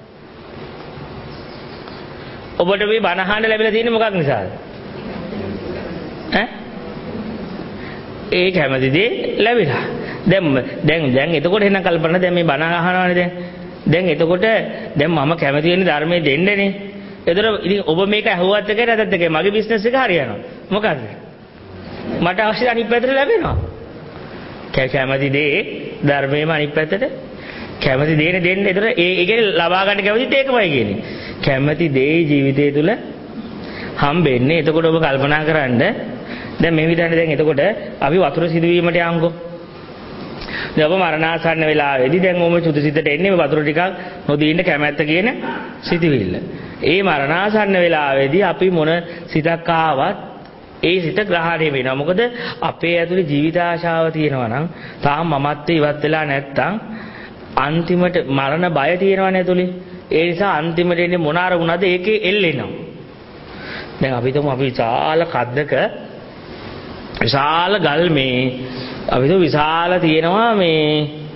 ඔබට මේ බණ අහන්න ලැබිලා තියෙන්නේ මොකක් නිසාද? ඒ කැමති දේ ලැබිලා. දැන් එතකොට එන්න කල්පනා දැන් මේ බණ අහනවානේ දැන් එතකොට දැන් මම කැමති වෙන්නේ ධර්මයේ දෙන්නනේ. ඒතර ඉතින් ඔබ මේක ඇහුවත් එකයි නැත්ත් එකයි මගේ බිස්නස් එක හරියනවා. මොකද්ද? මට අවශ්‍ය අනිත් පැත්තට ලැබෙනවා. කැමති දේ ධර්මයේම අනිත් පැත්තට කැමති දේනේ දෙන්න. ඒතර ඒකේ ලබා ගන්න කැමතිත් ඒකමයි කියන්නේ. කැමති දේ ජීවිතය තුළ හම්බෙන්නේ. එතකොට ඔබ කල්පනා කරන්න දැන් මේ විදිහට දැන් එතකොට අපි වතුර සිදුවීමට යන්කෝ. දැන් ඔබ මරණාසන්න වෙලාවේදී දැන් ඔබ චුතිසිතට එන්නේ මේ වතුර ටිකක් නොදී ඉන්න කැමැත්ත කියන සිතුවිල්ල. ඒ මරණාසන්න වෙලාවේදී අපි මොන සිතක් ආවත් ඒ සිත ග්‍රහණය වෙනවා. මොකද අපේ ඇතුලේ ජීවිත ආශාව තියෙනවා නම් තාම මමත්වේ ඉවත් වෙලා නැත්තම් අන්තිමට මරණ බය තියෙනවනේ ඇතුලේ. ඒ නිසා අන්තිමට එන්නේ මොන අරමුණද ඒකේ එල්ලෙනවා. දැන් අපි තුමු අපි විශාල කද්දක විශාල ගල් මේ අපි තුමු විශාල තියෙනවා මේ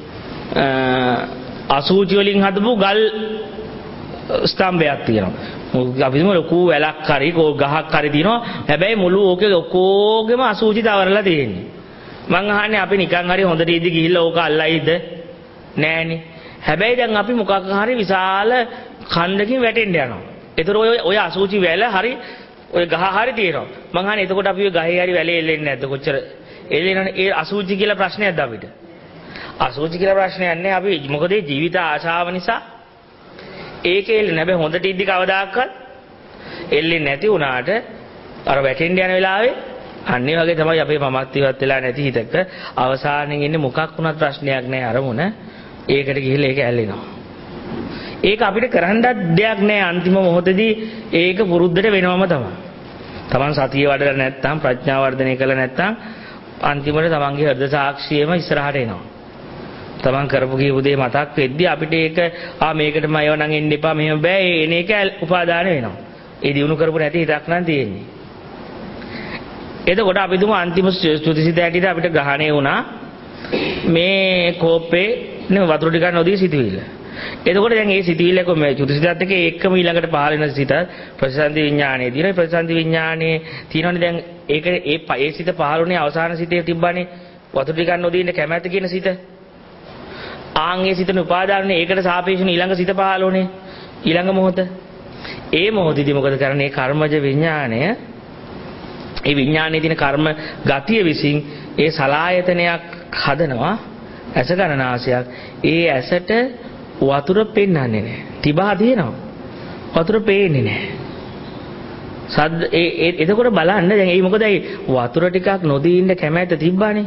අසූචි වලින් හදපු ගල් ස්තම්භයක් තියෙනවා. අපි තුමු ලොකු වැලක් හරි ගහක් හරි තියෙනවා. හැබැයි මුළු ඕකේ ඔක්කොගෙම අසූචි තවරලා තියෙන්නේ. මං අහන්නේ අපි නිකන් හරි හොඳට ඉදි ගිහිල්ලා ඕක අල්ලයිද? නෑනේ. හැබැයි දැන් අපි මොකක් හරි විශාල කන්දකින් වැටෙන්න යනවා. ඒතර ඔය අසූචි වැල හරි ඔය ගහ හරි තියෙනවා. මං අහන්නේ එතකොට අපි ඔය ගහේ හරි වැලේ එල්ලෙන්නේ නැද්ද? කොච්චර එල්ලෙනවනේ. ඒ අසූචි කියලා ප්‍රශ්නයක්ද අපිට? අසූචි කියලා ප්‍රශ්නයක් නෑ. අපි මොකද ඒ ජීවිත ආශාව නිසා ඒකේ එල්ලෙන්නේ. හැබැයි හොඳට ඉද්දි කවදාකවත් එල්ලෙන්නේ නැති වුණාට අර වැටෙන්න යන වෙලාවේ අන්නේ වගේ තමයි අපේ මමත් ඉවත් වෙලා නැති හිතක අවසානයේ ඉන්නේ මොකක් වුණත් ප්‍රශ්නයක් නෑ අරමුණ. ඒකට ගිහිල්ලා ඒක ඇල්ලෙනවා. ඒක අපිට කරන්නත් දෙයක් නෑ. අන්තිම මොහොතේදී ඒක පුරුද්දට වෙනවම තමයි. Taman සතිය වඩලා නැත්නම් ප්‍රඥාව වර්ධනය කළා නැත්නම් අන්තිමට තමන්ගේ හෘද සාක්ෂියම ඉස්සරහට එනවා. තමන් කරපු කීප දේ මතක් වෙද්දී අපිට ඒක මේකටම අයව නම් එන්න එපා මෙහෙම බෑ එන එක උපාදාන වෙනවා. ඒ දිනු කරපු නැති හිතක් නම් තියෙන්නේ. එතකොට අපි තුමු අන්තිම චුතිසිත ඇටියට අපිට ග්‍රහණය වුණා මේ කෝප්පේ නේ වතුර ටිකක් නොදී සිටවිල්ල. එතකොට දැන් මේ සිටවිල්ල කො මේ චුතිසිතත් එක්ක ඒකම ඊළඟට පහළ වෙන සිත ප්‍රතිසන්දි විඥානයේ තියෙන ප්‍රතිසන්දි විඥානයේ තියෙනවනේ දැන් ඒක ඒ සිත පහළ වුණේ අවසාන සිතේ තිබ්බනේ වතුර ටිකක් නොදී ඉන්න කැමැත්ත කියන සිත. ආන්ගේ සිතන උපාදානනේ ඒකට සාපේක්ෂව ඊළඟ සිත පහළ වුණේ ඊළඟ මොහොත. ඒ මොහොතේදී මොකද කරන්නේ? කර්මජ විඥානය ඒ විඥානයේ තියෙන කර්ම ගතිය විසින් ඒ සලායතනයක් හදනවා ඇස ගණනාසයක්. ඒ ඇසට වතුර පෙන්වන්නේ නැහැ. තිබා තියෙනවා. වතුර පේන්නේ නැහැ. සද්ද එතකොට බලන්න දැන් ඒ මොකද ඒ වතුර ටිකක් නොදී ඉන්න කැමැත්ත තිබ්බානේ.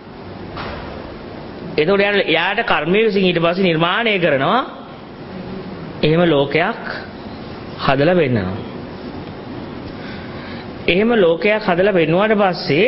එතකොට යාට කර්මයේ විසින් ඊට පස්සේ නිර්මාණය කරනවා එහෙම ලෝකයක් හදලා වෙන්නවා. එහෙම ලෝකයක් හදලා වෙන්නුවාට පස්සේ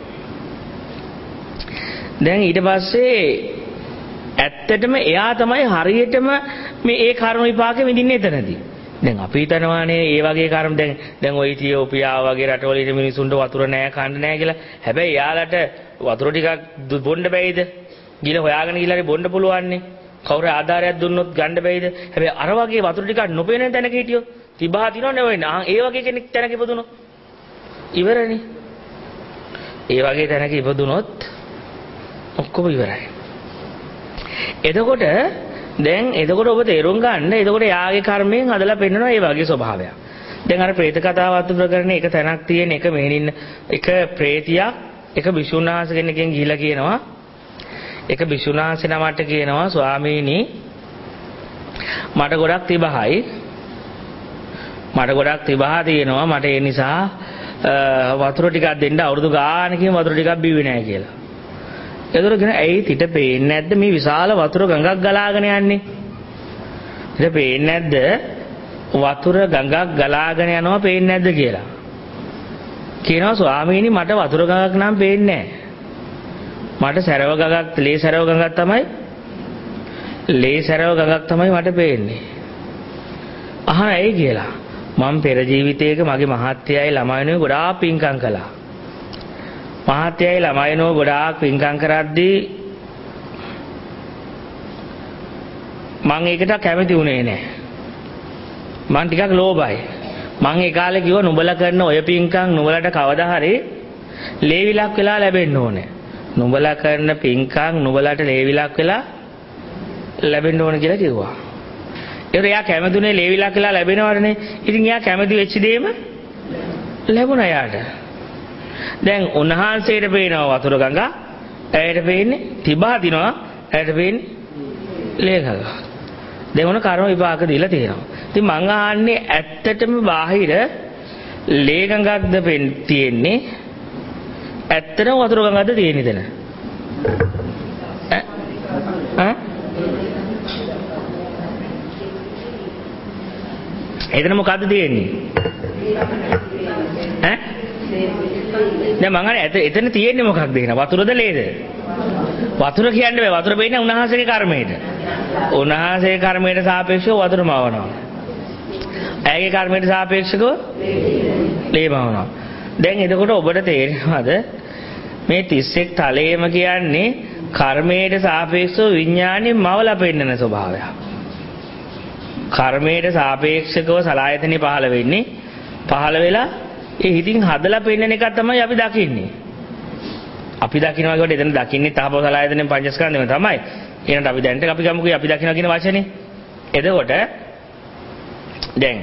දැන් ඊට පස්සේ ඇත්තටම එයා තමයි හරියටම මේ ඒ කර්ම විපාකෙ විඳින්නේ එතනදී. දැන් අපි හිතනවානේ ඒ වගේ කර්ම දැන් ඔය ඉතියෝපියාව වගේ රටවල ඉන්න මිනිසුන්ට වතුර නැහැ කන්න නැහැ කියලා. හැබැයි යාලට වතුර ටිකක් බොන්න බැයිද? ගිල හොයාගෙන ගිහලා හරි බොන්න පුළුවන්නේ. කවුරු ආධාරයක් දුන්නොත් ගන්න බැයිද? හැබැයි අර වගේ වතුර ටිකක් නොපෙනෙන තැනක හිටියොත් තිබහා තිනව නෙවෙයි. ඒ වගේ කෙනෙක් තැනක ඉපදුනොත් ඉවරනේ. ඒ වගේ තැනක ඉපදුනොත් ඔක්කොම ඉවරයි. එතකොට ඔබ තේරුම් ගන්න. එතකොට යාගේ කර්මයෙන් හදලා පෙන්නනවා ඒ වගේ ස්වභාවයක්. දැන් අර പ്രേත කතාවත් ප්‍රකරණේ එක තැනක් තියෙන එක මෙහෙනින්න එක പ്രേතියක් එක විසුණුනාස කෙනකින් ගිහිලා කියනවා එක විසුණුනාසේ නමට කියනවා ස්වාමීනි මට ගොඩක් තිබහයි. මට ගොඩක් තිබහා තියෙනවා. මට ඒ නිසා වතුර ටිකක් දෙන්න අවුරුදු ගානකින් වතුර ටිකක් බිව්වේ නැහැ කියලා. ඒතර කියන ඇයි තිට පේන්නේ නැද්ද මේ විශාල වතුර ගඟක් ගලාගෙන යන්නේ? තිට පේන්නේ නැද්ද වතුර ගඟක් ගලාගෙන යනවා පේන්නේ නැද්ද කියලා. කියනවා ස්වාමීනි මට වතුර ගඟක් නම් පේන්නේ නැහැ. මට සැරව ගඟක් ලේ සැරව ගඟක් තමයි මට පේන්නේ. අහන ඇයි කියලා. මම පෙර ජීවිතයක මගේ මහත්තයයි ළමයිනෝ ගොඩාක් පින්කම් කළා. මහත්තයයි ළමයිනෝ ගොඩාක් පින්කම් කරද්දී මම ඒකට කැමති වුණේ නැහැ. මම ටිකක් ලෝභයි. මම ඒ කාලේ කිව්වා නුඹලා කරන ඔය පින්කම් නුඹලට කවදා හරි ලේවිලක් වෙලා ලැබෙන්න ඕනේ. නුඹලා කරන පින්කම් නුඹලට ලේවිලක් වෙලා ලැබෙන්න ඕන කියලා කිව්වා. ඒතර එයා කැමතුනේ ලේවිලක් වෙලා ලැබෙනවනේ. ඉතින් එයා කැමති වෙච්ච දෙයම ලැබුණා යාට. දැන් උන්වහන්සේට පේනවා වතුර ගඟ, ඇයට පේන්නේ තිබා දිනවා, ඇයට පේන්නේ ලේ ගඟ. දැන් උන කර්ම විපාක දීලා තියෙනවා. ඉතින් මං අහන්නේ ඇත්තටම බාහිර ලේ ගඟක්ද තියෙන්නේ? ඇත්තටම වතුර ගඟක්ද තියෙන්නේ එතන? එතන මොකද්ද තියෙන්නේ? දැන් මං අහන්නේ එතන තියෙන්නේ මොකක්ද එහෙනම්? වතුරද ලේද? වතුර කියන්නේ බෑ. වතුර පෙන්නේ උන්වහන්සේගේ කර්මයට. උන්වහන්සේගේ කර්මයට සාපේක්ෂව වතුර මවනවා. ඇයගේ කර්මයට සාපේක්ෂව ලේ මවනවා. දැන් එතකොට ඔබට තේරෙනවද මේ 31 තලයේම කියන්නේ කර්මයට සාපේක්ෂව විඥානේ මවලා පෙන්නන ස්වභාවය. කර්මයට සාපේක්ෂව සලආයතනෙ පහළ වෙන්නේ. පහළ වෙලා ඒ හිතින් හදලා පෙන්නන එක තමයි අපි දකින්නේ. අපි දකින්නවා කියවට එතන දකින්නේ තාපෝ සලආයතනෙන් පංචස්කන්ධෙම තමයි. එහෙනම් අපි දැනට අපි ගමුකෝ අපි දකින්නවා කියන වචනේ. එතකොට දැන්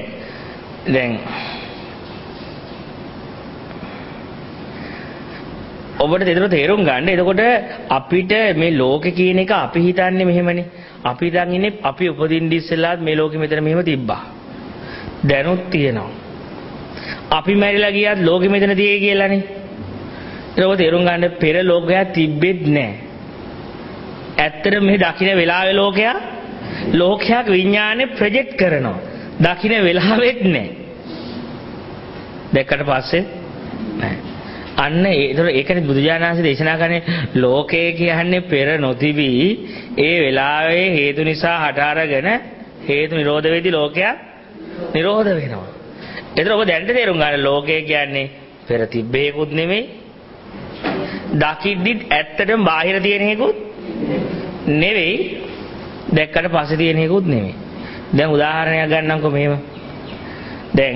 ඔබට දෙතර තේරුම් ගන්න. එතකොට අපිට මේ ලෝකේ කියන එක අපි හිතන්නේ මෙහෙමනේ. අපි දැන් ඉන්නේ අපි උපදින්න ඉස්සෙල්ලාත් මේ ලෝකෙ මෙතන මෙහෙම තිබ්බා. දැනුත් තියෙනවා. අපි මැරිලා ගියත් ලෝකෙ මෙතන තියෙයි කියලානේ. ඒක ඔබ තේරුම් ගන්න පෙර ලෝකයක් තිබෙත් නැහැ. ඇත්තට මේ දකින්න වෙලාවේ ලෝකයක් විඥානේ ප්‍රොජෙක්ට් කරනවා. දකින්න වෙලාවෙත් නැහැ. දැක්කට පස්සේ නැහැ. අන්න ඒකනේ බුදුජානනාංශ දේශනා කරන්නේ ලෝකය කියන්නේ පෙර නොතිබී ඒ වෙලාවේ හේතු නිසා හට අරගෙන හේතු නිරෝධ වෙදී ලෝකයක් නිරෝධ වෙනවා. ඒතර ඔබ දැනට තේරුම් ගන්න ලෝකය කියන්නේ පෙර තිබ්බේකුත් නෙමෙයි. දකිද්දිත් ඇත්තටම බාහිර තියෙන එකකුත් නෙවෙයි. දැක්කට පස්සේ තියෙන එකකුත් නෙමෙයි. දැන් උදාහරණයක් ගන්නම්කො මෙහෙම. දැන්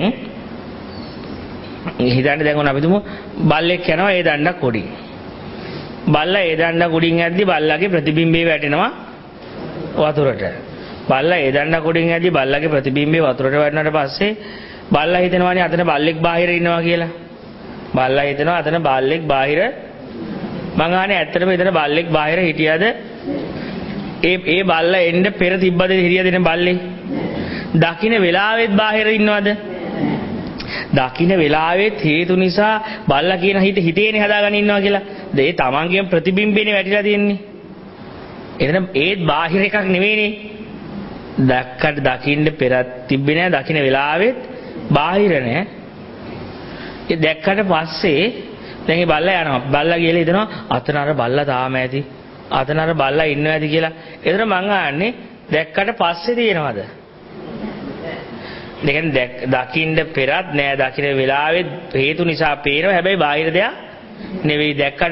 හිතන්න දැන් ඔන්න අපි තුමු බල්ලෙක් යනවා ඒ දණ්ඩක් උඩින්. බල්ලා ඒ දණ්ඩක් උඩින් යද්දි බල්ලාගේ ප්‍රතිබිම්බේ වැටෙනවා වතුරට. බල්ලා ඒ දණ්ඩක් උඩින් යද්දි බල්ලාගේ ප්‍රතිබිම්බේ වතුරට වැටුණාට පස්සේ බල්ලා හිතනවානේ අතන බල්ලෙක් බාහිර ඉන්නවා කියලා. බල්ලා හිතනවා අතන බල්ලෙක් බාහිර. මං අහන්නේ ඇත්තටම එතන බල්ලෙක් බාහිර හිටියද? ඒ බල්ලා එන්න පෙර තිබ්බද හිරියද එන බල්ලේ? දකින්න වෙලාවෙත් බාහිර ඉන්නවද? දකින්න වෙලාවෙත් හේතු නිසා බල්ලා කියන හිතේනේ හදාගෙන ඉන්නවා කියලා. ඒ තමන්ගේම ප්‍රතිබිම්බේනේ වැටිලා තියෙන්නේ. එතන ඒත් බාහිර එකක් නෙවෙයිනේ. දැක්කට දකින්න පෙරත් තිබ්බේ නෑ. දකින්න වෙලාවෙත් බාහිර නෑ. ඒ දැක්කට පස්සේ දැන් මේ බල්ලා යනවා. බල්ලා ගිහලා හිතනවා අතන අර බල්ලා තාම ඇති. අතන අර බල්ලා ඉන්නව ඇති කියලා. එතන මං අහන්නේ දැක්කට පස්සේ තියෙනවද? දෙකෙන් දකින්න පෙරත් නෑ. දකින්න වෙලාවෙත් හේතු නිසා පේනවා. හැබැයි බාහිර දෙයක් නෙවෙයි. දැක්කට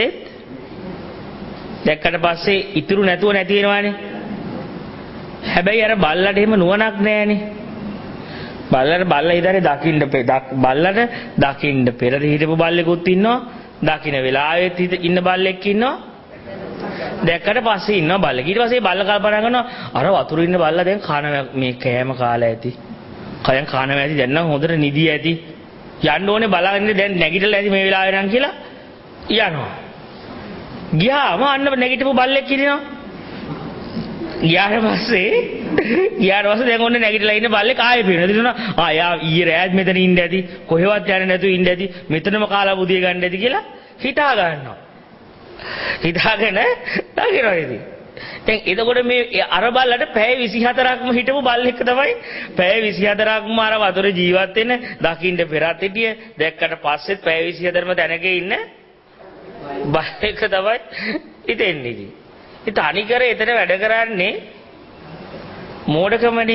පස්සේ ඉතුරු නැතුව නැති වෙනවානේ. හැබැයි අර බල්ලට එහෙම නුවණක් නෑනේ. බල්ලා හිතන්නේ බල්ලට දකින්න පෙර හිටපු බල්ලෙකුත් ඉන්නවා. දකින්න වෙලාවෙත් ඉන්න බල්ලෙක් ඉන්නවා. දැක්කට පස්සේ ඉන්නවා බල්ලෙක්. ඊට පස්සේ බල්ලා කල්පනා කරනවා අර වතුර ඉන්න බල්ලා දැන් කන මේ කෑම කාලා ඇති. කයන් කනවා ඇති. දැන් නම් හොඳට නිදි ඇති. යන්න ඕනේ බලන්න දැන් නැගිටලා ඇති මේ වෙලාවේ නම් කියලා යනවා. ගියාම අන්න නැගිටපු බල්ලෙක් ඉන්නවා. ගියාට පස්සේ ඊට පස්සේ දැන් ඔන්න නැගිටලා ඉන්න බල්ලෙක් ආයෙ පේනවා. ඉතින් යා ඊයේ රෑත් මෙතන ඉන්න ඇති. කොහෙවත් යන්නේ නැතුව ඉන්න ඇති. මෙතනම කාලා බුදිය ගන්න ඇති කියලා හිතා ගන්නවා. හිතාගෙන නැගිනවා ඉතින්. දැන් එතකොට මේ අර බල්ලට පැය 24ක්ම හිටපු බල්ලෙක් තමයි පැය 24ක්ම අර වතුරේ ජීවත් වෙන්න දකින්න පෙරත් හිටිය. දැක්කට පස්සෙත් පැය 24ම තැනක ඉන්න බල්ලෙක් තමයි හිතෙන්නේ ඉතින්. ඒ තනිකර එතන වැඩ කරන්නේ මෝඩකමනේ.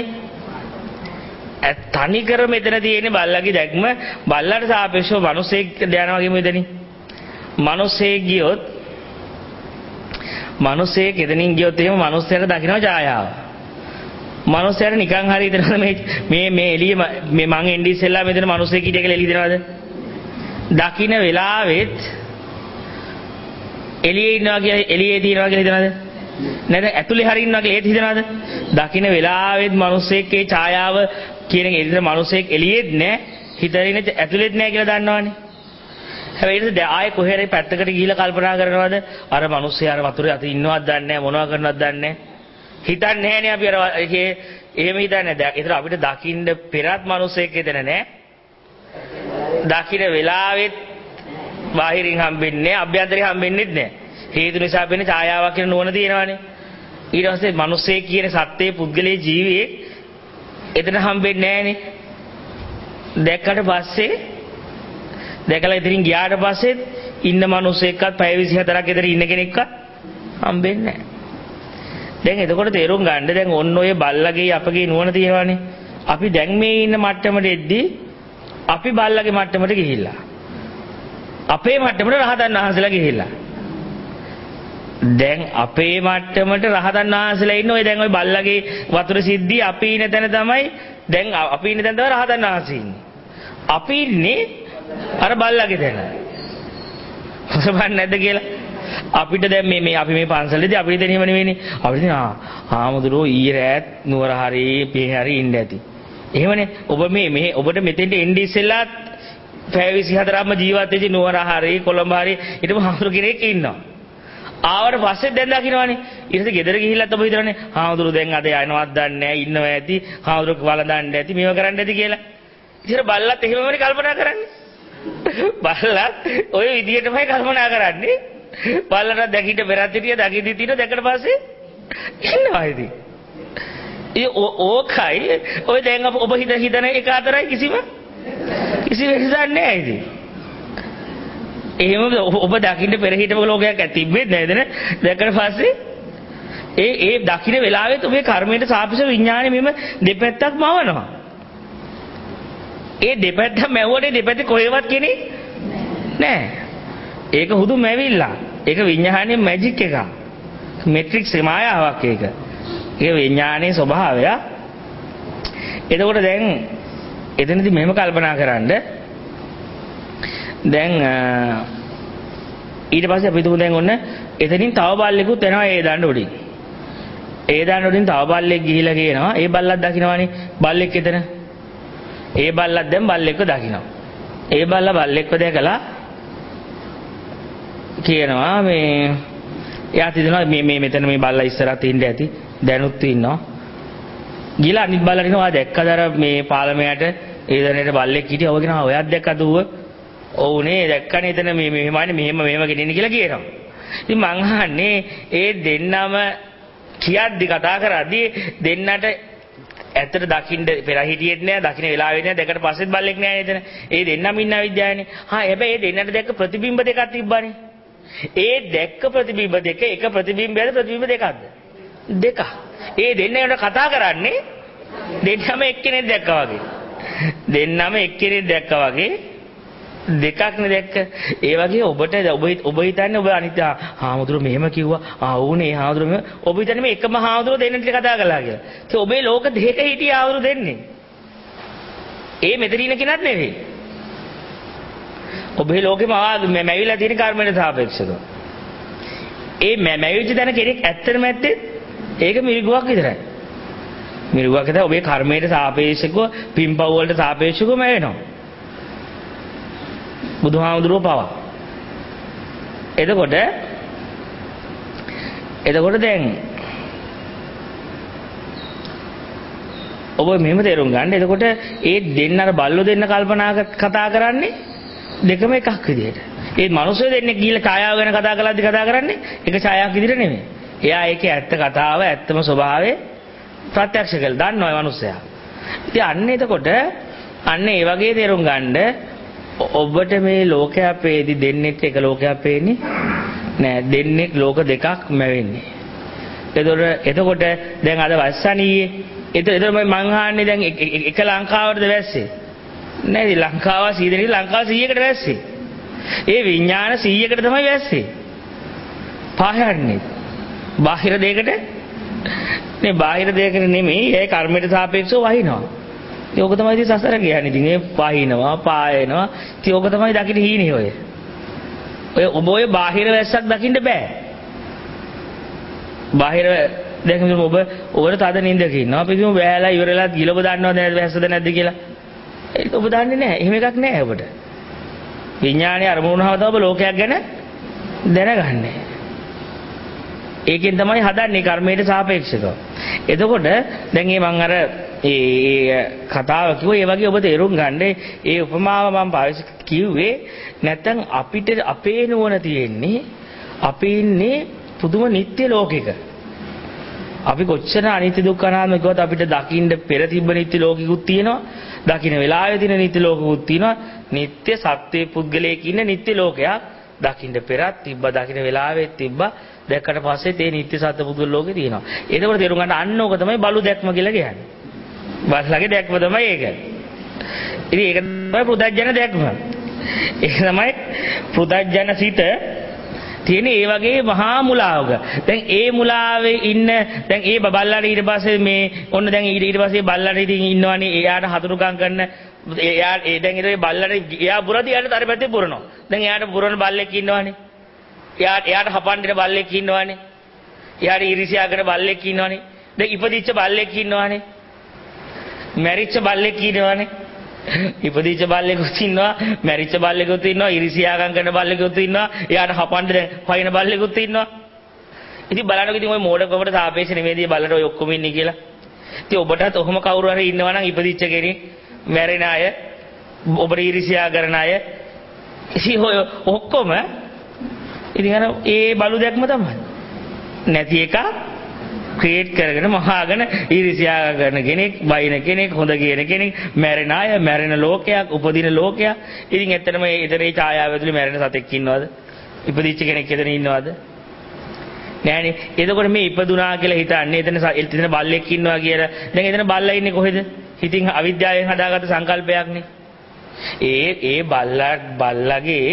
තනිකර මෙතන තියෙන බල්ලගේ දැක්ම බල්ලට සාපේක්ෂව මිනිසෙක් යනවා වගේම එදෙනි. මිනිසෙක් එතනින් ගියොත් එහෙම මිනිස්සයාට දකින්න ඡායාව. මිනිස්සයාට නිකන් හරි හිතනවාද මේ එළිය මේ මං එන්නේ ඉස්සෙල්ලා මෙතන මිනිසෙක් හිටිය කියලා එළිය දෙනවද? දකින්න වෙලාවෙත් එළියේ ඉන්නවා කියලා එළියේ තියනවා කියලා හිතනවද? නැත්නම් ඇතුලේ හරි ඉන්නවා කියලා ඒත් හිතනවද? දකින්න වෙලාවෙත් මිනිස්සෙක්ගේ ඡායාව කියන එක එතන මිනිස්සෙක් එළියේත් නැහැ, හිතරින් ඇතුලේත් නැහැ කියලා දන්නවනේ. හැබැයි ඒක ආයේ කොහේ හරි පැත්තකට ගිහිල්ලා කල්පනා කරනවද? අර මිනිස්සයා අර වතුරේ අත ඉන්නවද දන්නේ නැහැ, මොනවා කරනවද දන්නේ නැහැ. හිතන්නේ නැහනේ අපි අර ඒකේ එහෙම හිතන්නේ නැහැ. ඒතර අපිට දකින්න පෙරත් මිනිස්සෙක් එතන නැහැ. දකින්න වෙලාවෙත් බාහිරින් හම්බෙන්නේ නැහැ, අභ්‍යන්තරයෙන් හම්බෙන්නේ නැහැ. හේතු නිසා වෙන්නේ ඡායාවක් කියන නුවණ තියෙනවානේ. ඊට පස්සේ මිනිස්සේ කියන සත්‍යයේ පුද්ගලයේ ජීවියේ එතන හම්බෙන්නේ නැහනේ. දැක්කට පස්සේ දැකලා ඉතින් ගියාට පස්සේ ඉන්න මිනිස්සෙක්වත් පැය 24ක් ඉතර ඉන්න කෙනෙක්වත් හම්බෙන්නේ නැහැ. දැන් එතකොට තේරුම් ගන්න දැන් ඔන්න ඔය බල්ලගේ අපගේ නුවණ තියෙනවානේ. අපි දැන් මේ ඉන්න මට්ටමට එද්දී අපි බල්ලගේ මට්ටමට ගිහිල්ලා. අපේ මට්ටමට රහතන් වහන්සේලා ගිහිල්ලා. දැන් අපේ මට්ටමට රහතන් වහන්සේලා ඉන්න ඔය දැන් ඔය බල්ලගේ වතුර සිද්ධි අපි ඉන්න තැන තමයි දැන් අපි ඉන්න තැන තමයි රහතන් වහන්සේ ඉන්නේ. අපි ඉන්නේ අර බල්ලගේ තැන. හොසබන් නැද්ද කියලා? අපිට දැන් මේ අපි මේ පන්සලේදී අපිට දැන් එහෙම නෙවෙයිනේ. අපිට ඉතින් ආමුදුරෝ ඊයේ රෑත් නුවර හරි පේ හරි ඉන්න ඇති. එහෙමනේ. ඔබ මේ ඔබට මෙතෙන්ට එන්නේ ඉස්සෙල්ලා පැය 24ක්ම ජීවත් වෙච්ච නුවර හරි කොළඹ හරි ඊටම හාමුදුරු කෙනෙක් ඉන්නවා. ආවට පස්සේ දැන් දකින්නවනේ. ඊට පස්සේ ගෙදර ගිහිල්ලත් ඔබ හිතනනේ හාමුදුරු දැන් අද යනවත් දන්නේ නැහැ ඉන්නවා ඇති. හාමුදුරු වළඳන්න ඇති මේව කරන්න ඇති කියලා. ඉතින් බල්ලත් එහෙමමනේ කල්පනා කරන්නේ. බල්ලත් ඔය විදිහටමයි කල්පනා කරන්නේ. බල්ලට දැකිට පෙරත් හිටිය දකිද්දි තියෙන දැකට පස්සේ ඉන්නවා ඉතින්. ඕකයි ඔය දැන් ඔබ හිතන එක අතරයි කිසි වෙනසක් නැහැ ඉතින්. එහෙම ඔබ දකින්න පෙර හිටපු ලෝකයක් තිබෙන්නේ නැද්ද නේ? දැක්කට පස්සේ ඒ දකින්න වෙලාවෙත් ඔබේ කර්මයට සාපේක්ෂව විඥාණය මෙම දෙපැත්තක් මවනවා. ඒ දෙපැත්ත මැවුවට දෙපැත්තේ කොහෙවත් කෙනෙක් නැහැ. ඒක හුදු මැවිල්ලා. ඒක විඥානයේ මැජික් එකක්. මැට්‍රික්ස් මායාවක් ඒක. ඒ විඥානයේ ස්වභාවය. එතකොට දැන් එතනදී මෙහෙම කල්පනා කරන්න. දැන් ඊට පස්සේ අපි තුමු දැන් ඔන්න එතනින් තව බල්ලෙකුත් එනවා ඒ දාන්න උඩින්. ඒ දාන්න උඩින් තව බල්ලෙක් ගිහිලා කියනවා. ඒ බල්ලක් දකින්නවනේ. බල්ලෙක් එතන. ඒ බල්ලක් දැන් බල්ලෙක්ව දකිනවා. ඒ බල්ලා බල්ලෙක්ව දැකලා කියනවා මේ එයා හිතනවා මේ මෙතන මේ බල්ලා ඉස්සරහට ඉන්න ඇති. දැනුත් ඉන්නවා. ගිහලා අනිත් බල්ලට කියනවා දැක්කද අර මේ පාලමයට ඒ දණේට බල්ලෙක් හිටියා. ඔය කියනවා ඔයත් දැක්කද ඌව? ඔව්නේ දැක්කනේ එතන මෙහෙම ගෙනින්න කියලා කියනවා. ඉතින් මං අහන්නේ ඒ දෙන්නම කියද්දි කතා කරද්දී දෙන්නට ඇත්තට දකින්න පෙර හිටියෙත් නෑ දකින්න වෙලාවෙත් නෑ දෙකට පස්සෙත් බල්ලෙක් නෑ එතන. ඒ දෙන්නම ඉන්න අවිද්‍යාවනේ. හැබැයි ඒ දෙන්නට දැක්ක ප්‍රතිබිම්බ දෙකක් තිබ්බනේ. ඒ දැක්ක ප්‍රතිබිම්බ දෙක එක ප්‍රතිබිම්බයද ප්‍රතිබිම්බ දෙකක්ද? දෙකක්. ඒ දෙන්නට කතා කරන්නේ දෙන්නම එක්කෙනෙක් දැක්කා වගේ. දෙන්නම එක්කෙනෙක් දැක්කා වගේ දෙකක් නේ දැක්ක. ඒ වගේ ඔබට ඔබ හිතන්නේ ඔබ අනිත් හාමුදුරුවෝ මෙහෙම කිව්වා. වුනේ හාමුදුරුවෝ ඔබ හිතන්නේ මේ එකම හාමුදුරුවෝ දෙන්නට කතා කළා කියලා. ඒ ඔබේ ලෝක දෙක හිටිය හාමුදුරුවෝ දෙන්නේ. ඒ මෙතන ඉන්න කෙනත් නෙවෙයි. ඔබේ ලෝකෙම මැවිලා තියෙන කර්මයට සාපේක්ෂව. ඒ මැවිච්ච දන කෙනෙක් ඇත්තටම ඇත්තේ ඒක මිරිගුවක් විතරයි. මිරිගුවක් විතර ඔබේ කර්මයට සාපේක්ෂව පින්පව් වලට සාපේක්ෂව මැවෙනවා. බුදුහාමුදුරුවෝ පවා. එතකොට දැන් ඔබ මෙහෙම තේරුම් ගන්න. එතකොට ඒ දෙන්න අර බල්ලෝ දෙන්න කතා කරන්නේ දෙකම එකක් විදියට. ඒ මිනිස්සු දෙන්නේ ගිහිල්ලා ඡායාව ගැන කතා කළාද කතා කරන්නේ එක ඡායාවක් විදියට නෙමෙයි. එයා ඒකේ ඇත්ත කතාව ඇත්තම ස්වභාවය ප්‍රත්‍යක්ෂ කළා. දන්නවා ඒ මිනිස්සයා. ඉතින් අන්න එතකොට අන්න ඒ වගේ තේරුම් ගන්න ඔබට මේ ලෝකයක් පේදි දෙන්නෙක් එක ලෝකයක් පේන්නේ නෑ. දෙන්නෙක් ලෝක දෙකක් මැවෙන්නේ. එතකොට දැන් අද වස්සණීයේ එතකොට මං අහන්නේ දැන් එක ලංකාවටද වැස්සේ? නෑ ලංකාව 100 දෙනෙක් ලංකාව 100කට වැස්සේ. ඒ විඥාන 100කට තමයි වැස්සේ. පාහයන්නේ. බාහිර දෙයකට නේ බාහිර දෙයකට නෙමෙයි ඒ කර්මයට සාපේක්ෂව වහිනවා. ඒක තමයි ඉතින් සසර කියන්නේ. ඉතින් ඒ වහිනවා පායනවා. ඉතින් ඕක තමයි දකින්න හීනේ ඔය. ඔබ ඔය බාහිර වැස්සක් දකින්න බෑ. බාහිර දැන් ඔබට තද නින්දක ඉන්නවා. අපි කිව්ව බෑලා ඉවරලා ගිලව දන්නවද නැද්ද වැස්සද නැද්ද කියලා. ඒක ඔබ දන්නේ නැහැ. එහෙම එකක් නැහැ ඔබට. විඥානයේ අරමුණව තමයි ඔබ ලෝකයක් ගැන දැනගන්නේ. ඒකෙන් තමයි හදන්නේ කර්මයට සාපේක්ෂව. එතකොට දැන් මේ මම අර ඒ කතාව කිව්වා ඒ වගේ ඔබ තේරුම් ගන්න ඒ උපමාව මම පාවිච්චි කිව්වේ නැත්නම් අපිට අපේ නුවණ තියෙන්නේ අපි ඉන්නේ පුදුම නිත්‍ය ලෝකයක. අපි කොච්චර අනිත්‍ය දුක්ඛ අනාත්ම කිව්වත් අපිට දකින්න පෙර තිබ්බ නිත්‍ය ලෝකිකුත් තියෙනවා. දකින්න වෙලාවේ තියෙන නිත්‍ය ලෝකිකුත් තියෙනවා. නිත්‍ය සත්‍ය පුද්ගලයෙක් ඉන්න නිත්‍ය ලෝකයක් දකින්න පෙරත් තිබ්බා දකින්න වෙලාවෙත් තිබ්බා. දැක්කට පස්සේ ඒ නිත්‍ය සත්‍ය පුද්ගල ලෝකේ තියෙනවා. ඒකවල තේරුම් ගන්න අන්න ඕක තමයි බලු දැක්ම කියලා කියන්නේ. බලලගේ දැක්ම තමයි ඒක. ඉතින් ඒක තමයි පුදජන දැක්ම. ඒක තමයි පුදජන සිත තියෙන ඒ වගේ මහා මුලාවක. දැන් ඒ මුලාවේ ඉන්න දැන් ඒ බබල්ලාට ඊට පස්සේ මේ ඔන්න දැන් ඊට පස්සේ බල්ලාට ඉතින් ඉන්නවනේ එයාට හතුරුකම් කරන එයා දැන් ඊට බල්ලාට එයා බුරදී එයාට අර පැත්තේ පුරනවා. දැන් එයාට පුරන බල්ලෙක් ඉන්නවනේ. එයාට හපන්න දෙන බල්ලෙක් ඉන්නවනේ. එයාට ඊර්ෂ්‍යා කරන බල්ලෙක් ඉන්නවනේ. දැන් ඉපදිච්ච බල්ලෙක් ඉන්නවනේ. මැරිච්ච බල්ලෙක් ඉන්නවනේ. ඉපදිච්ච බල්ලෙකුත් ඉන්නවා, මැරිච්ච බල්ලෙකුත් ඉන්නවා, ඊර්ෂ්‍යාකම් කරන බල්ලෙකුත් ඉන්නවා, එයාට හපන්න දැන් පයින් බල්ලෙකුත් ඉන්නවා. ඉතින් බලන්නකො ඉතින් ওই මෝඩකමට සාපේක්ෂ නෙමෙයිද බල්ලට ඔය ඔක්කොම ඉන්නේ කියලා. ඉතින් ඔබටත් ඔහොම කවුරු හරි ඉන්නවා නම් ඉපදිච්ච කෙනෙක්, මැරෙන අය, ඔබට ඊර්ෂ්‍යා කරන අය, ඉතින් ඔය ඔක්කොම ඉතින් අර ඒ බලු දැක්ම තමයි. නැති එක ක්‍රියේට් කරගෙන මහාගෙන ඊර්ෂ්‍යා කරන කෙනෙක්, බයින කෙනෙක්, හොඳ කියන කෙනෙක්, මැරෙන අය, මැරෙන ලෝකයක්, උපදින ලෝකයක්. ඉතින් ඇත්තටම ඒ ඡායාව ඇතුලේ මැරෙන සතෙක් ඉන්නවද? ඉපදිච්ච කෙනෙක් එතන ඉන්නවද? නෑනේ. එතකොට මේ ඉපදුනා කියලා හිතන්නේ එතන බල්ලෙක් ඉන්නවා කියලා. දැන් එතන බල්ලා ඉන්නේ කොහෙද? හිතින් අවිද්‍යාවෙන් හදාගත්ත සංකල්පයක්නේ. ඒ බල්ලාගේ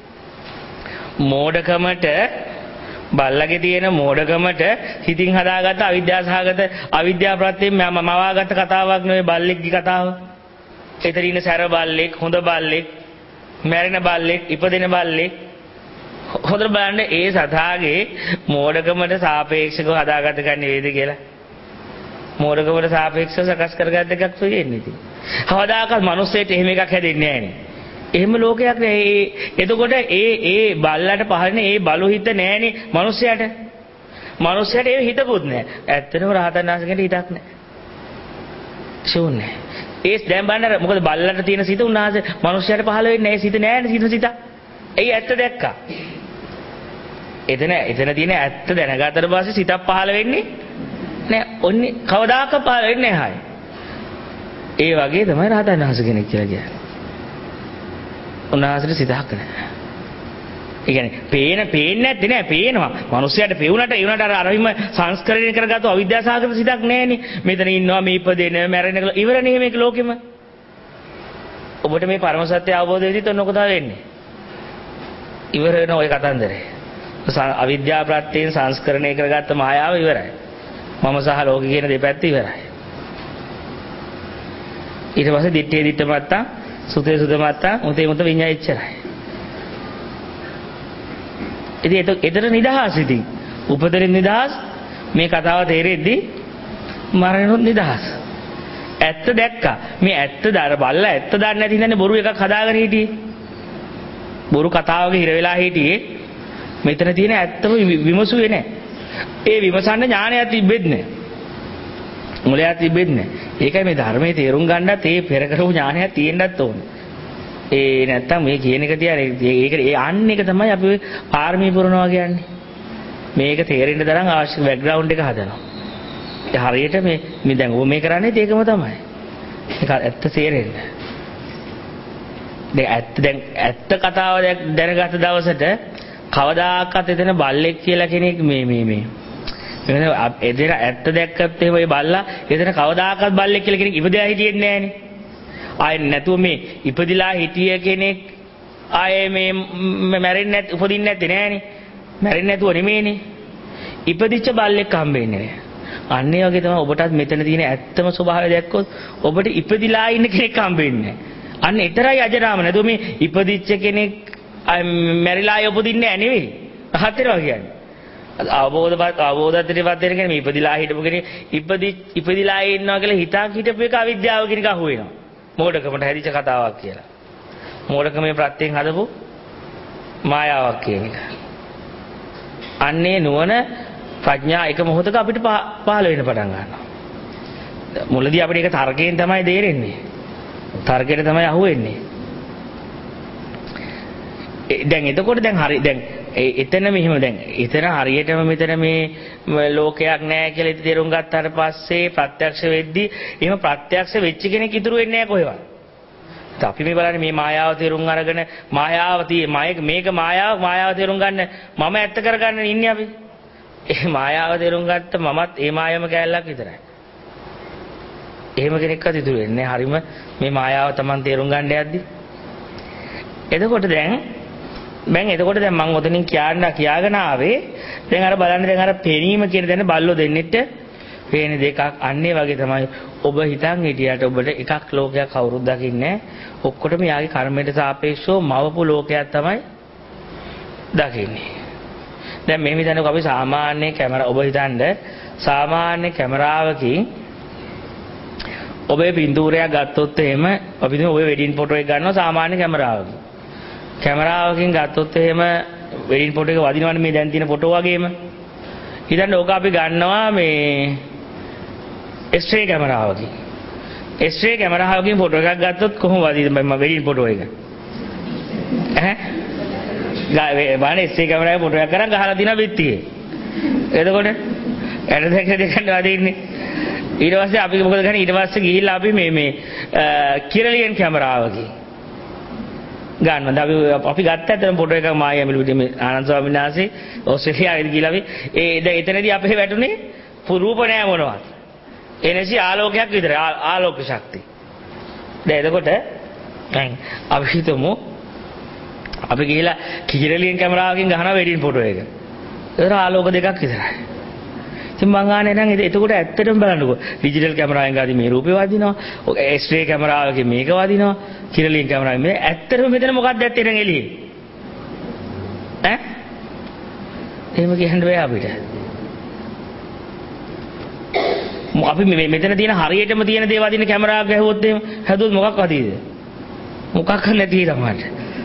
මෝඩකමට බල්ලගේ තියෙන මෝඩකමට හිතින් හදාගත්ත අවිද්‍යාව ප්‍රත්‍යයෙන් මවාගත්ත කතාවක් නෙවෙයි බල්ලෙක්ගේ කතාව. එතන ඉන්න සැර බල්ලෙක්, හොඳ බල්ලෙක්, මැරෙන බල්ලෙක්, ඉපදෙන බල්ලෙක්. හොඳට බලන්න ඒ සතාගේ මෝඩකමට සාපේක්ෂව හදාගත්ත ගන්න නෙවෙයිද කියලා. මෝඩකමට සාපේක්ෂව සකස් කරගත්ත එකක් වෙන්නේ ඉතින්. කවදාකවත් මිනිස්සෙට එහෙම එකක් හැදෙන්නේ නැහැ නේ. එහෙම ලෝකයක් නෑ. එතකොට ඒ බල්ලට පහළනේ ඒ බලු හිත නෑනේ මිනිස්සයාට. මිනිස්සයාට ඒ හිතකුත් නෑ. ඇත්තටම රහතන් වහන්සේගෙට හිතක් නෑ. ෂෝන්නේ. ඒ දැන් බලන්න මොකද බල්ලට තියෙන සිත උන්වහන්සේ මිනිස්සයාට පහළ වෙන්නේ නෑ. සිත නෑනේ සිත. එයි ඇත්ත දැක්කා. එතන තියෙන ඇත්ත දැනගත්තට පස්සේ සිතක් පහළ වෙන්නේ නෑ. ඔන්නේ කවදාක පහළ වෙන්නේ නැහැ. ඒ වගේ තමයි රහතන් වහන්සේ කෙනෙක් කියලා කියන්නේ. උන්වහන්සේට සිතක් නැහැ. ඒ කියන්නේ පේන්නේ නැත්තේ නෑ පේනවා. මිනිස්සයාට පෙවුනට ඒ උනට අර විම සංස්කරණය කරගත්තු අවිද්‍යාසහගත සිතක් නෑනේ. මෙතන ඉන්නවා මේ ඉපදෙන මැරෙන ඉවරනේ මේක ලෝකෙම. ඔබට මේ පරම සත්‍ය අවබෝධ වෙද්දිත් ඔන්න ඔක තමයි වෙන්නේ. ඉවර වෙන ඔය කතන්දරේ. අවිද්‍යාව ප්‍රත්‍යයෙන් සංස්කරණය කරගත්ත මායාව ඉවරයි. මම සහ ලෝකෙ කියන දෙපැත්ත ඉවරයි. ඊට පස්සේ දිත්තේ දිත්ත මත්තා සුතේ සුත මත්තා මුතේ මුත විඤ්ඤා එච්චරයි. ඉතින් ඒතර නිදහස් ඉතින්. උපතරින් නිදහස් මේ කතාව තේරෙද්දි මරණුත් නිදහස්. ඇත්ත දැක්කා. මේ ඇත්ත දර බල්ලා ඇත්ත දන්නේ නැති ඉඳන්නේ බොරු එකක් හදාගෙන හිටියේ. බොරු කතාවක හිර වෙලා හිටියේ. මෙතන තියෙන ඇත්තම විමසුවේ නැහැ. ඒ විමසන්න ඥානයක් තිබෙන්නේ නැහැ. මුලයා තිබෙන්නේ. ඒකයි මේ ධර්මයේ තේරුම් ගන්නත් ඒ පෙර කරපු ඥානයක් තියෙන්නත් ඕනේ. ඒ නැත්තම් මේ කියන එක තියන්නේ ඒක අන්න එක තමයි අපි පාරමී පුරනවා කියන්නේ. මේක තේරෙන්න තරම් අවශ්‍ය බෑග්ග්‍රවුන්ඩ් එක හදනවා. ඒ හරියට මේ දැන් ඔබ මේ කරන්නේ ඒකම තමයි. ඒක ඇත්ත තේරෙන්න. දැන් ඇත්ත කතාව දැනගත් දවසට කවදාකවත් එතන බල්ලෙක් කියලා කෙනෙක් මේ එතන ඇත්ත දැක්කත් එහෙම ඒ බල්ලා එතන කවදාකවත් බල්ලෙක් කියලා කෙනෙක් ඉපදලා හිටියෙන්නේ නැහනේ. ආයේ නැතුව මේ ඉපදිලා හිටිය කෙනෙක් ආයේ මේ මැරෙන්නේ නැත් උපදින්නේ නැත්තේ නෑනේ. මැරෙන්නේ නැතුව නෙමෙයිනේ. ඉපදිච්ච බල්ලෙක් හම්බෙන්නේ නෑ. අන්න ඒ වගේ තමයි ඔබටත් මෙතන තියෙන ඇත්තම ස්වභාවය දැක්කොත් ඔබට ඉපදිලා ඉන්න කෙනෙක් හම්බෙන්නේ නෑ. අන්න ඒතරයි අජරාම නැතුව මේ ඉපදිච්ච කෙනෙක් මැරිලා උපදින්නේ නෑ නෙවෙයි. රහත් වෙනවා කියන්නේ. අවබෝධයටපත් වෙන කෙනෙක් මේ ඉපදිලා හිටපු කෙනෙක් ඉපදිලා ඉන්නවා කියලා හිතක් හිටපු එක අවිද්‍යාව කෙනෙක් අහු වෙනවා. මෝඩකමට හැදිච්ච කතාවක් කියලා. මෝඩකමේ ප්‍රත්‍යයෙන් හදපු මායාවක් කියන එක. අන්නේ නුවණ ප්‍රඥා එක මොහොතක අපිට පහළ වෙන්න පටන් ගන්නවා. මුලදී අපිට ඒක තර්කයෙන් තමයි තේරෙන්නේ. තර්කයට තමයි අහුවෙන්නේ. දැන් එතකොට දැන් හරි දැන් එතන මෙහෙම දැන් එතන හරියටම මෙතන මේ ලෝකයක් නැහැ කියලා ඉතින් තේරුම් ගත්තාට පස්සේ ප්‍රත්‍යක්ෂ වෙද්දී එහෙම ප්‍රත්‍යක්ෂ වෙච්ච කෙනෙක් ඉතුරු වෙන්නේ නැහැ කොහෙවත්. අපි මේ බලන්නේ මේ මායාව තේරුම් අරගෙන මේක මායාව තේරුම් ගන්න මම ඇත්ත කරගන්න ඉන්නේ අපි. ඒ මායාව තේරුම් ගත්ත මමත් ඒ මායම කැලලක් විතරයි. එහෙම කෙනෙක්වත් ඉතුරු වෙන්නේ නැහැ. හරිම මේ මායාව Taman තේරුම් ගන්න යද්දී. එතකොට දැන් මම ඔතනින් කියාගෙන ආවේ දැන් අර බලන්න දැන් අර පෙනීම කියන දේ බල්ලෝ දෙන්නෙට පේන දෙකක් අන්නේ වගේ තමයි ඔබ හිතන් හිටියට ඔබට එකක් ලෝකයක් කවුරුත් දකින්නේ ඔක්කොටම යාගේ කර්මයට සාපේක්ෂව මවපු ලෝකයක් තමයි දකින්නේ. දැන් මේ විදිහට අපි සාමාන්‍ය කැමරා ඔබ හිතන්න සාමාන්‍ය කැමරාවකින් ඔබේ පින්තූරයක් ගත්තොත් එහෙම අපි හිතමු ඔබේ වෙඩින් ෆොටෝ එක ගන්නවා සාමාන්‍ය කැමරාවකින් ගත්තොත් එහෙම වෙඩින් ෆොටෝ එක වදිනවනේ මේ දැන් තියෙන ෆොටෝ වගේම. හිතන්න ඕක අපි ගන්නවා මේ S-ray කැමරාවකින්. S-ray කැමරාවකින් ෆොටෝ එකක් ගත්තොත් කොහොම වදිද මම වෙඩින් ෆොටෝ එක? බලන්න S-ray කැමරාවේ ෆොටෝ එකක් කරන් ගහලා දිනා පිටියේ. එතකොට ඇට දෙකෙන් වදින්නේ. ඊට පස්සේ අපි මොකද කරන්නේ ඊට පස්සේ ගිහිල්ලා අපි මේ කිරලියන් කැමරාවකින් ගන්නවා. අපි ගත්ත ඇත්තටම ෆොටෝ එකක් මායිම් පිළිවිදේ ආනන්ද ස්වාමීන් වහන්සේ ඕස්ට්‍රේලියාවේදී ගිහලා අපි එතනදී අපේ වැටුනේ රූප නෑ මොනවත්. එනසි ආලෝකයක් විතරයි ආලෝක ශක්තිය. දැන් එතකොට දැන් අපි හිතමු අපි ගිහලා කිරලියන් කැමරාවකින් ගහනවා වෙඩින් ෆොටෝ එක. ඒතර ආලෝක දෙකක් විතරයි. ඉතින් මං ආනේ නම් එතකොට ඇත්තටම බලන්නකෝ ඩිජිටල් කැමරාවෙන් ගාදී මේ රූපේ වදිනවා. S-ray කැමරාවකින් මේක වදිනවා. කිරලියන් කැමරාවෙන් මේ ඇත්තටම මෙතන මොකක්ද ඇත්තේ නම් එළියේ? එහෙම කියන්න බෑ අපිට. අපි මෙතන තියෙන හරියටම තියෙන දේ වදින කැමරාවක් ගැහුවොත් එහෙම හැදුවොත් මොකක් වදීද? මොකක් නැති තමයි.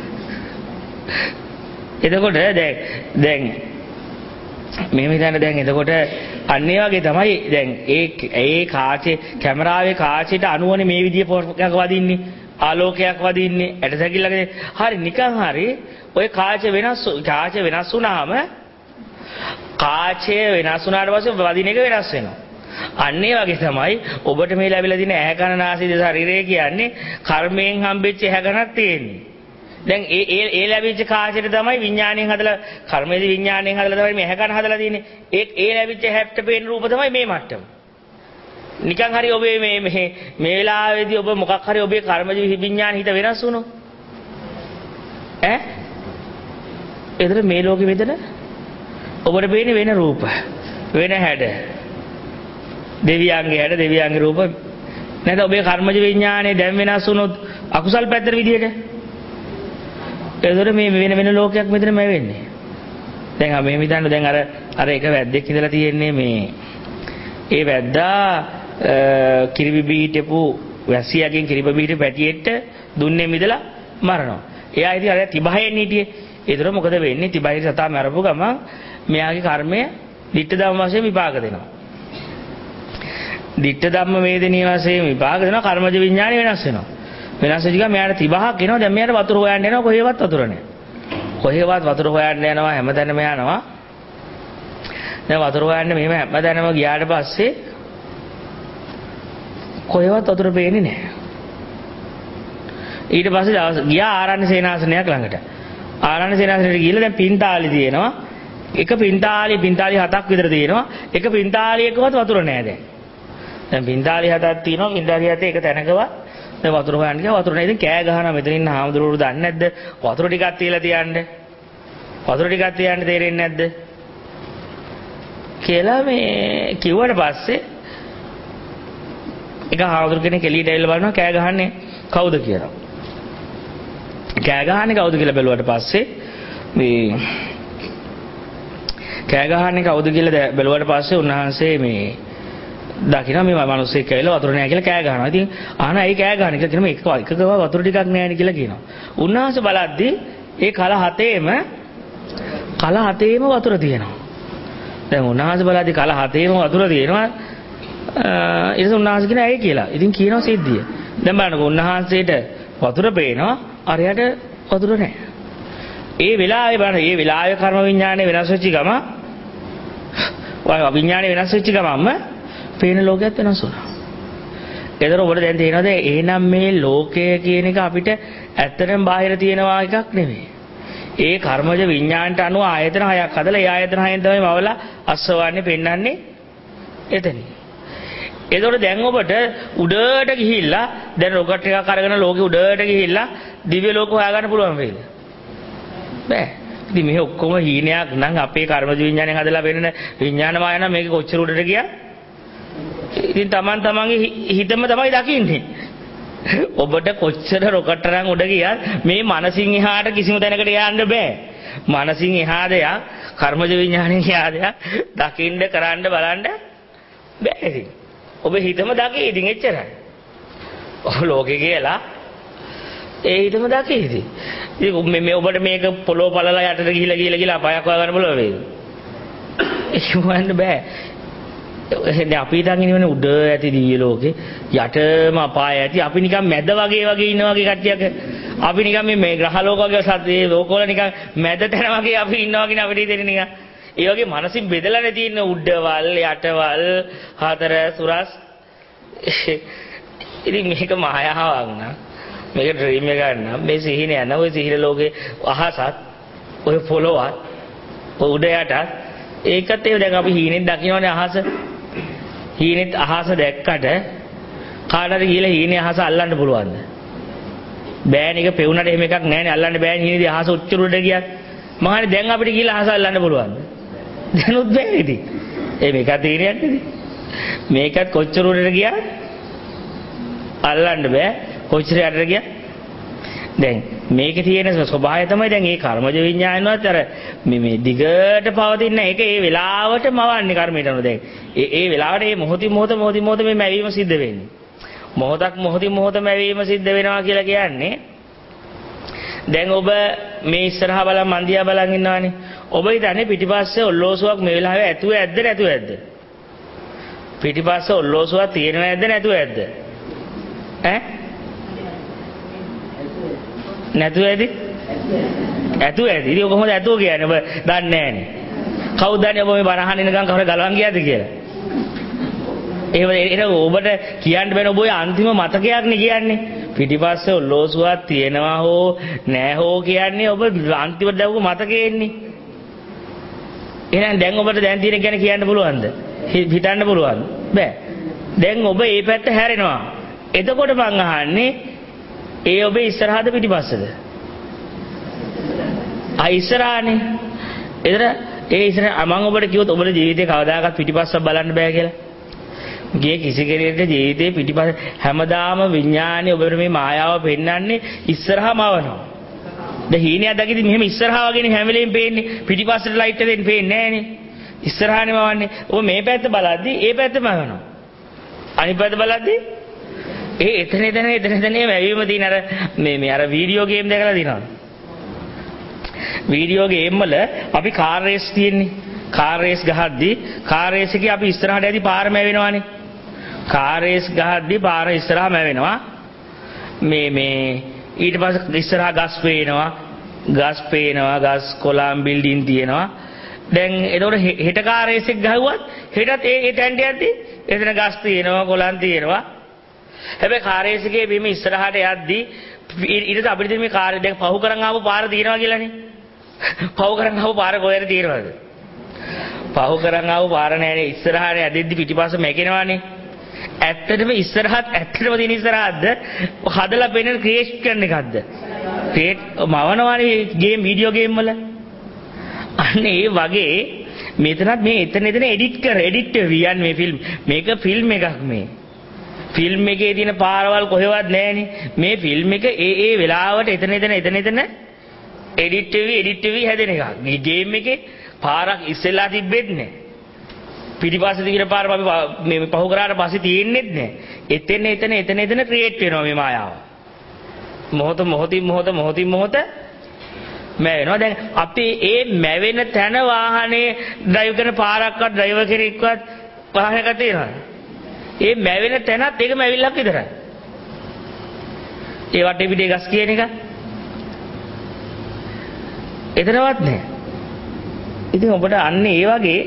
එතකොට දැන් මේ විදිහට දැන් එතකොට අන්න ඒ වගේ තමයි දැන් ඒ කාචේ කැමරාවේ කාචේට අනුවනේ මේ විදිය එකක් වදින්නේ ආලෝකයක් වදින්නේ ඇටසැකිල්ලක හරි නිකන් හරි ඔය කාචේ වෙනස් වුණාම කාචේ වෙනස් වුණාට පස්සේ වදින එක වෙනස් වෙනවා. අන්න ඒ වගේ තමයි ඔබට මේ ලැබිලා තියෙන ඇහැ කන නාසය දිව ශරීරය කියන්නේ කර්මයෙන් හම්බෙච්ච ඇහැ කනක් තියෙන්නේ. දැන් ඒ ලැබිච්ච කාචයට තමයි විඥාණයෙන් හදලා කර්මයේදී විඥාණයෙන් හදලා තමයි මේ ඇහැ කන හදලා තියෙන්නේ. ඒ ලැබිච්ච හැප්ට පේන රූප තමයි මේ මට්ටම. නිකන් හරි ඔබේ මේ වෙලාවේදී ඔබ මොකක් හරි ඔබේ කර්මජීවි විඥාන හිත වෙනස් වුණොත් එතන මේ ලෝකෙ මෙතන ඔබට පේන්නේ වෙන රූප වෙන හැඩ දෙවියන්ගේ හැඩ දෙවියන්ගේ රූප නැත්නම් ඔබේ කර්මජ විඥානේ දැන් වෙනස් වුණොත් අකුසල් පැත්තට විදියට එතකොට මේ වෙන ලෝකයක් මෙතනම වෙන්නේ. දැන් මේ හිතන්න දැන් අර එක වැද්දෙක් ඉඳලා තියෙන්නේ මේ ඒ වැද්දා කිරිබිබී හිටපු වැසියාගෙන් කිරිබිබී හිටපු පැටියෙට දුන්නේ මිදලා මරනවා. එයා ඉතින් අර තිබහෙන් හිටියේ. ඒතර මොකද වෙන්නේ? තිබහේ සතා මරපු ගමන් මෙයාගේ කර්මය ditta ධම්ම වශයෙන් විපාක දෙනවා. ditta ධම්ම වේදනීය වශයෙන් විපාක දෙනවා කර්මජ විඥාණය වෙනස් වෙනවා. වෙනස් වෙච්ච ගමන් මෙයාට 30ක් එනවා. දැන් මෙයාට වතුර හොයන්න යනවා කොහෙවත් වතුර නැහැ. කොහෙවත් වතුර හොයන්න යනවා හැමතැනම යනවා. දැන් වතුර හොයන්න මෙහෙම හැමතැනම ගියාට පස්සේ කොහෙවත් වතුර පේන්නේ නැහැ. ඊට පස්සේ දවස් ගියා ආරණ්‍ය සේනාසනයක් ළඟට. ආරණ්‍ය සේනාසනයට ගිහලා දැන් පින්තාලි තියෙනවා. එක පින්තාලි 7ක් විතර තියෙනවා. එක පින්තාලියකවත් වතුර නැහැ දැන්. දැන් පින්තාලි 7ක් තියෙනවා. පින්තාලි 7 එක තැනකවත් දැන් වතුර හොයන්න ගියා වතුර නැහැ. ඉතින් කෑ ගහනවා මෙතන ඉන්න හාමුදුරුවෝ දන්නේ නැද්ද? වතුර ටිකක් තියලා තියන්න. වතුර ටිකක් තියන්න තේරෙන්නේ නැද්ද? කියලා මේ කිව්වට පස්සේ එක හාමුදුරු කෙනෙක් එළියට ඇවිල්ලා බලනවා කෑ ගහන්නේ කවුද කියලා. කෑ ගහන්නේ කවුද කියලා බැලුවට පස්සේ මේ කෑ ගහන්නේ කවුද කියලා බැලුවට පස්සේ උන්වහන්සේ මේ දකින්න මේ මිනිස්සෙක් ඇවිල්ලා වතුර නැහැ කියලා කෑ ගහනවා. ඉතින් අහන ඇයි කෑ ගහන්නේ කියලා කියනවා එකකව වතුර ටිකක් නැහැ නේ කියලා කියනවා. උන්වහන්සේ බලද්දි ඒ කල හතේම වතුර තියෙනවා. දැන් උන්වහන්සේ බලද්දි කල හතේම වතුර තියෙනවා. ඊට පස්සේ උන්වහන්සේ කියන ඇයි කියලා. ඉතින් කියනවා සිද්ධිය. දැන් බලන්නකෝ උන්වහන්සේට වතුර පේනවා අරයට වතුර නැහැ. ඒ වෙලාවේ බලන්න මේ වෙලාවේ කර්ම විඥානය වෙනස් වෙච්ච ගම විඥානය වෙනස් වෙච්ච ගමම පේන ලෝකයක් වෙනස් වුණා. ඒතර ඔබට දැන් තේරෙනවද එහෙනම් මේ ලෝකය කියන එක අපිට ඇත්තටම බාහිර තියෙනවා එකක් නෙමෙයි. ඒ කර්මජ විඥාණයට අනුව ආයතන 6ක් හදලා ඒ ආයතන 6ෙන් තමයි මවලා අස්සවන්නේ පෙන්වන්නේ එතන. ඒතකොට දැන් ඔබට උඩට ගිහිල්ලා දැන් රොකට් එකක් අරගෙන ලෝකෙ උඩට ගිහිල්ලා දිව්‍ය ලෝක හොයාගන්න පුළුවන් වේද? බෑ. ඉතින් මේ ඔක්කොම හීනයක් නම් අපේ කර්මජ විඥාණයෙන් හදලා වෙන්න විඥාන මාය නම් මේක කොච්චර උඩට ගියා? ඉතින් තමන්ගේ හිතම තමයි දකින්නේ. ඔබට කොච්චර රොකට් තරම් උඩ ගියත් මේ මනසින් එහාට කිසිම තැනකට යන්න බෑ. මනසින් එහා දෙයක් කර්මජ විඥාණයෙන් එහා දෙයක් දකින්න කරන්න බලන්න බෑ ඉතින්. ඔබ හිතම දකි ඉතින් එච්චරයි. ඔබ ලෝකේ කියලා ඒ හිතම දකි ඉතින්. ඉතින් මේ ඔබට මේක පොළොව පළලා යටට ගිහිලා අපායක් හොයාගන්න බලව වේද? ඒක හොයන්න බෑ. එහෙනම් අපි හිතන් ඉන්නේ උඩ ඇති දිව්‍ය ලෝකේ යටම අපාය ඇති අපි නිකන් මැද වගේ ඉන්න වගේ කට්ටියක අපි නිකන් මේ ග්‍රහ ලෝක වගේ සත්‍ය ලෝකවල නිකන් මැද තැන වගේ අපි ඉන්නවා කියන අපිට හිතෙන්නේ නිකන් ඒ වගේ මනසින් බෙදලානේ තියෙන උඩවල් යටවල් හතර සුරස් ඉතින් මේක මායාවක් නා මේක ඩ්‍රීම් එකක් නා මේ සිහින යන ඔය සිහින ලෝකේ අහසත් ඔය පොළොවත් ඔය උඩ යටත් ඒකත් ඒ දැන් අපි හීනෙන් දකින්නනේ අහස හීනෙත් අහස දැක්කට කාටද ගිහලා හීනේ අහස අල්ලන්න පුළුවන්ද බෑනේ ඒක පෙවුනට එහෙම එකක් නැහැනේ අල්ලන්න බෑනේ හීනේදී අහස උච්චර උඩ ගියත් මහානේ දැන් අපිට ගිහලා අහස අල්ලන්න පුළුවන්ද දැනුත් බෑ ඉතින් මේක තීරියක් නෙදී මේකත් කොච්චර උඩට ගියත් අල්ලන්න බෑ කොච්චර යටට ගියත් දැන් මේකේ තියෙන ස්වභාවය තමයි දැන් මේ කර්මජ විඥානවත් අර මේ දිගට පවතින එක ඒ වෙලාවට මවන්නේ කර්මයට අනුව දැන් ඒ වෙලාවට මේ මොහොතින් මොහොත මේ මැවීම සිද්ධ වෙන්නේ මොහොතින් මොහොත මැවීම සිද්ධ වෙනවා කියලා කියන්නේ දැන් ඔබ මේ ඉස්සරහා බලන් මන්දියා බලන් ඉන්නවානේ ඔබ හිතන්නේ පිටිපස්සේ ඔල්ලෝසුවක් මේ වෙලාවේ ඇතුව ඇද්ද පිටිපස්සේ ඔල්ලෝසුවක් තියෙනව නැද්ද ඈ නැතුව ඇති ඇතුව ඇති ඉතින් කොහොමද ඇතුව කියන්නේ ඔබ දන්නේ නැහනේ කවුද දන්නේ ඔබ මේ බරහන් ඉනකම් කවුරු ගලවන් ගියාද කියලා ඒක ඔබට කියන්න බෑනේ ඔබ ඔය අන්තිම මතකයක් නේ කියන්නේ පිටිපස්සේ ඔල්ලෝසුවක් තියෙනවා හෝ නැහැ හෝ කියන්නේ ඔබ අන්තිමට දැවුව මතකේ එන්නේ එහෙනම් දැන් ඔබට දැන් තියෙන ගැන කියන්න පුළුවන්ද හිතන්න පුළුවන්ද බෑ දැන් ඔබ මේ පැත්ත හැරෙනවා එතකොට මං අහන්නේ ඒ ඔබේ ඉස්සරහද පිටිපස්සද? ඉස්සරහනේ. ඒතර ඒ ඉස්සර මම ඔබට කිව්වොත් ඔබේ ජීවිතේ කවදාකවත් පිටිපස්සක් බලන්න බෑ කියලා. ගියේ කිසි කෙනෙකුට ජීවිතේ පිටිපස්ස හැමදාම විඥානේ ඔබට මේ මායාව පෙන්වන්නේ ඉස්සරහම આવනවා. දැන් හීනියක් දැකීදී මෙහෙම ඉස්සරහා වගේනේ හැම වෙලෙම පේන්නේ. පිටිපස්සට ලයිට් එක දෙන්න පේන්නේ නැහනේ. ඉස්සරහානේ මවන්නේ. ඔබ මේ පැත්ත බලද්දි ඒ පැත්තම આવනවා. අනිත් පැත්ත බලද්දි එතන වැවීම තියෙන අර මේ අර වීඩියෝ ගේම් දැකලා දිනනවා. වීඩියෝ ගේම් වල අපි කාර් රේස් තියෙන්නේ. කාර් රේස් ගහද්දි කාර් රේස් එකේ අපි ඉස්සරහට යද්දි පාරම වැවෙනවානේ. කාරේස් ගහද්දි පාර ඉස්සරහා මැවෙනවා. මේ ඊට පස්සේ ඉස්සරහා ගස් පේනවා, ගස් කොළන් බිල්ඩින් තියෙනවා. දැන් එතකොට හෙට කාරේස් එක ගහුවත් හෙටත් ඒ ටැන්ඩ යද්දි එතන ගස් තියෙනවා, කොළන් තියෙනවා. හැබැයි කාරේස් එකේ බිම ඉස්සරහට යද්දි ඊට අපිට මේ කාර්ය දැන් පහු කරන් ආපු පාර තියෙනවා කියලානේ. පහු කරන් ආපු පාර කොහෙද තියෙනවද? පහු කරන් ආපු පාර නෑනේ, ඉස්සරහට ඇදෙද්දි පිටිපස්ස මැකෙනවානේ. ඇත්තටම ඉස්සරහත් ඇත්තටම තියෙන ඉස්සරහද්ද හදලා පෙන්නන ක්‍රියේට් කරන එකක්ද? ක්‍රියේට් මවනවානේ ගේම් වීඩියෝ ගේම් වල. අන්න ඒ වගේ මෙතනත් මේ එතන එඩිට් වියන් මේ ෆිල්ම්. මේක ෆිල්ම් එකක් මේ. ෆිල්ම් එකේ තියෙන පාරවල් කොහෙවත් නැහැනේ. මේ ෆිල්ම් එක ඒ වෙලාවට එතන එඩිට් වෙවි හැදෙන එකක්. මේ ගේම් එකේ පාරක් ඉස්සෙල්ලා තිබෙන්නේ නැහැ. පිටිපස්සේ තියෙන පාර අපි මේ පහු කරාට පස්සේ තියෙන්නේ නැහැ. එතන ක්‍රියේට් වෙනවා මේ මායාව. මොහොතින් මොහොත මැවෙනවා. දැන් අපි ඒ මැවෙන තැන වාහනේ ඩ්‍රයිව් කරන පාරක්වත් ඩ්‍රයිවර් කෙනෙක්වත් වාහනයක තියෙනවා. ඒ මැවෙන තැනත් ඒකම ඇවිල්ලක් විතරයි. ඒ වටේ පිටේ ගස් කියන එක එතනවත් නැහැ. ඉතින් ඔබට අන්න ඒ වගේ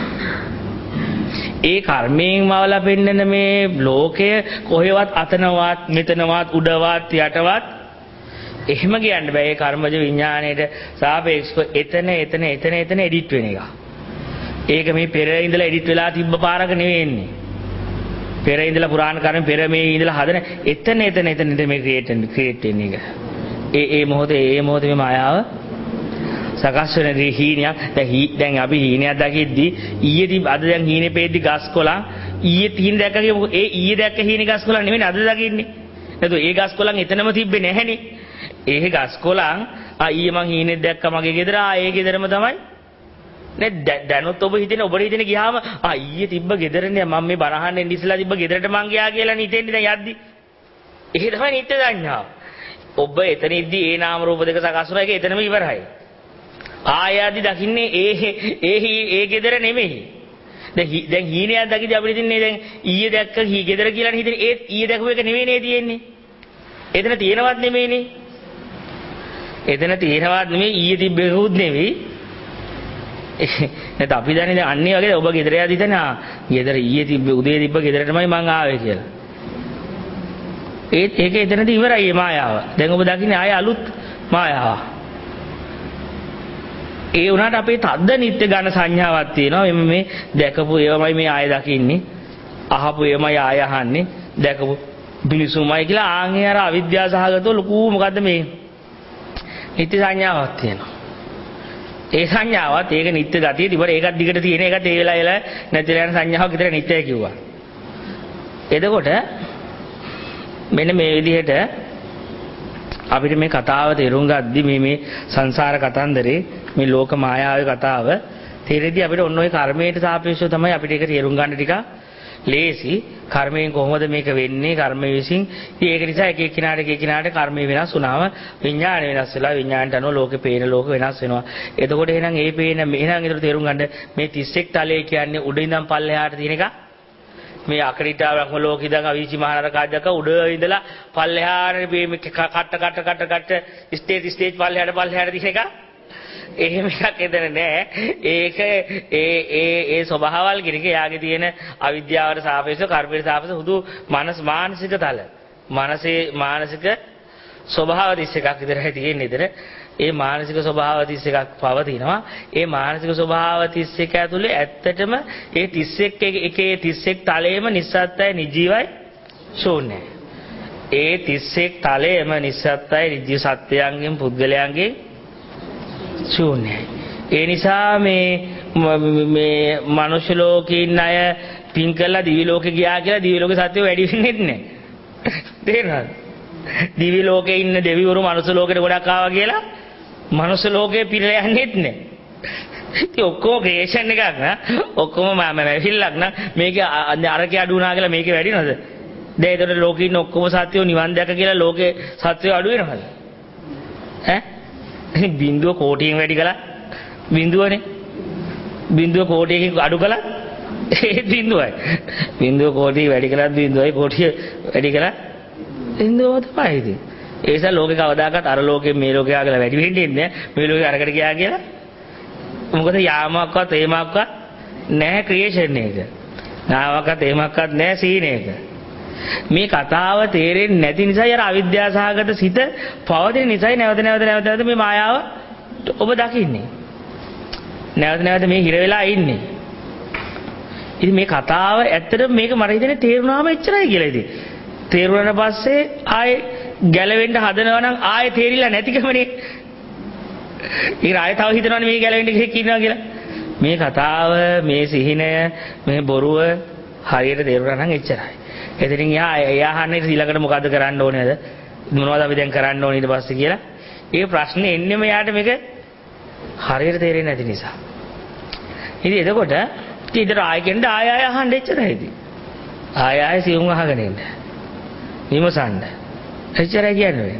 ඒ කර්මයෙන් මවලා පෙන්නන මේ ලෝකය කොහෙවත් අතනවත් මෙතනවත් උඩවත් යටවත් එහෙම කියන්න බෑ. ඒ කර්මජ විඥාණයට සාපේක්ෂව එතන එඩිට් වෙන එක. ඒක මේ පෙර ඉඳලා එඩිට් වෙලා තිබ්බ පාරක නෙවෙන්නේ. පෙර ඉඳලා පුරාණ කර්ම පෙර මේ ඉඳලා හදන එතන මේ ක්‍රියේට් වෙන එක. ඒ මොහොතේ මේ මායාව සකස් වෙන හීනයක්. දැන් අපි හීනයක් දකිද්දි ඊයේදී අද දැන් හීනේ පෙද්දි ගස් කොළන් ඊයේ හීන දැක්කගේ ඒ ඊයේ දැක්ක හීනේ ගස් කොළන් නෙමෙයි අද දකින්නේ. නේද? ඒ ගස් කොළන් එතනම තිබ්බේ නැහැනේ. ඒ ගස් කොළන් ඊයේ මං හීනේ දැක්කා මගේ ගෙදර ඒ ගෙදරම තමයි. නේ දැනුත් ඔබට හිතෙන ගියාම ඊයේ තිබ්බ ගෙදරනේ මම මේ බරහන්නේ ඉඳිසලා තිබ්බ ගෙදරට මං ගියා කියලා හිතෙන්නේ දැන් යද්දි. ඒක තමයි නිත්‍ය සංඥාව. ඔබ එතනදී ඒ නාම රූප දෙක සකස් වෙන එක එතනම ඉවරයි. ආයදී දකින්නේ ඒ ගෙදර නෙමෙයි. දැන් හීනයක් දකිද්දී අපිට ඉතින්නේ දැන් ඊයේ දැක්ක ගෙදර කියලා හිතන්නේ ඒ ඊයේ දැකපු එක නෙවෙයිනේ තියෙන්නේ. එතන තියෙනවත් නෙමෙයිනේ. ඊයේ තිබ්බෙකුත් නෙවෙයි. නැත්නම් අපි දන්නේ දැන් අන්නේ වගේ ඔබ ගෙදර යද්දී හිතන්නේ ගෙදර ඊයේ තිබ්බ උදේ තිබ්බ ගෙදරටමයි මං ආවේ කියලා. ඒක එතනදී ඉවරයි මේ මායාව. දැන් ඔබ දකින්නේ ආය අලුත් මායාවක්. ඒ වුණාට අපේ තද්ද නිත්‍ය ඝන සංඥාවක් තියෙනවා. මේ දැකපු ඒවමයි මේ ආය දකින්නේ. අහපු ඒවමයි ආය අහන්නේ. දැකපු මිනිසුමයි කියලා ආන්ගේ අර අවිද්‍යාව සහගතව ලොකු මොකද්ද මේ නිත්‍ය සංඥාවක් තියෙනවා. ඒ සංඥාවත් ඒක නිත්‍ය ගතිය තිබුණා. ඒකත් දිගට තියෙන එකත් ඒ වෙලාවෙල නැතිලා යන සංඥාවක් විතර නිත්‍යයි කිව්වා. එතකොට මෙන්න මේ විදිහට අපිට මේ කතාව තේරුම් ගද්දි මේ සංසාර කතන්දරේ මේ ලෝක මායාවේ කතාව තේරෙද්දී අපිට ඔන්න ඔය කර්මයට සාපේක්ෂව තමයි අපිට ඒක තේරුම් ගන්න ටික ලේසි. කර්මයෙන් කොහොමද මේක වෙන්නේ? කර්මය විසින්. ඉතින් ඒක නිසා එක එක්කිනාට කර්මය වෙනස් වුණාම විඥාණය වෙනස් වෙලා විඥාණයට අනුව ලෝකේ පේන ලෝක වෙනස් වෙනවා. එතකොට එහෙනම් එහෙනම් ඒතර තේරුම් ගන්න මේ 31 තලයේ කියන්නේ උඩ ඉඳන් පල්ලෙහාට තියෙන එක. මේ අකරිටා බ්‍රහ්ම ලෝකෙ ඉඳන් අවීචි මහානරකාජක උඩ ඉඳලා පල්ලෙහාට මේ කට ස්ටේජ් පල්ලෙහාට තියෙන එක. එහෙම එකක් එතන නෑ. ඒක ඒ ස්වභාවල් කිරික යාගේ තියෙන අවිද්‍යාවට සාපේක්ෂව කර්මයට සාපේක්ෂව හුදු මානසික තල. මානසික ස්වභාව 31ක් විතරයි තියෙන්නේ එතන. ඒ මානසික ස්වභාව 31ක් පවතිනවා. ඒ මානසික ස්වභාව 31 ඇතුලේ ඇත්තටම ඒ 31 තලයේම නිස්සත්තයි නිජීවයි ශූන්‍යයි. ඒ 31 තලයේම නිස්සත්තයි නිජීව සත්‍යයන්ගෙන් පුද්ගලයන්ගෙන් ශූන්‍යයි. ඒ නිසා මේ මනුෂ්‍ය ලෝකේ ඉන්න අය පින් කළා දිවි ලෝකේ ගියා කියලා දිවි ලෝකේ සත්‍යය වැඩි වෙන්නේ නැහැ. තේරෙනවද? දිවි ලෝකේ ඉන්න දෙවිවරු මනුෂ්‍ය ලෝකෙට ගොඩක් ආවා කියලා මනුෂ්‍ය ලෝකේ පිරලා යන්නේත් නැහැ. ඉතින් ඔක්කොම ක්‍රියේෂන් එකක් නා ඔක්කොම මැවිල්ලක් නා මේකේ අරකේ අඩු වුණා කියලා මේකේ වැඩි නේද? දැන් ඒතර ලෝකේ ඉන්න ඔක්කොම සත්‍යෝ නිවන් දැක කියලා ලෝකේ සත්‍යෝ අඩු වෙනවද? ඈ බිඳුව කෝටියෙන් වැඩි කළා බිඳුවනේ බිඳුව කෝටියකින් අඩු කළා ඒ බිඳුවයි. බිඳුව කෝටි වැඩි කළත් බිඳුවයි කෝටි වැඩි කළත් බිඳුව තමයි ඉතින්. ඒ නිසා ලෝකේ කවදාකවත් අර ලෝකේ මේ ලෝකේ ආගලා වැඩි වෙන්නේ නැහැ. මේ ලෝකේ අරකට ගියා කියලා. මොකද යාමක්වත් ඒමක්වත් නැහැ ක්‍රියේෂන් එක. නාමකත් ඒමක්වත් නැහැ සීන එක. මේ කතාව තේරෙන්නේ නැති නිසා අර අවිද්‍යාසහගත සිත පවතින නිසා නැවත මේ මායාව ඔබ දකින්නේ. නැවත මේ හිර වෙලා ඉන්නේ. ඉතින් මේ කතාව ඇත්තටම මේක මට හිතෙන්නේ තේරුණාම එච්චරයි කියලා ඉතින්. තේරුණාට පස්සේ ආයේ ගැලවෙන්න හදනවා නම් ආයේ තේරිලා නැතිකමනේ. ඊට ආයේ තව හිතනවනේ මේ ගැලවෙන්න කෙනෙක් ඉන්නවා කියලා. මේ කතාව, මේ සිහිනය, මේ බොරුව හරියට තේරුණා නම් එච්චරයි. එතනින් එයා අහන්නේ ඊළඟට මොකද්ද කරන්න ඕනේද? මොනවද අපි දැන් කරන්න ඕනේ ඊට පස්සේ කියලා. ඒ ප්‍රශ්නේ එන්නේම යාට මේක හරියට තේරෙන්නේ නැති නිසා. ඉතින් එතකොට ඊට ආයෙකින්ද ආය අහන්න එච්චරයි ඉතින්. ආය සියුම් අහගෙන ඉන්න. විමසන්න. එච්චරයි කියන්නේ.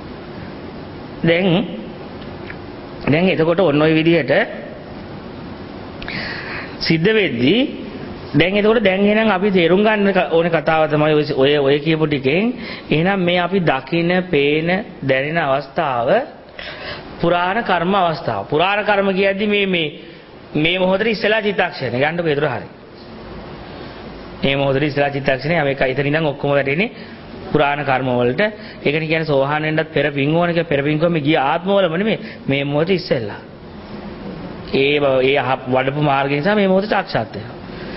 දැන් එතකොට ඔන්න ඔය විදිහට සිද්ධ වෙද්දී දැන් එතකොට එහෙනම් අපි තේරුම් ගන්න ඕනේ කතාව තමයි ඔය කියපු ටිකෙන්. එහෙනම් මේ අපි දකින, පේන, දැනෙන අවස්ථාව පුරාණ කර්ම අවස්ථාව. පුරාණ කර්ම කියද්දි මේ මොහොතේ ඉස්සලා චිත්තක්ෂණය ගන්නකො ඒතර හරි. මේ මොහොතේ ඉස්සලා චිත්තක්ෂණය මේක ඉතින් ඉඳන් ඔක්කොම වැඩෙන්නේ පුරාණ කර්ම වලට. ඒකනේ කියන්නේ සෝහාන වෙන්නත් පෙර පින් ඕන කියලා. පෙර පින් කොහොම ගිය ආත්මවලම නෙමෙයි මේ මොහොතේ ඉස්සෙල්ලා. ඒ වඩපු මාර්ගය නිසා මේ මොහොතේ සාක්ෂාත් වෙනවා.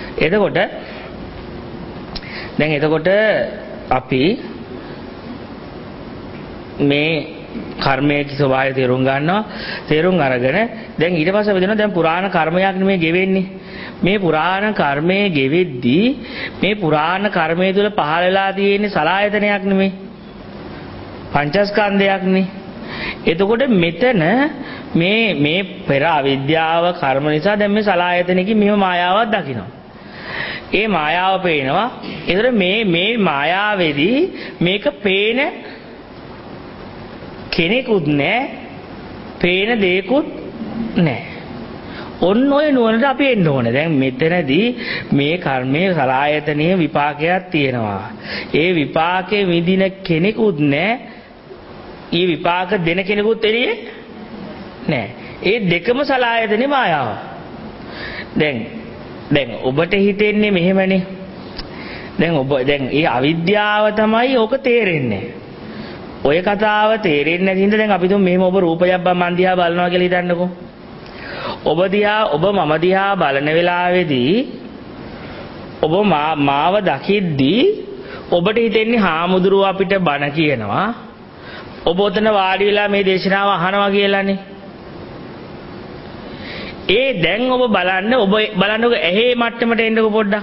එතකොට අපි මේ කර්මයේ ස්වභාවය තේරුම් ගන්නවා. තේරුම් අරගෙන දැන් ඊට පස්සේ අපි දෙනවා දැන් පුරාණ කර්මයක් නෙමෙයි ගෙවෙන්නේ. මේ පුරාණ කර්මයේ ගෙවෙද්දී මේ පුරාණ කර්මයේ තුල පහළ වෙලා තියෙන සලආයතනයක් නෙමෙයි. පංචස්කන්ධයක් නේ. එතකොට මෙතන මේ පෙර අවිද්‍යාව කර්ම නිසා දැන් මේ සලආයතනකින් මෙහෙම මායාවක් දකිනවා. ඒ මායාව පේනවා. ඒතර මේ මායාවේදී මේක පේන කෙනෙකුත් නැහැ, පේන දෙයක්වත් නැහැ. ඔන්න ඔය නුවණට අපි එන්න ඕනේ. දැන් මෙතනදී මේ කර්මයේ සලආයතනයේ විපාකයක් තියෙනවා. ඒ විපාකේ විඳින කෙනෙකුත් නැහැ. ඊ විපාක දෙන කෙනෙකුත් එළියේ නැහැ. ඒ දෙකම සලආයතනේ මායාව. දැන් ඔබට හිතෙන්නේ මෙහෙමනේ. දැන් ඒ අවිද්‍යාව තමයි ඕක තේරෙන්නේ. ඔය කතාව තේරෙන්නේ නැති හින්දා දැන් අපි තුන් මෙහෙම ඔබ රූපයක් මන් දිහා බලනවා කියලා හිතන්නකෝ. ඔබ මම දිහා බලන වෙලාවේදී ඔබ මාව දකිද්දී ඔබට හිතෙන්නේ හාමුදුරුවෝ අපිට බණ කියනවා. ඔබ ඔතන වාඩි වෙලා මේ දේශනාව අහනවා කියලානේ. දැන් ඔබ බලන්නකො ඇහි මට්ටමට එන්නකො පොඩ්ඩක්.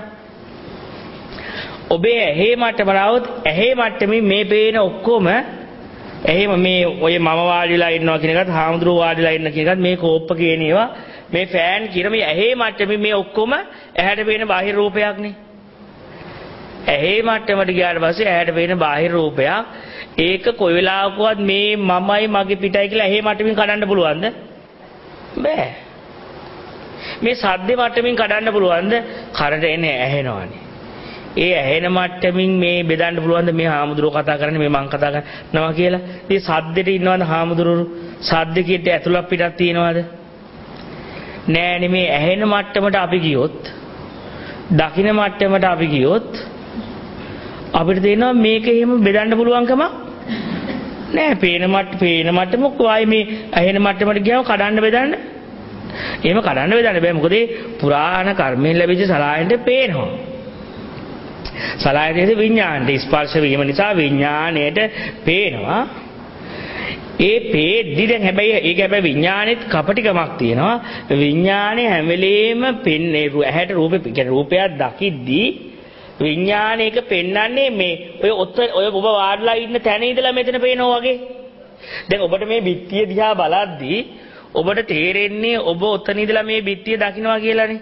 ඔබේ ඇහි මට්ටමට આવොත් ඇහි මට්ටමින් මේ පේන ඔක්කොම එහෙම මේ ඔය මම වාඩිලා ඉන්නවා කියන එකත් හාමුදුරුවෝ වාඩිලා ඉන්න කියන එකත් මේ කෝප්ප කියන ඒවා මේ ෆෑන් කියන මේ ඇහි මට්ටමින් මේ ඔක්කොම ඇහැට පේන බාහිර රූපයක්නේ. ඇහි මට්ටමට ගියාට පස්සේ ඇහැට පේන බාහිර රූපයක් ඒක කොයි වෙලාවකවත් මේ මමයි මගේ පිටයි කියලා ඇහි මට්ටමින් කඩන්න පුළුවන්ද? බෑ. මේ සද්දේ මට්ටමින් කඩන්න පුළුවන්ද? කරට එන්නේ ඇහෙනවනේ. ඒ ඇහෙන මට්ටමින් මේ බෙදන්න පුළුවන්ද මේ හාමුදුරුවෝ කතා කරන්නේ මේ මං කතා කරනවා කියලා? මේ සද්දෙට ඉන්නවද හාමුදුරුවෝ? සද්දෙකිට ඇතුළක් පිටක් තියෙනවද? නෑනේ. මේ ඇහෙන මට්ටමට අපි ගියොත්, දකින මට්ටමට අපි ගියොත් අපිට තේරෙනවා මේක එහෙම බෙදන්න පුළුවන්කම නෑ. පේන මට්ටම කොයි මේ ඇහෙන මට්ටමට ගියාම කඩන්න බෙදන්න. එහෙම කඩන්න බෙදන්න බෑ. මොකද පුරාණ කර්මයෙන් ලැබිච්ච සලආයතනෙ පේනවා. සලආයතනයේ විඥාණයට ස්පර්ශ වීම නිසා විඥාණයට පේනවා. ඒ පේද්දි දැන් හැබැයි විඥාණෙත් කපටිකමක් තියෙනවා. විඥාණය හැම වෙලේම පෙන්නේ ඇහැට රූපයක් දකිද්දී විඥාණයක පෙන්වන්නේ මේ ඔය ඔබ වාඩිලා ඉන්න තැන ඉඳලා මෙතන පේනවා වගේ. දැන් ඔබට මේ බිත්තිය දිහා බලද්දී ඔබට තේරෙන්නේ ඔබ ඔතන ඉඳලා මේ බිත්තිය දකින්නවා කියලානේ.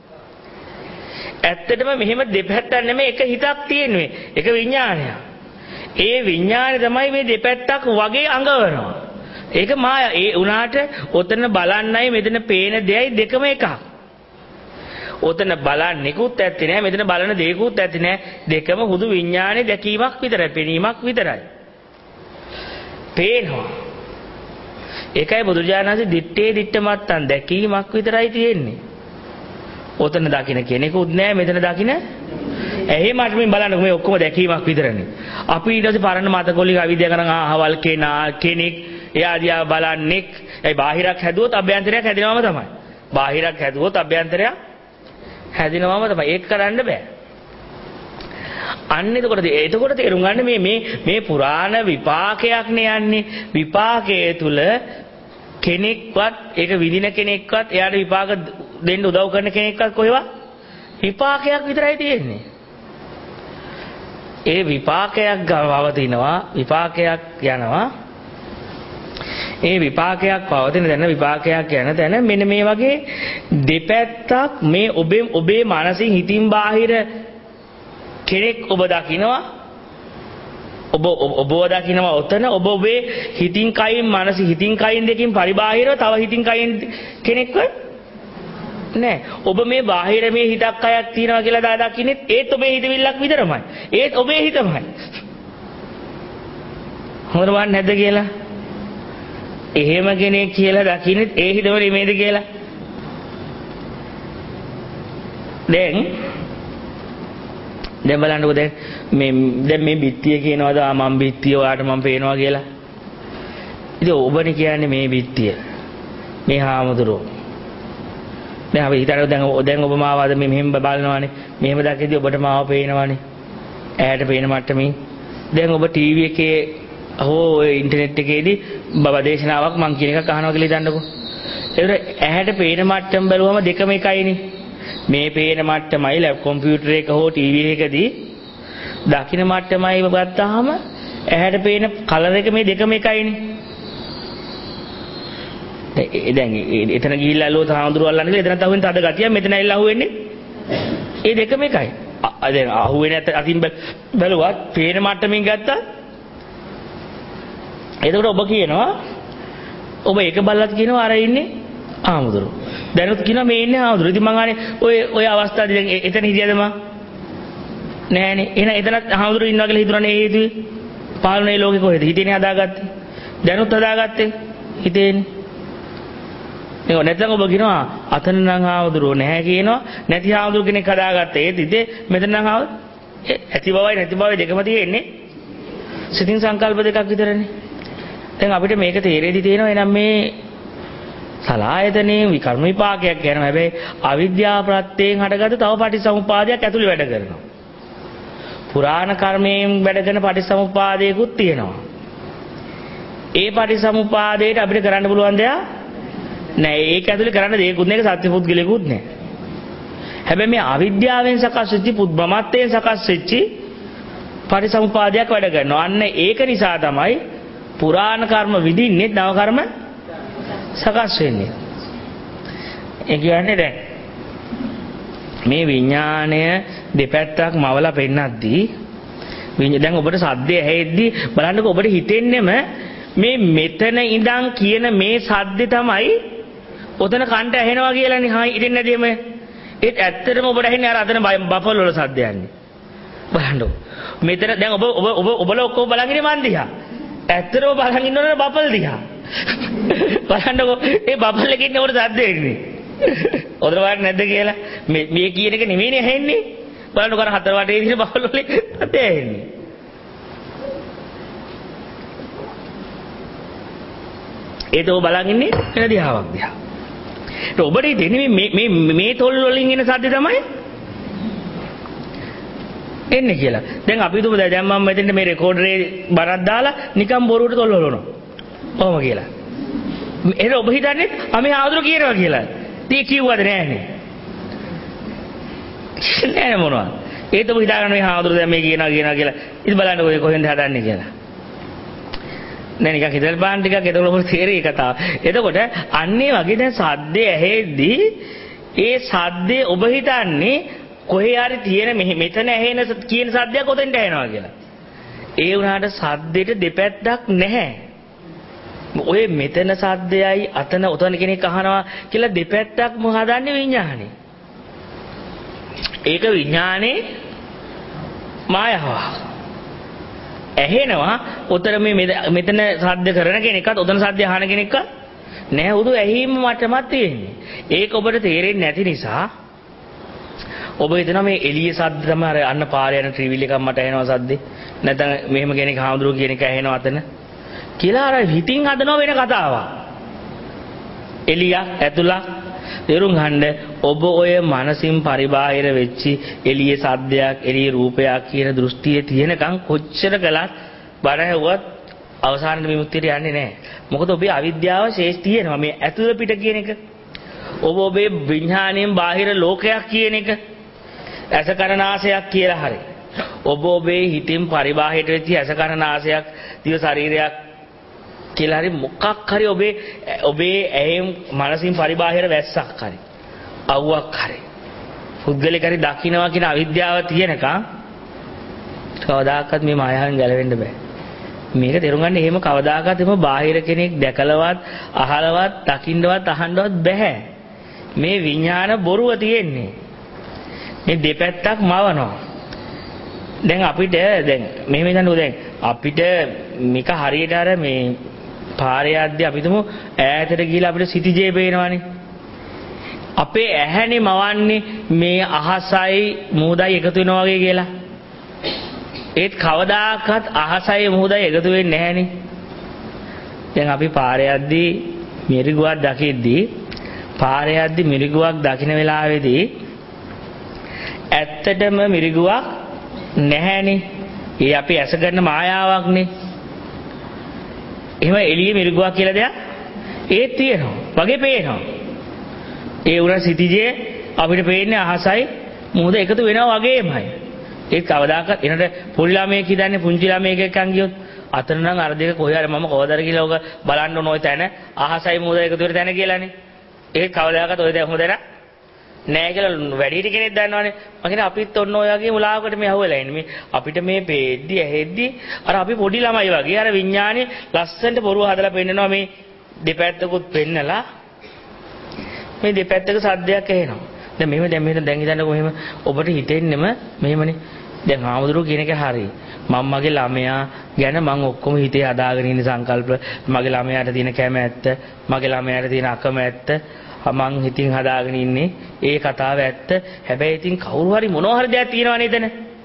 ඇත්තටම මෙහෙම දෙපැත්තක් නෙමෙයි එක හිතක් තියෙන්නේ. එක විඥානයක්. ඒ විඥානය තමයි මේ දෙපැත්තක් වගේ අඟවනවා. ඒක මායා. ඒ උනාට ඔතන බලන්නයි මෙතන පේන දෙයයි දෙකම එකක්. ඔතන බලන්නේකුත් ඇත්තේ නැහැ. මෙතන බලන දේකුත් ඇත්තේ නැහැ. දෙකම හුදු විඥානේ දැකීමක් විතරයි. පෙනීමක් විතරයි. පේනවා. ඒකයි බුදුරජාණන්සේ දිත්තේ දිත්තමත්තන් දැකීමක් විතරයි තියෙන්නේ. ඔතන දකින්න කෙනෙකුත් නැහැ. මෙතන දකින්න ඇහි මට්ටමින් බලන්නකො මේ ඔක්කොම දැකීමක් විතරනේ. අපි ඊට පස්සේ පරණ මතකොලික අවිද්‍යාව කරන අහවල් කෙනෙක් එයා දිහා බලන්නේ. ඒ බාහිරක් හැදුවොත් අභ්‍යන්තරයක් හැදෙනවම තමයි. බාහිරක් හැදුවොත් අභ්‍යන්තරයක් හැදෙනවම තමයි. ඒක කරන්න බෑ. අන්න එතකොට තේරුම් ගන්න මේ පුරාණ විපාකයක් නේ යන්නේ. විපාකයේ තුල කෙනෙක්වත් ඒක විඳින කෙනෙක්වත් එයාට විපාක දෙන්න උදව් කරන කෙනෙක්වත් කොහෙවත් විපාකයක් විතරයි තියෙන්නේ. ඒ විපාකයක් පවතිනවා, විපාකයක් යනවා. ඒ විපාකයක් පවතින දැන විපාකයක් යන දැන මෙන්න මේ වගේ දෙපැත්තක් මේ ඔබේ මානසික හිතින් බාහිර කෙනෙක් ඔබ දකිනවා. ඔබ දකිනවා ඔතන ඔබේ හිතින් කයින් මානසික හිතින් කයින් දෙකකින් පරිබාහිරව තව හිතින් කයින් කෙනෙක්ව නෑ. ඔබ මේ බාහිර මේ හිතක් කයක් තියනවා කියලා දකින්නේ ඒත් ඔබේ හිතවිල්ලක් විතරමයි. ඒත් ඔබේ හිතමයි. හොරවන්නේ නැද්ද කියලා? එහෙම කෙනෙක් කියලා දකින්නේ ඒ හිතම නෙමෙයිද කියලා? දැන් බලන්නකෝ දැන් මේ බිත්තිය කියනවාද මම බිත්තිය ඔයාට මම පේනවා කියලා. ඉතින් ඔබනේ කියන්නේ මේ බිත්තිය. මේ හාමුදුරුවෝ දැන් අපි හිතනවා දැන් ඔබ මාවද මෙහෙම බලනවානේ. මෙහෙම දැක්කදී ඔබට මාව පේනවානේ. ඇහැට පේන මට්ටමින්. දැන් ඔබ ටීවී එකේ හෝ ඉන්ටර්නෙට් එකේදී බබා දේශනාවක් මං කියන එකක් අහනවා කියලා හිතන්නකෝ. ඒතර ඇහැට පේන මට්ටම බැලුවම දෙකම එකයිනේ. මේ පේන මට්ටමයි ලැප් කම්පියුටර් එක හෝ ටීවී එකදී දකින්න මට්ටමයි ගත්තාම ඇහැට පේන කලර් එක මේ දෙකම එකයිනේ. දැන් එතන ගිහිල්ලා ලෝත හාමුදුරුවෝ අල්ලන්න ගිහලා එතනත් අහුවෙන තද ගතිය මෙතන ඇවිල්ලා අහුවෙන්නේ. ඒ දෙකම එකයි. දැන් අහුවෙන්නේ නැත්නම් අතින් බැලුවත් පේන මට්ටමින් ගත්තා. එතකොට ඔබ කියනවා ඔබ ඒක බලලත් කියනවා අර ඉන්නේ හාමුදුරුවෝ. දැනුත් කියනවා මේ ඉන්නේ හාමුදුරුවෝ. ඉතින් මං අහන්නේ ඔය අවස්ථාවේ දැන් එතන හිටියද මං? නෑනේ. එහෙනම් එතනත් හාමුදුරුවෝ ඉන්නවා කියලා හිතුණානේ ඒ හේතුවේ. පාලනේ ලෝකෙ කොහෙද? හිතේනේ හදාගත්තේ. දැනුත් හදාගත්තේ හිතේනේ. ඒක නැත්නම් ඔබ කියනවා අතන නම් හාමුදුරුවෝ නැහැ කියනවා. නැති හාමුදුරුවෝ කෙනෙක් හදාගත්තේ. ඒත් ඉතින් මෙතන නම් ඇති බවයි නැති බවයි දෙකම තියෙන්නේ. සිතින් සංකල්ප දෙකක් විතරනේ. දැන් අපිට මේක තේරෙදි තියෙනවා එනම් මේ සලායතනේ විකර්ම විපාකයක් යනවා. හැබැයි අවිද්‍යාව ප්‍රත්‍යයෙන් හටගත්ත තව පටිසමුපාදයක් ඇතුළේ වැඩ කරනවා. පුරාණ කර්මයෙන් වැඩ කරන පටිසමුපාදයකුත් තියෙනවා. ඒ පටිසමුපාදයට අපිට කරන්න පුළුවන් දෙයක් නෑ. ඒක ඇතුළේ කරන්න දෙයක්වත් නෑ. ඒක සත්‍ය පුද්ගලයෙකුත් නෑ. හැබැයි මේ අවිද්‍යාවෙන් සකස් වෙච්ච පුද්ගමත්වයෙන් සකස් වෙච්ච පටිසමුපාදයක් වැඩ කරනවා. අන්න ඒක නිසා තමයි පුරාණ කර්ම විඳින්නේ නව කර්ම සකස් වෙන්නේ. ඒ කියන්නේ දැන් මේ විඥාණය දෙපැත්තක් මවලා පෙන්නද්දී දැන් ඔබට සද්දය ඇහෙද්දී බලන්නකෝ ඔබට හිතෙන්නෙම මේ මෙතන ඉඳන් කියන මේ සද්දේ තමයි ඔතන කන්ට ඇහෙනවා කියලානේ. හා ඉතින් නැදීම ඒත් ඇත්තටම ඔබට ඇහෙන්නේ අර අතන බෆල් වල සද්දයන්නේ. බලන්නකෝ මෙතන දැන් ඔබ ඔක්කොම බලන් ඉන්නේ මන් දිහා. ඇත්තටම බලන් ඉන්නවනේ බබල් දිහා. බලන්නකෝ ඒ බබල් එකේ ඉන්න උඩ සද්ද එන්නේ. ඔතන වාට නැද්ද කියලා මේ කියන එක නෙමෙයිනේ ඇහෙන්නේ. බලන්නකෝ අර හතර වටේ ඉන්න බබල් වල සද්ද ඇහෙන්නේ. ඒතෝ බලන් ඉන්නේ වෙන දිහාවක් දිහා. ඒක ඔබට ඉතින් මේ තොල් වලින් එන සද්ද තමයි එන්නේ කියලා. දැන් අපි දුමු දැන් මම මෙතෙන්ට මේ රෙකෝඩරේ බරක් දාලා නිකන් බොරුවට තොල් වලනවා. ඔහොම කියලා. ඒක ඔබ හිතන්නේ අපි ආදුර කියනවා කියලා. ඉතින් කිව්වද නෑනේ. නෑ මොනවා. ඒත් ඔබ හිතාගන්න මේ ආදුර දැන් මේ කියනවා කියලා. ඉතින් බලන්න ඔය කොහෙන්ද හදන්නේ කියලා. නෑ නිකන් හිතල් බාන් ටිකක් එතකොට ඔබට තේරෙයි කතාව. එතකොට අන්නේ වගේ දැන් සද්දේ ඇහෙද්දී ඒ සද්දේ ඔබ හිතන්නේ කොහේ හරි තියෙන මෙතන ඇහෙන කියන සද්දයක් ඔතෙන්ට ඇහෙනවා කියලා. ඒ වුණාට සද්දෙට දෙපැත්තක් නැහැ. ඔය මෙතන සද්දයයි අතන ඔතන කෙනෙක් අහනවා කියලා දෙපැත්තක් හදන්නේ විඥානේ. ඒක විඥානේ මායාවක්. ඇහෙනවා උතර මේ මෙතන සද්ද කරන කෙනෙක්වත් උතන සද්ද අහන කෙනෙක්වත් නෑ. උදු ඇහිම මටමත් තියෙන්නේ. ඒක ඔබට තේරෙන්නේ නැති නිසා ඔබ හිතනවා මේ එළිය සද්ද තමයි අර අන්න පාරේ යන ට්‍රිවිල් එකක් මට ඇහෙනවා සද්දේ. නැත්නම් මෙහෙම කෙනෙක් හාමුදුරුවෝ කියන එක ඇහෙනවා අතන. කියලා අර හිතින් හදනවා වෙන කතාවක්. එළිය ඇතුළක් තේරුම් ගන්න ඔබ ඔය මනසින් පරිබාහිර වෙච්චි එළිය සද්දයක් එළිය රූපයක් කියන දෘෂ්ටියේ තියෙනකන් කොච්චර කළත් බණ ඇහුවත් අවසානයේ විමුක්තියට යන්නේ නැහැ. මොකද ඔබේ අවිද්‍යාව ශේෂ තියෙනවා මේ ඇතුළ පිට කියන එක. ඔබ ඔබේ විඥාණයෙන් බාහිර ලෝකයක් කියන එක ඇස කන නාසයක් කියලා හරි. ඔබ ඔබේ හිතින් පරිබාහිරට වෙච්ච ඇස කන නාසයක් දිව ශරීරයක් කියලා හරි මොකක් හරි ඔබේ ඇහෙන් මනසින් පරිබාහිර වැස්සක් හරි අවුවක් හරි පුද්ගලික හරි දකින්නවා කියන අවිද්‍යාව තියෙනකන් කවදාකවත් මේ මායාවෙන් ගැලවෙන්න බෑ. මේක තේරුම් ගන්න එහෙම කවදාකවත් එහෙම බාහිර කෙනෙක් දැකලවත් අහලවත් දකින්නවත් අහන්නවත් බෑ. මේ විඥාන බොරුව තියෙන්නේ. මේ දෙපැත්තක් මවනවා. දැන් අපිට දැන් මෙහෙම හිතන්නකෝ දැන් අපිට මේක හරියට අර මේ පාරේ යද්දී අපි තුමු ඈතට ගිහිලා අපිට සිටිජේ පේනවනේ. අපේ ඇහැනේ මවන්නේ මේ අහසයි මුහුදයි එකතු වෙනවා වගේ කියලා. ඒත් කවදාකවත් අහසයි මුහුදයි එකතු වෙන්නේ නැහනේ. දැන් අපි පාරේ යද්දී මිරිගුවක් දකිද්දී පාරේ යද්දී මිරිගුවක් දකින්න වෙලාවේදී ඇත්තටම මිරිගුවක් නැහැනේ. ඒ අපි ඇස ගන්න මායාවක්නේ. එහෙම එළියේ මිරිගුවක් කියලා දෙයක් ඒත් තියෙනවා. වගේ පේනවා. ඒ උර සිටිජේ අපිට පේන්නේ අහසයි මුහුද එකතු වෙනවා වගේමයි. ඒක කවදාකවත් එනට පොඩි ළමයෙක් හිතන්නේ පුංචි ළමයෙක් එක්කන් ගියොත් අතන නම් අර දෙක කොහේ හරි මම කවදාද කියලා ඔක බලන්න ඕන ඔය තැන අහසයි මුහුද එකතු වෙන තැන කියලානේ. ඒක කවදාකවත් ඔය දැන් හොඳට නෑ කියලා වැඩිහිටි කෙනෙක් දන්නවනේ. මම කියන්නේ අපිත් ඔන්න ඔය වගේ මුලාවකට මේ අහුවෙලා ඉන්නේ. මේ අපිට මේ පේද්දි ඇහෙද්දි අර අපි පොඩි ළමයි වගේ අර විඥානේ ලස්සනට බොරුව හදලා පෙන්නනවා මේ දෙපැත්තකුත් පෙන්නලා මේ දෙපැත්තක සද්දයක් ඇහෙනවා. දැන් මෙහෙම දැන් හිතන්නකෝ මෙහෙම ඔබට හිතෙන්නෙම මෙහෙමනේ. දැන් ආමුදුරු කියන එක හරි. මම මගේ ළමයා ගැන මම ඔක්කොම හිතේ හදාගෙන ඉන්න සංකල්ප මගේ ළමයාට තියෙන කැමැත්ත මගේ ළමයාට තියෙන අකමැත්ත මං හිතින් හදාගෙන ඉන්නේ ඒ කතාව ඇත්ත. හැබැයි ඉතින් කවුරු හරි මොනවා හරි දෙයක් තියෙනවා නේද එතන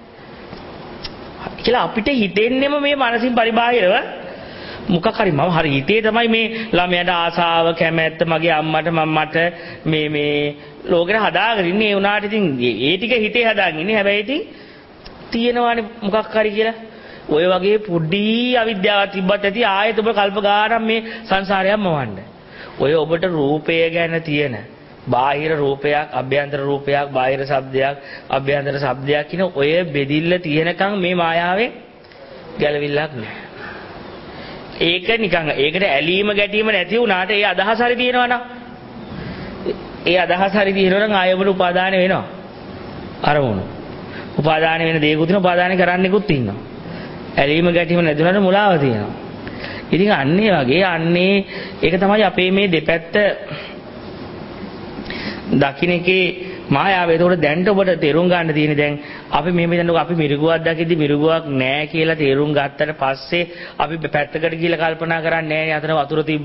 කියලා අපිට හිතෙන්නෙම මේ මනසින් පරිබාහිරව මොකක් හරි මම හරි හිතේ තමයි මේ ළමයාට ආසාව කැමැත්ත මගේ අම්මට මම්මට මේ ලෝකෙට හදාගෙන ඉන්නේ. ඒ උනාට ඉතින් ඒ ටික හිතේ හදාගෙන ඉන්නේ. හැබැයි ඉතින් තියෙනවානේ මොකක් හරි කියලා. ඔය වගේ පොඩි අවිද්‍යාවක් තිබ්බත් ඇති ආයෙත් ඔබ කල්ප ගානක් මේ සංසාරයම මවන්න. ඔය ඔබට රූපය ගැන තියෙන බාහිර රූපයක් අභ්‍යන්තර රූපයක් බාහිර ශබ්දයක් අභ්‍යන්තර ශබ්දයක් කියන ඔය බෙදිල්ල තියෙනකන් මේ මායාවෙන් ගැලවිල්ලක් නෑ. ඒක නිකන් ඒකට ඇලීම ගැටීම නැති වුණාට ඒ අදහස හරි තියෙනවනම් ඒ අදහස හරි තියෙනවනම් ආයෙ ඔබට උපාදාන වෙනවා. අරමුණු උපාදාන වෙන දේකුත් තියෙනවා උපාදාන කරන්නෙකුත් ඉන්නවා. ඇලීම ගැටීම නැතුණාට මුලාව තියෙනවා. ඉතින් අන්නේ වගේ අන්නේ ඒක තමයි අපේ මේ දෙපැත්ත දකින්න එකේ මායාව. ඒතකොට දැන් ඔබට තේරුම් ගන්න තියෙන්නේ දැන් අපි මෙහෙම හිතන්නකෝ අපි මිරිගුවක් දකිද්දි මිරිගුවක් නැහැ කියලා තේරුම් ගත්තට පස්සේ අපි පැත්තකට ගිහලා කල්පනා කරන්නේ නැහැ නේ අතර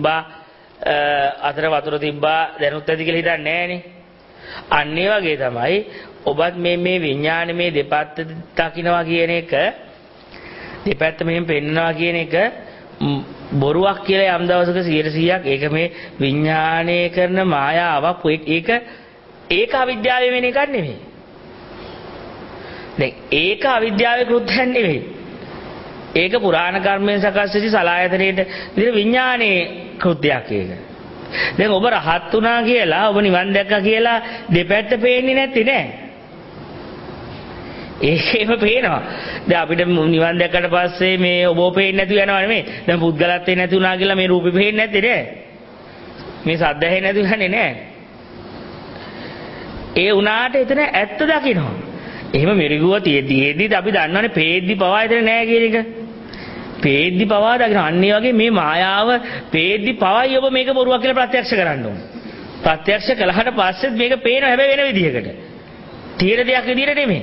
වතුර තිබ්බා දැනුත් ඇති කියලා හිතන්නේ නැහනේ. අන්නේ වගේ තමයි ඔබත් මේ විඥානේ මේ දෙපැත්ත දකින්නවා කියන එක දෙපැත්ත මෙහෙම පෙන්නනවා කියන එක බොරුවක් කියලා යම් දවසක 100%ක් ඒක මේ විඥානයේ කරන මායාවක්. ඒක අවිද්‍යාවේ වෙන එකක් නෙමෙයි. දැන් ඒක අවිද්‍යාවේ කෘත්‍යයක් නෙමෙයි. ඒක පුරාණ කර්මයෙන් සකස් වෙච්ච සලායතනයේට විදිහට විඥානයේ කෘත්‍යයක් ඒක. දැන් ඔබ රහත් වුණා කියලා ඔබ නිවන් දැක්කා කියලා දෙපැත්ත පේන්නේ නැති නෑ. ඒකේම පේනවා. දැන් අපිට නිවන් දැක්කට පස්සේ මේ ඔබ පේන්නේ නැතු යනවා නෙමෙයි. දැන් පුද්ගලත්වේ නැති වුණා කියලා මේ රූපෙ පේන්නේ නැත්තේ නෑ. මේ සද්ද ඇහෙන්නේ නැතු යන්නේ නෑ. ඒ උනාට එතන ඇත්ත දකින්නවා. එහෙම මිරිගුව තියෙද්දි අපි දන්නවනේ පේද්දි පවා එතන නෑ කියන එක. පේද්දි පවා දකින්න. අන්න ඒ වගේ මේ මායාව පේද්දි පවයි ඔබ මේක බොරුවක් කියලා ප්‍රත්‍යක්ෂ කරන්න ඕනේ. ප්‍රත්‍යක්ෂ කළාට පස්සෙත් මේක පේනවා හැබැයි වෙන විදිහකට. තියෙන දෙයක් විදියට නෙමෙයි.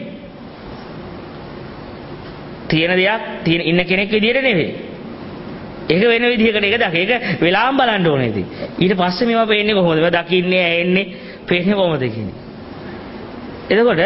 තියෙන දෙයක් ඉන්න කෙනෙක් විදියට නෙමෙයි. ඒක වෙන විදිහකට ඒක දක. ඒක වෙලාවම බලන්න ඕනේ ඉතින්. ඊට පස්සේ මේවා පේන්නේ කොහොමද? මේවා දකින්නේ ඇහෙන්නේ පේන්නේ කොහොමද කියන්නේ. එතකොට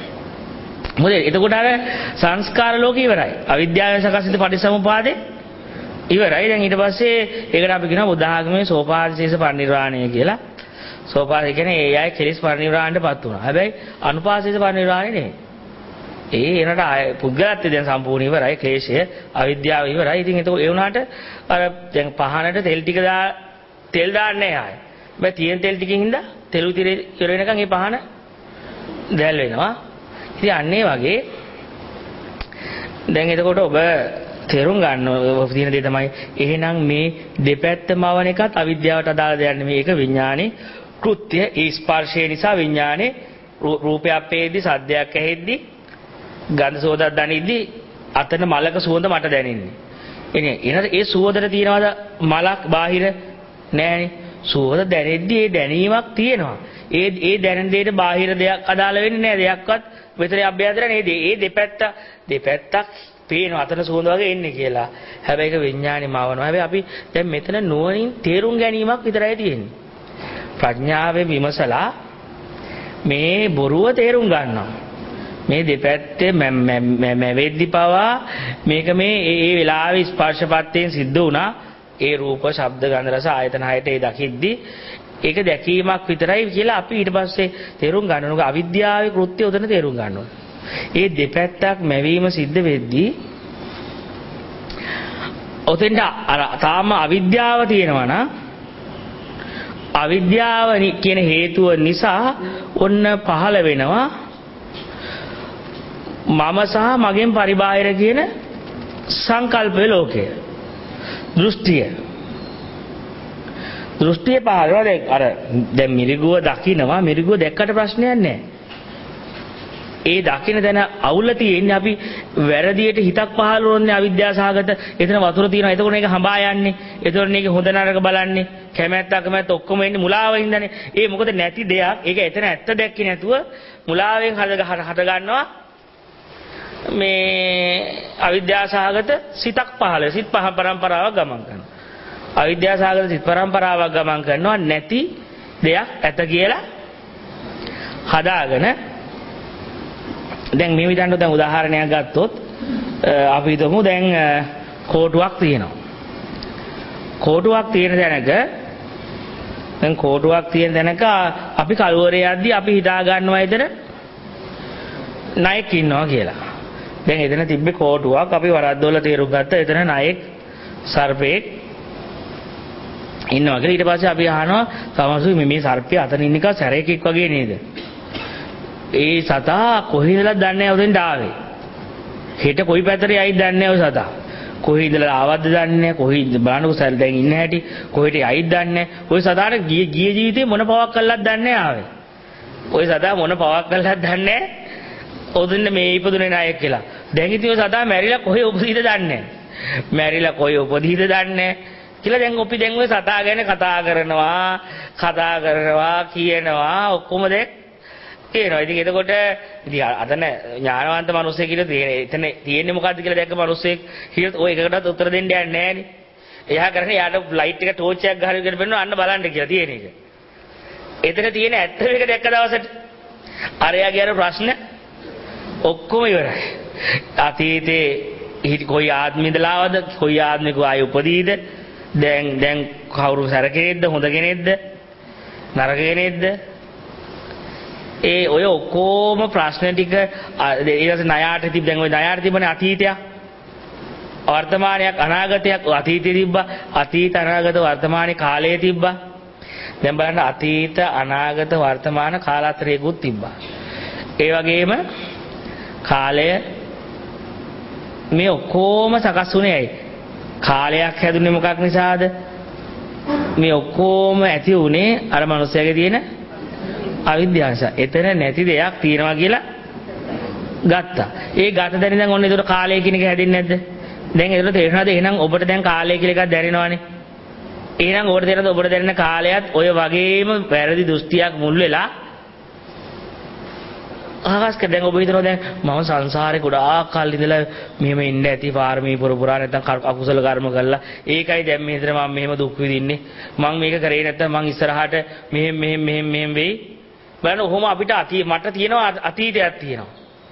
අර සංස්කාර ලෝකේ ඉවරයි. අවිද්‍යාවෙන් සකස් වෙච්ච පටිච්චසමුපාදේ ඉවරයි. දැන් ඊට පස්සේ ඒකට අපි කියනවා බුද්ධ ආගමේ සෝපාදිශේෂ පරිනිර්වාණය කියලා. සෝපාදිශ කියන්නේ ඒ අය කෙලිස් පරිනිර්වාණයටපත් වුණා. හැබැයි අනුපාදිශේෂ පරිනිර්වාණය නෙවෙයි. එනට පුද්ගලත්වය දැන් සම්පූර්ණ ඉවරයි. ක්ලේශය අවිද්‍යාව ඉවරයි. ඉතින් ඒක ඒ වුණාට අර දැන් පහනට තෙල් ටික තෙල් දාන්නේ නැහැ. හැබැයි තියෙන තෙල් ටිකකින් හින්දා තෙල් උතිරේ ඉවර වෙනකන් මේ පහන දැල් වෙනවා. ඉතින් අන්නේ වගේ දැන් එතකොට ඔබ තේරුම් ගන්න තියෙන දේ තමයි එහෙනම් මේ දෙපැත්තම වවන එකත් අවිද්‍යාවට අදාළ දෙයක් නෙමෙයි. ඒක විඥානේ කෘත්‍ය. ඒ ස්පර්ශය නිසා විඥානේ රූපයක් පේද්දි සද්දයක් ඇහෙද්දි ගන්ධ සුවඳක් දැනෙද්දි අතන මලක සුවඳ මට දැනෙන්නේ. එනේ ඒ සුවඳට තියනවාද මලක් බාහිර නෑනේ. සුවඳ දැනෙද්දි ඒ දැනීමක් තියෙනවා. ඒ දැනෙන දෙයට බාහිර දෙයක් අදාළ වෙන්නේ නෑ. දෙයක්වත් මෙතන අභ්‍යන්තර නේද? ඒ දෙපැත්තක් පේනවා අතන සුවඳ වගේ එන්නේ කියලා. හැබැයි ඒක විඥානේ මවනවා. හැබැයි අපි දැන් මෙතන නුවණින් තේරුම් ගැනීමක් විතරයි තියෙන්නේ. ප්‍රඥාවෙන් විමසලා මේ බොරුව තේරුම් ගන්නවා. මේ දෙපැත්තේ වෙද්දි පවා මේක මේ ඒ වෙලාවේ ස්පර්ශපත්තෙන් සිද්ධ වුණා. ඒ රූප, ශබ්ද, ගන්ධ, රස ආයතන හයට ඒ දකිද්දි ඒක දැකීමක් විතරයි කියලා අපි ඊට පස්සේ තේරුම් ගන්න ඕන. අවිද්‍යාවේ කෘත්‍ය උදන තේරුම් ගන්න ඕන. ඒ දෙපැත්තක් මැවීම සිද්ධ වෙද්දී ඔතෙන්ට තාම අවිද්‍යාව තියෙනවා නම් අවිද්‍යාව කියන හේතුව නිසා ඔන්න පහළ වෙනවා මම සහ මගෙන් පරිබාහිර කියන සංකල්පයේ ලෝකය. දෘෂ්ටිය පහළ වෙනවා. දැන් මිරිගුව දකින්නවා. මිරිගුව දැක්කට ප්‍රශ්නයක් නැහැ. ඒ දකින්න දැන අවුල තියෙන්නේ අපි වැරදියට හිතක් පහළ වුණොත්නේ අවිද්‍යාව සහගත. එතන වතුර තියෙනවා. එතකොට මේක හඹා යන්නේ. එතකොට මේක හොඳ නරක බලන්නේ. කැමැත්ත ඔක්කොම එන්නේ මුලාවින්දනේ. ඒ මොකද නැති දෙයක්. ඒක එතන ඇත්ත දැක්කේ නැතුව මුලාවෙන් හට ගන්නවා මේ අවිද්‍යාව සහගත සිතක් පහළ. සිත් පරම්පරාවක් ගමන් කරනවා. අවිද්‍යාව සහගත සිත් පරම්පරාවක් ගමන් කරනවා නැති දෙයක් ඇත කියලා හදාගෙන. දැන් මේ විදිහට දැන් උදාහරණයක් ගත්තොත් අපි හිතමු දැන් කෝටුවක් තියෙනවා. කෝටුවක් තියෙන තැනක අපි කලවරේ යද්දී අපි හිතා ගන්නවා එතන ණයෙක් ඉන්නවා කියලා. දැන් එතන තිබ්බේ කෝටුවක්. අපි වරද්දවල තේරුම් ගත්තා එතන ණයෙක් සර්පෙක් ඉන්නවා කියලා. ඊට පස්සේ අපි අහනවා තමසු මේ සර්පය අතන ඉන්න එක සැරේකෙක් වගේ නේද? ඒ සතා කොහේ ඉඳලා දන්නේ නැහැ උදෙන්ට ආවේ. හෙට කොයි පැත්තට යයිද දන්නේ නැහැ ඔය සතා. කොහේ ඉඳලා ආවද දන්නේ නැහැ. කොහේ බලන්නකො සැර දැන් ඉන්න හැටි. කොහෙට යයිද දන්නේ නැහැ. ඔය සතාට ගිය ජීවිතේ මොන පවක් කළාද දන්නේ නැහැ ආවේ. ඔය සතා මොන පවක් කළාද දන්නේ නැහැ. ඔදින්න මේ ඉපදුනේ නායක කියලා. දැන් ඉතින් ඔය සතා මැරිලා කොහේ උපදීද දන්නේ නැහැ. මැරිලා කොහේ උපදීද දන්නේ නැහැ. කියලා දැන් අපි දැන් ඔය සතා ගැන කතා කරනවා කියනවා ඔක්කොම දැන් ඒනවා. ඉතින් එතකොට ඉතින් අතන ඥානවන්ත මිනිස්සෙක් කියලා එතන තියෙන්නේ මොකද්ද කියලා දැක්ක මිනිස්සෙක් හියොත් ඔය එකකටවත් උත්තර දෙන්න යන්නේ නැහනේ. එයා කරන්නේ යාට ලයිට් එක ටෝච් එකක් ගහලා විදිහට බලනවා අන්න බලන්න කියලා තියෙන එක. එතන තියෙන ඇත්ත එක දැක්ක දවසට අරයාගේ අර ප්‍රශ්න ඔක්කොම ඉවරයි. අතීතේ කොයි ආත්මෙදලාවද කොයි ආත්මික ආය උපදීද දැන් කවුරු සැරකෙනෙක්ද හොඳ කෙනෙක්ද නරක කෙනෙක්ද ඒ ඔය ඔක්කොම ප්‍රශ්න ටික ඊට ණයාට තිබ්බ දැන් ඔය ණයාට තිබුණේ අතීතයක් වර්තමානයක් අනාගතයක් අතීතේ තිබ්බා අතීත අනාගත වර්තමානයේ කාලයේ තිබ්බා දැන් බලන්න අතීත අනාගත වර්තමාන කාලාන්තරයකුත් තිබ්බා ඒ වගේම කාලය මේ ඔක්කොම සකස් වුණේ ඇයි කාලයක් හැදුනේ මොකක් නිසාද මේ ඔක්කොම ඇති උනේ අර මනුස්සයාගේ තියෙන අවිද්‍යාව නිසා. එතන නැති දෙයක් තියෙනවා කියලා ගත්තා. ඒ ගත දැන දැන් ඔන්න ඒකට කාලය කියන එක හැදෙන්නේ නැද්ද? දැන් ඒකට තේරෙනවද එහෙනම් ඔබට දැන් කාලය කියලා එකක් දැනෙනවනේ. එහෙනම් ඔබට තේරෙනවද ඔබට දැනෙන කාලයත් ඔය වගේම වැරදි දෘෂ්ටියක් මුල් වෙලා ආකාශක දැන් ඔබ හිතනවා දැන් මම සංසාරේ ගොඩාක් කල් ඉඳලා මෙහෙම ඉන්න ඇති පාරමී පුරා නැත්නම් අකුසල කර්ම කළා. ඒකයි දැන් මේ හිතේ මම මෙහෙම දුක් විඳින්නේ. මම මේක කරේ නැත්නම් මං ඉස්සරහට මෙහෙම වෙයි. බලන්න ඔහොම අපිට මට තියෙනවා අතීතයක් තියෙනවා.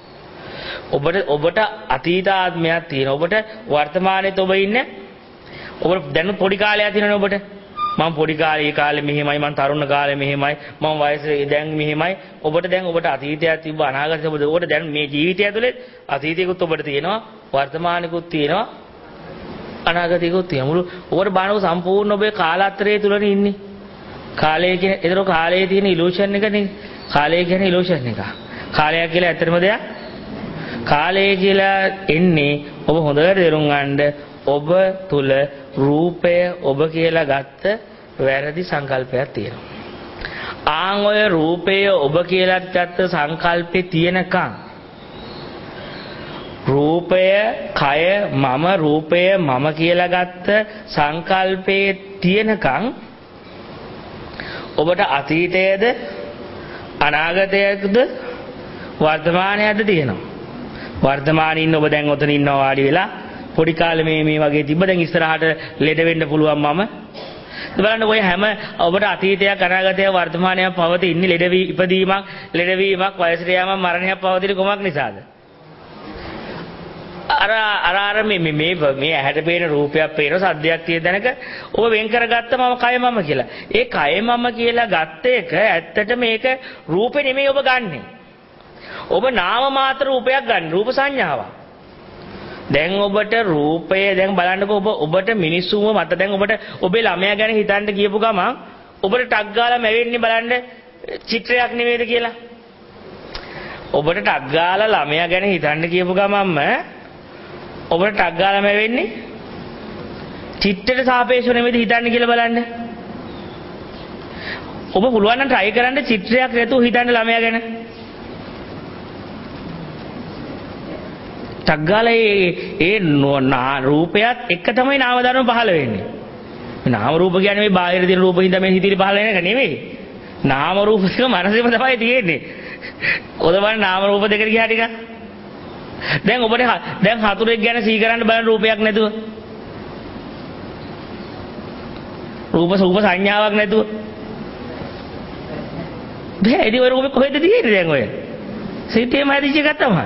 ඔබට අතීත ආත්මයක් තියෙනවා. ඔබට වර්තමානයේත් ඔබ ඉන්නේ. ඔබ දැන් පොඩි කාලයක් තියෙනවනේ ඔබට. මම පොඩි කාලේ මෙහෙමයි, මම තරුණ කාලේ මෙහෙමයි, මම වයසේ දැන් මෙහෙමයි. ඔබට අතීතයක් තිබ්බ අනාගතයක් ඔබට දැන් මේ ජීවිතය ඇතුලේ අතීතයකුත් ඔබට තියෙනවා, වර්තමානිකුත් තියෙනවා, අනාගතයකුත් තියෙනවා. ඔබට බලනකො සම්පූර්ණ ඔබේ කාලාත්‍රයේ තුලනේ ඉන්නේ. කාලය කියන්නේ ඒතර කාලයේ තියෙන ඉලූෂන් එකනේ. කාලය කියන්නේ ඉලූෂන් එක. කාලයක් කියලා ඇත්තටම දෙයක්. කාලය කියලා එන්නේ ඔබ හොඳට තේරුම් ගන්න ඔබ තුල රූපය ඔබ කියලා ගත්ත වැරදි සංකල්පයක් තියෙනවා. ආන් ඔය රූපය ඔබ කියලා ගත්ත සංකල්පේ තියෙනකන් රූපය කය මම රූපය මම කියලා ගත්ත සංකල්පේ තියෙනකන් ඔබට අතීතයේද අනාගතයේද වර්තමානයේද තියෙනවා. වර්තමානයේ ඉන්න ඔබ දැන් ඔතන ඉන්නවා වාඩි වෙලා පොඩි කාලේ මේ වගේ තිබ්බ දැන් ඉස්සරහට ලෙඩ වෙන්න පුළුවන් මම. බලන්න ඔය හැම ඔබට අතීතයක් අනාගතයක් වර්තමානයක් පවතින්නේ ඉපදීමක් ලෙඩවීමක් වයසට යාමක් මරණයක් පවතින කොමක් නිසාද? අර මේ ඇහැට පේන රූපයක් පේන සද්දයක් තියෙන දැනක ඔබ වෙන් කරගත්ත මම කය මම කියලා. ඒ කය මම කියලා ගත්ත එක ඇත්තට මේක රූපේ නෙමෙයි ඔබ ගන්නෙ. ඔබ නාම මාත්‍ර රූපයක් ගන්න. රූප සංඥාවක්. දැන් ඔබට රූපය දැන් බලන්නකෝ ඔබට මිනිස්සුම මත දැන් ඔබට ඔබේ ළමයා ගැන හිතන්න කියපු ගමන් ඔබට ටක් ගාලා මැවෙන්නේ බලන්න චිත්‍රයක් නෙමෙයිද කියලා. ඔබට ටක් ගාලා ළමයා ගැන හිතන්න කියපු ගමන්ම ඔබට ටක් ගාලා මැවෙන්නේ චිත්‍රයට සාපේක්ෂව නෙමෙයිද හිතන්න කියලා බලන්න. ඔබ පුළුවන් නම් try කරන්න චිත්‍රයක් නැතුව හිතන්න ළමයා ගැන. ටග්ගාලේ රූපයත් එක තමයි නාම ධර්ම පහළ වෙන්නේ. නාම රූප කියන්නේ මේ බාහිර දින රූප හින්දා මේ හිතිලි පහළ වෙන එක නෙවෙයි. නාම රූප දෙක මනසෙම තමයි තියෙන්නේ. ඔතන නාම රූප දෙකට ගියා ටික. දැන් ඔබට දැන් හතුරෙක් ගැන සිහි කරන්න බලන රූපයක් නැතුව. රූප සංඥාවක් නැතුව. බෑ ඉතින් ඔය රූපෙ කොහෙද තියෙන්නේ දැන් ඔය? සිතේම හැදිච්ච එකක් තමයි.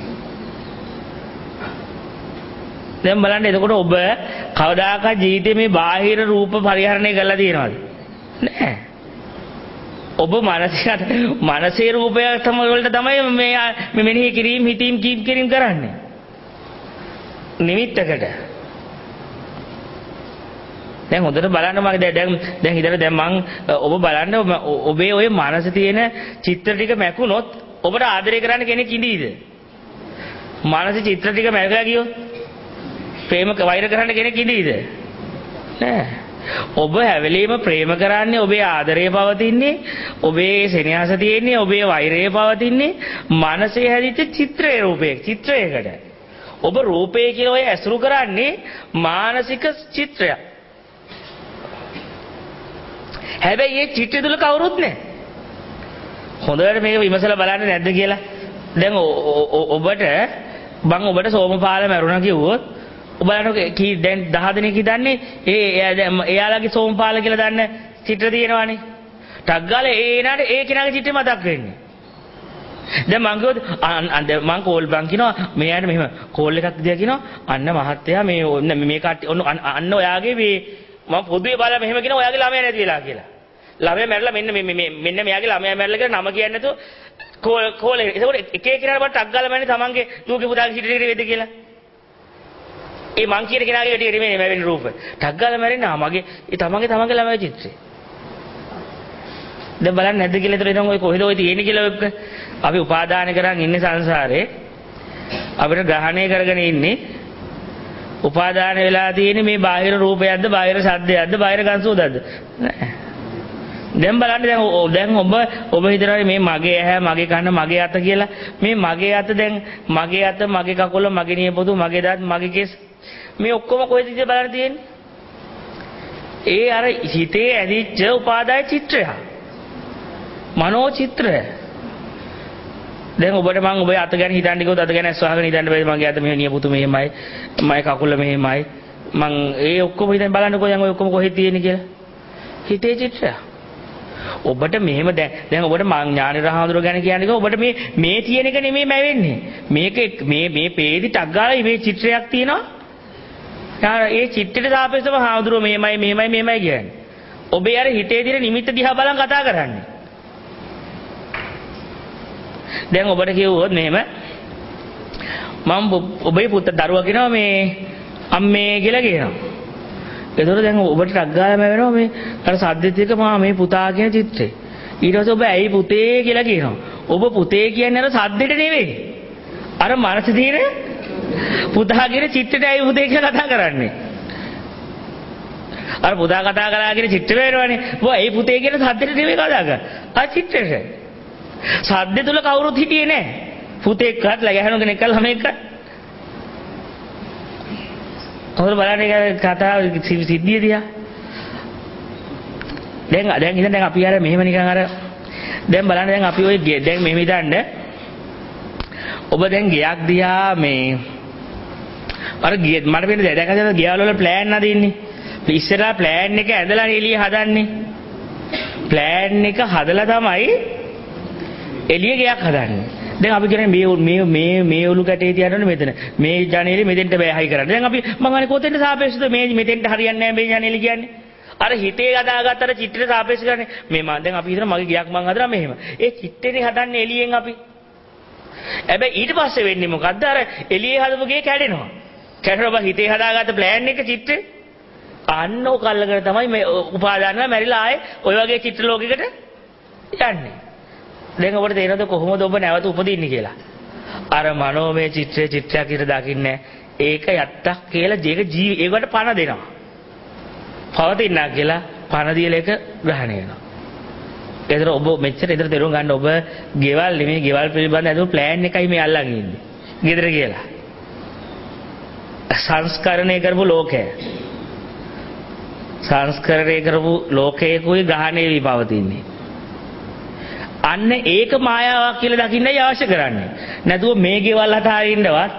දැන් බලන්න එතකොට ඔබ කවදාකවත් ජීවිතේ මේ බාහිර රූප පරිහරණය කරලා තියෙනවද? නෑ. ඔබ මනසේ රූපය තමයි වලට තමයි මේ මෙනෙහි කිරීම හිතීම් කීම් කිරීම කරන්නේ. නිමිත්තකට. දැන් හොඳට බලන්න මගේ දැන් හිතලා දැන් මං ඔබ බලන්න ඔබේ ඔය මනසේ තියෙන චිත්‍ර ටික මැකුණොත් ඔබට ආදරය කරන්න කෙනෙක් ඉඳීද? මනසේ චිත්‍ර ටික මැකලා ගියොත් ප්‍රේම වෛර කරන්න කෙනෙක් ඉඳීද? නෑ. ඔබ හැවලීම ප්‍රේම කරන්නේ ඔබේ ආදරය පවතින්නේ ඔබේ සෙනෙහස තියෙන්නේ ඔබේ වෛරය පවතින්නේ මනසේ හැදිච්ච චිත්‍රයේ රූපයක චිත්‍රයකට. ඔබ රූපය කියලා ඔය ඇසුරු කරන්නේ මානසික චිත්‍රයක්. හැබැයි මේ චිත්‍රය තුල කවුරුත් නැහැ. හොඳට මේක විමසලා බලන්න නැද්ද කියලා. දැන් ඔබට සෝමපාල මරුණා කිව්වොත් ඔබලට දැන් 10 දෙනෙක් හිතන්නේ එයාලගේ සෝමපාල කියලා දන්න චිත්‍ර තියෙනවානේ. ටක් ගාලා ඒනාට ඒ කෙනාගේ චිත්‍රය මතක් වෙන්නේ. දැන් මං කිව්වොත් මං කෝල් බං කියනවා මෙයාට මෙහෙම කෝල් එකක් දිහා කියනවා අන්න මහත්තයා මේ කට්ටිය අන්න ඔයාගේ මේ මම පොදුවේ බලලා මෙහෙම කියනවා ඔයාගේ ළමයා නැති වෙලා කියලා. ළමයා මැරලා මෙන්න මෙයාගේ ළමයා මැරලා කියලා නම කියන්නේ නැතුව කෝල් එක. ඒකෝට එක එක කෙනාට ටක් ගාලා මන්නේ තමන්ගේ දුවගේ පුතාගේ චිත්‍රය වේද කියලා. ඒ මං කියන කෙනාගේ ටික නෙමෙයි මැවෙන රූප. ටක් ගාලා මැරෙන්නේ මගේ ඒ තමන්ගේ ළමයා චිත්‍රය. දැන් බලන්න නැද්ද කියලා එතන ඔය කොහෙද ඔය තියෙන්නේ කියලා ඔක අපි උපාදාන කරන් ඉන්නේ සංසාරේ. අපිට ග්‍රහණය කරගෙන ඉන්නේ උපාදාන වෙලා තියෙන්නේ මේ බාහිර රූපයක්ද බාහිර ශබ්දයක්ද බාහිර ගන්සෝදක්ද නෑ. දැන් බලන්න දැන් ඔබ හිතනවා මේ මගේ ඇහැ මගේ කන මගේ අත කියලා මේ මගේ අත දැන් මගේ අත මගේ කකුල මගේ නියපොතු මගේ දත් මගේ කෙස් මේ ඔක්කොම කොහෙද බලන්න තියෙන්නේ? ඒ අර හිතේ ඇදිච්ච උපාදාය චිත්‍රය. මනෝ චිත්‍රය. දැන් ඔබට මම ඔබේ අත ගැන හිතන්න කිව්වොත් අත ගැන ඇස්වහගෙන හිතන්න බෑ මගේ අත මෙහෙ නියපොතු මෙහෙමයි මගේ කකුල මෙහෙමයි මං ඒ ඔක්කොම හිතන් බලන්නකෝ දැන් ඔය ඔක්කොම කොහෙද තියෙන්නේ කියලා හිතේ චිත්‍රය ඔබට මෙහෙම දැන් ඔබට මං ඥානරහඳුර ගැන කියන්නේ ඔබට මේ තියෙන එක නෙමෙයි මැවෙන්නේ මේක මේ පේදි ටක් ගාලා මේ චිත්‍රයක් තියෙනවා ඒ චිත්‍රයට සාපේක්ෂව හාමුදුරුවෝ මෙහෙමයි කියන්නේ ඔබේ අර හිතේ තියෙන නිමිත්ත දිහා බලන් කතා කරන්නේ දැන් ඔබට කිව්වොත් මෙහෙම මම ඔබේ පුතා දරුවා කියනවා මේ අම්මේ කියලා කියනවා. ඒතකොට දැන් ඔබට ටක් ගාලාම වෙනවා මේ අර සද්දෙත් එක්ක මේ පුතා කියන චිත්‍රේ. ඊට පස්සේ ඔබ ඇයි පුතේ කියලා කියනවා. ඔබ පුතේ කියන්නේ අර සද්දෙට නෙවෙයි. අර මනසේ තියෙන පුතා කියන චිත්‍රෙට ඇයි පුතේ කියලා කතා කරන්නේ. අර පුතා කතා කරලා කියන චිත්‍රය වෙනවනේ. ඔබ ඇයි පුතේ කියන සද්දෙට නෙවෙයි කතා කරන්නේ. ආ චිත්‍රෙට. සද්දේ තුල කවුරුත් හිටියේ නැහැ. පුතෙක්වත් ලැගහන කෙනෙක් කල් හැම එකක්. හොර බලන්න ඒක කතාව සිද්ධිය දිහා. දැන් ඉතින් දැන් අපි අර මෙහෙම නිකන් අර දැන් බලන්න දැන් අපි ඔය දැන් මෙහෙම ඉදන්න ඔබ දැන් ගියක් දිහා මේ අර ගිය මට වෙන්නේ දැන් ගියාවල වල ප්ලෑන් නදින්නේ. ඉස්සරහා ප්ලෑන් එක ඇඳලා එළිය හදන්නේ. ප්ලෑන් එක හදලා තමයි එළිය ගයක් හදන්නේ. දැන් අපි කියන්නේ මේ ඔලු කැටේ තියන්න මෙතන. මේ ජනේලෙ මෙතෙන්ට බෑ හයි කරන්න. දැන් අපි මං අනේ කොතෙන්ද සාපේක්ෂද මේ මෙතෙන්ට හරියන්නේ නැහැ මේ ජනේලෙ කියන්නේ. අර හිතේ හදාගත්ත අර චිත්‍රයට සාපේක්ෂ කරන්නේ. මේ මං දැන් අපි හිතන මගේ ගයක් මං හදලා මෙහෙම. ඒ චිත්‍රෙනේ හදන්නේ එළියෙන් අපි. හැබැයි ඊට පස්සේ වෙන්නේ මොකද්ද? අර එළියේ හදපු ගේ කැඩෙනවා. කැඩෙනවා හිතේ හදාගත්ත ප්ලෑන් එක චිත්‍රේ. අන්න ඔය කල්ලකට තමයි මේ උපාදානලා මැරිලා ආයේ ඔය වගේ චිත්‍ර ලෝකයකට යන්නේ. දැන් ඔබට තේරෙනවද කොහොමද ඔබ නැවත උපදින්නේ කියලා? අර මනෝමය චිත්‍රයක් විතර දකින්නේ ඒක යත්තක් කියලා ඒකට පණ දෙනවා. පවතිනා කියලා පණ දීලා ඒක ග්‍රහණය වෙනවා. ඒතර ඔබ මෙච්චර ඉදර තේරුම් ගන්න ඔබ ගෙවල් නෙමෙයි ගෙවල් පිළිබඳ අද ප්ලෑන් එකයි මේ අල්ලන් ඉන්නේ. ගෙදර කියලා. සංස්කරණය කරපු ලෝකය. සංස්කරණය කරපු ලෝකයකයි ග්‍රහණය වී පවතින්නේ. අන්න ඒක මායාවක් කියලා දකින්නයි අවශ්‍ය කරන්නේ. නැතුව මේ ගෙවල් අතරින්නවත්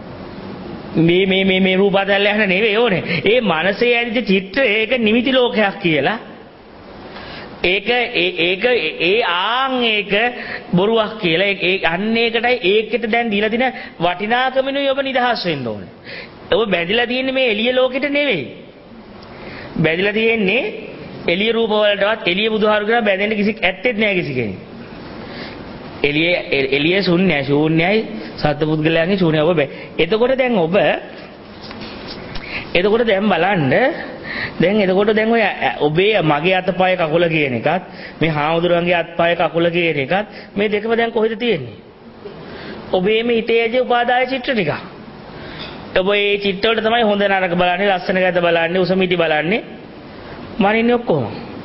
මේ රූපතල යන නෙවෙයි ඕනේ. ඒ මනසේ ඇවිත් චිත්‍ර ඒක නිමිති ලෝකයක් කියලා. ඒක බොරුවක් කියලා. ඒ අන්න ඒකටයි ඒකට දැන් දීලා දින වටිනාකමිනුයි ඔබ නිදහස් වෙන්න ඕනේ. ඔබ බැඳිලා තියෙන්නේ මේ එළිය ලෝකෙට නෙවෙයි. බැඳිලා තියෙන්නේ එළිය රූප වලටවත් එළිය බුදුහාරු කියලා බැඳෙන්න කිසි ඇත්තෙත් නෑ කිසි කෙනෙක්. එළිය ශූන්‍යයි සත්පුද්ගලයන්ගේ ශූන්‍යය ඔබ එතකොට දැන් බලන්න දැන් ඔය ඔබේ මගේ අතපය කකුල කියන එකත් මේ හාමුදුරන්ගේ අත්පය කකුල කියන එකත් මේ දෙකම දැන් කොහෙද තියෙන්නේ? ඔබේ මේ හිතේදී උපාදාය චිත්‍ර ටික. ඔබ මේ චිත්‍ර වල තමයි හොඳ නරක බලන්නේ, ලස්සන ගැත බලන්නේ, උස මිටි බලන්නේ. මනින්නේ ඔක්කොම.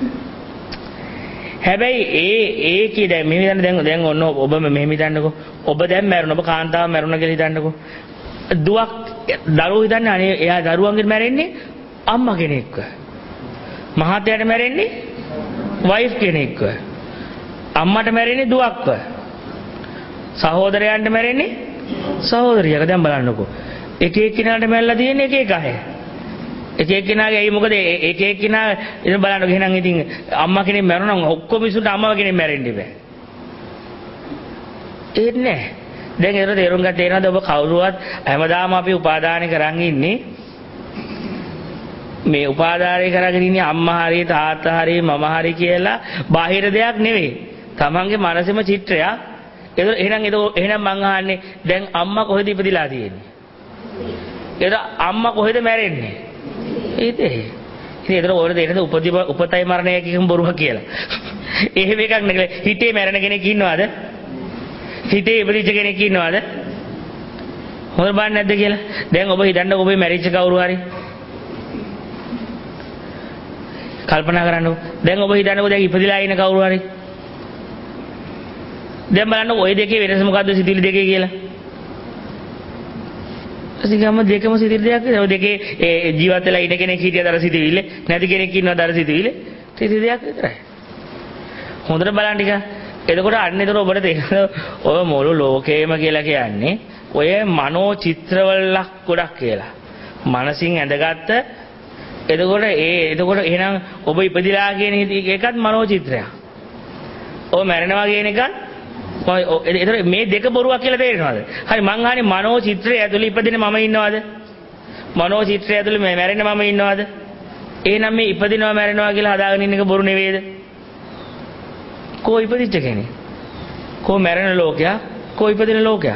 හැබැයි ඒකේ දැන් මෙහෙම දැන් ඔන්න ඔබ මෙහෙම හිතන්නකෝ. ඔබ දැන් මැරුණ ඔබ කාන්තාව මැරුණ කියලා හිතන්නකෝ. දුවක් දරුවෝ හිතන්නේ අනේ එයා දරුවන්ගෙන් මැරෙන්නේ අම්මා කෙනෙක්ව. මහත්තයාට මැරෙන්නේ වයිෆ් කෙනෙක්ව. අම්මට මැරෙන්නේ දුවක්ව. සහෝදරයන්ට මැරෙන්නේ සහෝදරියක. දැන් බලන්නකෝ. එක එක්කිනාට මැරලා තියෙන්නේ එක අය. එක එක්කිනාගේ ඇයි මොකද එක එක්කිනා ඉතින් බලන්න එහෙනම් ඉතින් අම්මා කෙනෙක් මැරුණා නම් ඔක්කොම මිනිස්සුන්ට අම්මා කෙනෙක් මැරෙන්න බෑ. ඒත් නෑ. දැන් ඒතර තේරුම් ගන්න තේරෙනවද ඔබ කවුරුවත් හැමදාම අපි උපාදානය කරන් ඉන්නේ මේ උපාදානය කරගෙන ඉන්නේ අම්මා හරි තාත්තා හරි මම හරි කියලා බාහිර දෙයක් නෙවෙයි. තමන්ගේ මනසෙම චිත්‍රයක්. එහෙනම් මං අහන්නේ දැන් අම්මා කොහෙද ඉපදිලා තියෙන්නේ? ඒතර අම්මා කොහෙද මැරෙන්නේ? ඉතින් ඒතර ඕන දෙන්නද උපතයි මරණය කියම බොරුවක් කියලා. එහෙම එකක් නෙකල හිතේ මැරෙන කෙනෙක් ඉන්නවද? හිතේ ඉපදිච්ච කෙනෙක් ඉන්නවද? හොර බාන්න නැද්ද කියලා? දැන් ඔබ හිතන්න ඔබේ මැරිච්ච කවුරු හරි කල්පනා කරන්නකො. දැන් ඔබ හිතන්නකො දැන් ඉපදිලා ඉන්න කවුරු හරි. දැන් බලන්න ඔය දෙකේ වෙනස මොකද්ද සිතිවිලි දෙකේ කියලා? සිගම දෙකම සිතිවිලි දෙයක් නේ. ඔය දෙකේ ජීවත් වෙලා ඉන්න කෙනෙක් හිටියද අර සිතිවිල්ල නැති කෙනෙක් ඉන්නවද අර සිතිවිල්ල? සිතිවිලි දෙයක් විතරයි. හොඳට බලන්න ටික. එතකොට අන්න ඒතර ඔබට තේරෙනවා ඔය මුළු ලෝකේම කියලා කියන්නේ ඔය මනෝ චිත්‍රවල ගොඩක් කියලා. මනසින් ඇඳගත්ත එතකොට එහෙනම් ඔබ ඉපදිලා කියන එකත් මනෝ චිත්‍රයක්. ඔබ මැරෙනවා කියන එකත් එතකොට මේ දෙක බොරුවක් කියලා තේරෙනවද? හරි මං අහන්නේ මනෝ චිත්‍රය ඇතුළේ ඉපදින මම ඉන්නවද? මනෝ චිත්‍රය ඇතුළේ මැරෙන මම ඉන්නවද? එහෙනම් මේ ඉපදිනවා මැරෙනවා කියලා හදාගෙන ඉන්න එක බොරු නෙවෙයිද? කෝ ඉපදිච්ච කෙනෙක්? කෝ මැරෙන ලෝකයක්? කෝ ඉපදින ලෝකයක්?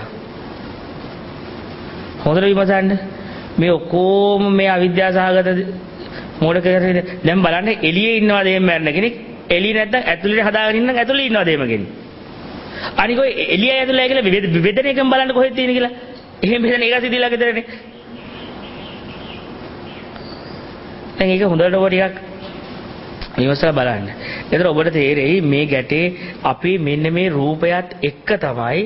හොඳට විමසන්න. මේ ඔක්කොම මේ අවිද්‍යාව සහගත මොඩ කරගෙන දැන් බලන්න එළියේ ඉන්නවද එහෙම මැරෙන කෙනෙක්? එළිය නැත්තම් ඇතුළේ හදාගෙන ඉන්න ඇතුළේ ඉන්නවද එහෙම කෙනෙක්? අනික ඔය එළිය ඇතුළේ කියලා බෙදෙන එකම බලන්න කොහෙද තියෙන්නේ කියලා. එහෙම බෙදෙන එක සිදිලා ගෙදරනේ. දැන් ඒක හොඳට ඔබ ටිකක් විමසලා බලන්න. එතකොට ඔබට තේරෙයි මේ ගැටේ අපි මෙන්න මේ රූපයත් එක්ක තමයි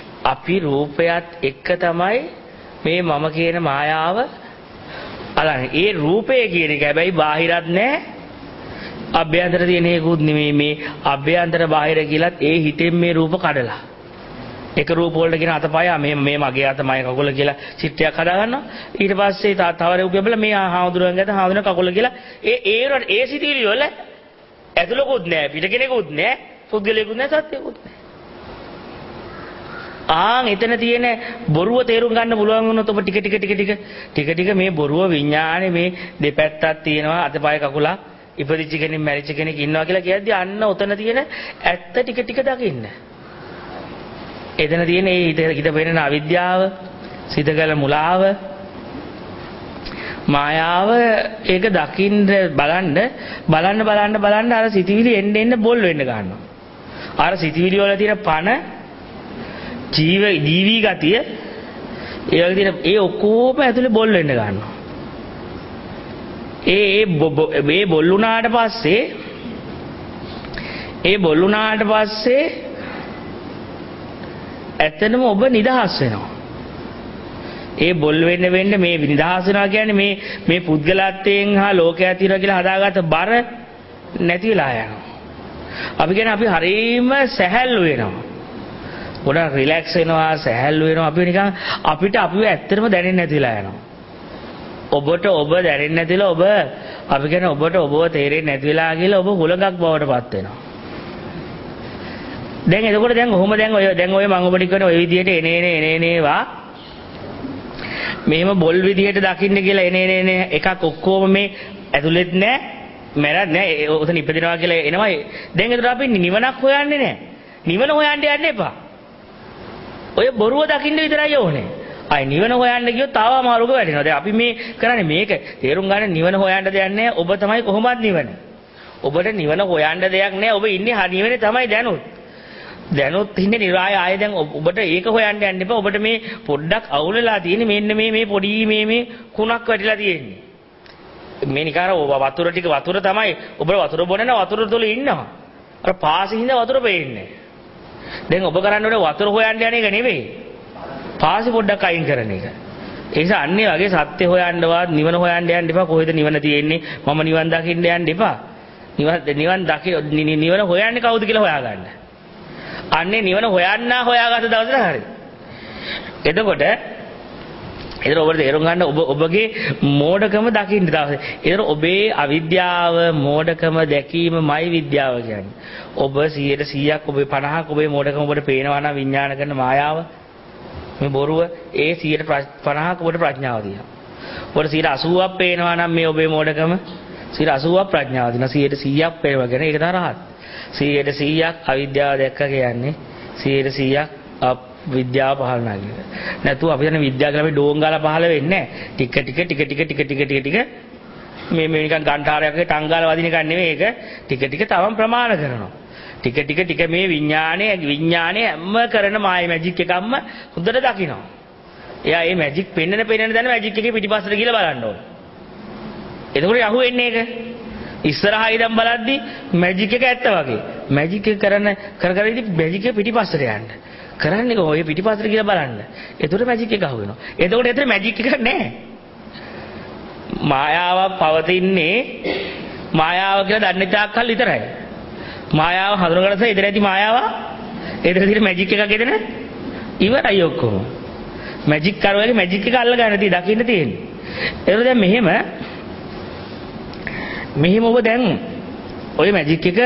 මේ මම කියන මායාව බලන්න. ඒ රූපය කියන එක හැබැයි බාහිරත් නෑ. අභ්‍යන්තර තියෙන එකකුත් නෙමෙයි මේ අභ්‍යන්තර බාහිර කියලත් ඒ හිතෙන් මේ රූප කඩලා. එක රූප වලට කියන අතපය මේ මගේ අතමයි කකුල කියලා චිත්‍රයක් හදා ගන්නවා. ඊට පස්සේ තව රූපයක් බලලා මේ හාමුදුරුවෝ ගත්ත හාමුදුරුවෝ කකුල කියලා ඒ සිතිවිලි වල ඇතුළකුත් නෑ පිට කෙනෙකුත් නෑ පුද්ගලයෙකුත් නෑ සත්‍යයකුත් නෑ. එතන තියෙන බොරුව තේරුම් ගන්න පුළුවන් වුණොත් ඔබ ටික මේ බොරුව විඥානේ මේ දෙපැත්තක් තියෙනවා අතපය කකුල ඉපදිච්ච කෙනෙක් මැරිච්ච කෙනෙක් ඉන්නවා කියලා කියද්දී අන්න ඔතන තියෙන ඇත්ත ටික දකින්න. එතන තියෙන ඒ හිත වෙන අවිද්‍යාව, සිතගල මුලාව, මායාව ඒක දකින්න බලන්න අර සිතිවිලි එන්න බොල් වෙන්න ගන්නවා. අර සිතිවිලි වල තියෙන පණ ජීවී ගතිය ඒ වගේ තියෙන ඒ ඔක්කොම ඇතුලේ බොල් වෙන්න ගන්නවා. ඒ බොල් වුණාට පස්සේ ඇත්තනම ඔබ නිදහස් වෙනවා. ඒ බොල් වෙන්න මේ නිදහස් වෙනවා කියන්නේ මේ පුද්ගලත්වයෙන් හා ලෝකයක් තියෙනවා කියලා හදාගත්ත බර නැති වෙලා යනවා. අපි කියන්නේ අපි හරීම සැහැල්ලු වෙනවා. ගොඩක් රිලැක්ස් වෙනවා, සැහැල්ලු වෙනවා. අපි නිකන් අපිව ඇත්තටම දැනෙන්නේ නැතිලා යනවා. ඔබට ඔබ දැනෙන්නේ නැතිලා අපි කියන්නේ ඔබට ඔබව තේරෙන්නේ නැතිලා කියලා ඔබ හුලඟක් බවට පත් වෙනවා. එතකොට කොහොම දැන් ඔය මම ඔබට කියන ඔය විදිහට එනේවා මෙහෙම බොල් විදිහට දකින්න කියලා එන එකක් ඔක්කොම මේ ඇතුළෙත් නෑ මැරෙත් නෑ උතන ඉපදිනවා කියලා එනවා. එතකොට අපි නිවනක් හොයන්නේ නෑ. නිවන හොයන්න යන්න එපා. ඔය බොරුව දකින්න විතරයි ඕනේ. නිවන හොයන්න ගියොත් තාම අමාරුක වැටෙනවා. දැන් අපි මේ කරන්නේ මේක තේරුම් ගන්න නිවන හොයන්න දෙයක් නෑ. ඔබ තමයි කොහොමවත් නිවන. ඔබට නිවන හොයන්න දෙයක් නෑ. ඔබ ඉන්නේ නිවනේ තමයි දැනුත් ඉන්නේ නිරාය ආයෙ දැන් ඔබට ඒක හොයන්න යන්න එපා. ඔබට මේ පොඩ්ඩක් අවුල් වෙලා තියෙන්නේ මෙන්න මේ පොඩි මේ කුණක් වැටිලා තියෙන්නේ. මේ නිකාර වතුර තමයි ඔබ වතුර බොනන වතුර තුල ඉන්නවා. අර පාසෙ හිඳ වතුර පේන්නේ. දැන් ඔබ කරන්න ඕනේ වතුර හොයන්න යන එක නෙවෙයි. පාසෙ පොඩ්ඩක් අයින් කරන එක. ඒ නිසා අන්නේ වගේ සත්‍ය හොයන්නවත් නිවන හොයන්න යන්න එපා. කොහෙද නිවන තියෙන්නේ? මම නිවන් දකින්න යන්න එපා. නිවන හොයන්නේ කවුද කියලා හොයාගන්න. අන්නේ නිවන හොයාගත්ත දවසට හරි. එතකොට ඔබට තේරුම් ගන්න ඔබගේ මෝඩකම දකින්න දවසේ. එතකොට ඔබේ අවිද්‍යාව මෝඩකම දැකීමමයි විද්‍යාව කියන්නේ. ඔබ 100%ක් ඔබේ 50ක් ඔබේ මෝඩකම ඔබට පේනවා නම් විඥාන කරන මායාව මේ බොරුව ඒ 150ක් ඔබට ප්‍රඥාව දිනවා. ඔබට 80ක් පේනවා නම් මේ ඔබේ මෝඩකම 80ක් ප්‍රඥාව දිනවා. 100%ක් පේනවා කියන්නේ ඒක තමයි රහත්. 100%ක් අවිද්‍යාව දැක්ක කියන්නේ 100%ක් විද්‍යාව පහළ නැගිලා. නැතු අපි යන විද්‍යාව කියලා අපි ඩෝංගාලා පහළ වෙන්නේ නැහැ. ටික මේ නිකන් ගන්ඨාරයක ටංගාල වදින එකක් නෙවෙයි ඒක. ටික තවම ප්‍රමාණ කරනවා. ටික මේ විඥානයේ හැම කරන මාය මැජික් එකක්ම හොඳට දකිනවා. එයා මේ මැජික් පෙන්නන දැන මැජික් එකේ පිටිපස්සට ගිහලා බලන්න ඕන. එතකොට යහුවෙන්නේ ඒක. ඉස්සරහා ඉඳන් බලද්දි මැජික් එක ඇත්ත වගේ. මැජික් එක කර ඉඳි මැජික් එක පිටිපස්සට යන්න. කරන්නේ කොහොමද? ඔය පිටිපස්සට ගිහලා බලන්න. එතකොට මැජික් එක අහුවෙනවා. එතකොට එතන මැජික් එකක් නැහැ. මායාවක් පවතින්නේ මායාව කියලා දන්නේ තාක්කල් විතරයි. මායාව හඳුනගන්න ඉතින් ඇති මායාව ඒ දෙක දිහා මැජික් එකක් ගෙදෙන ඉවරයි ඔක්කොම. මැජික් කරවලගේ මැජික් එක අල්ල ගන්න දකින්න තියෙන්නේ. ඒක දැන් මෙහෙම ඔබ දැන් ඔය මැජික් එක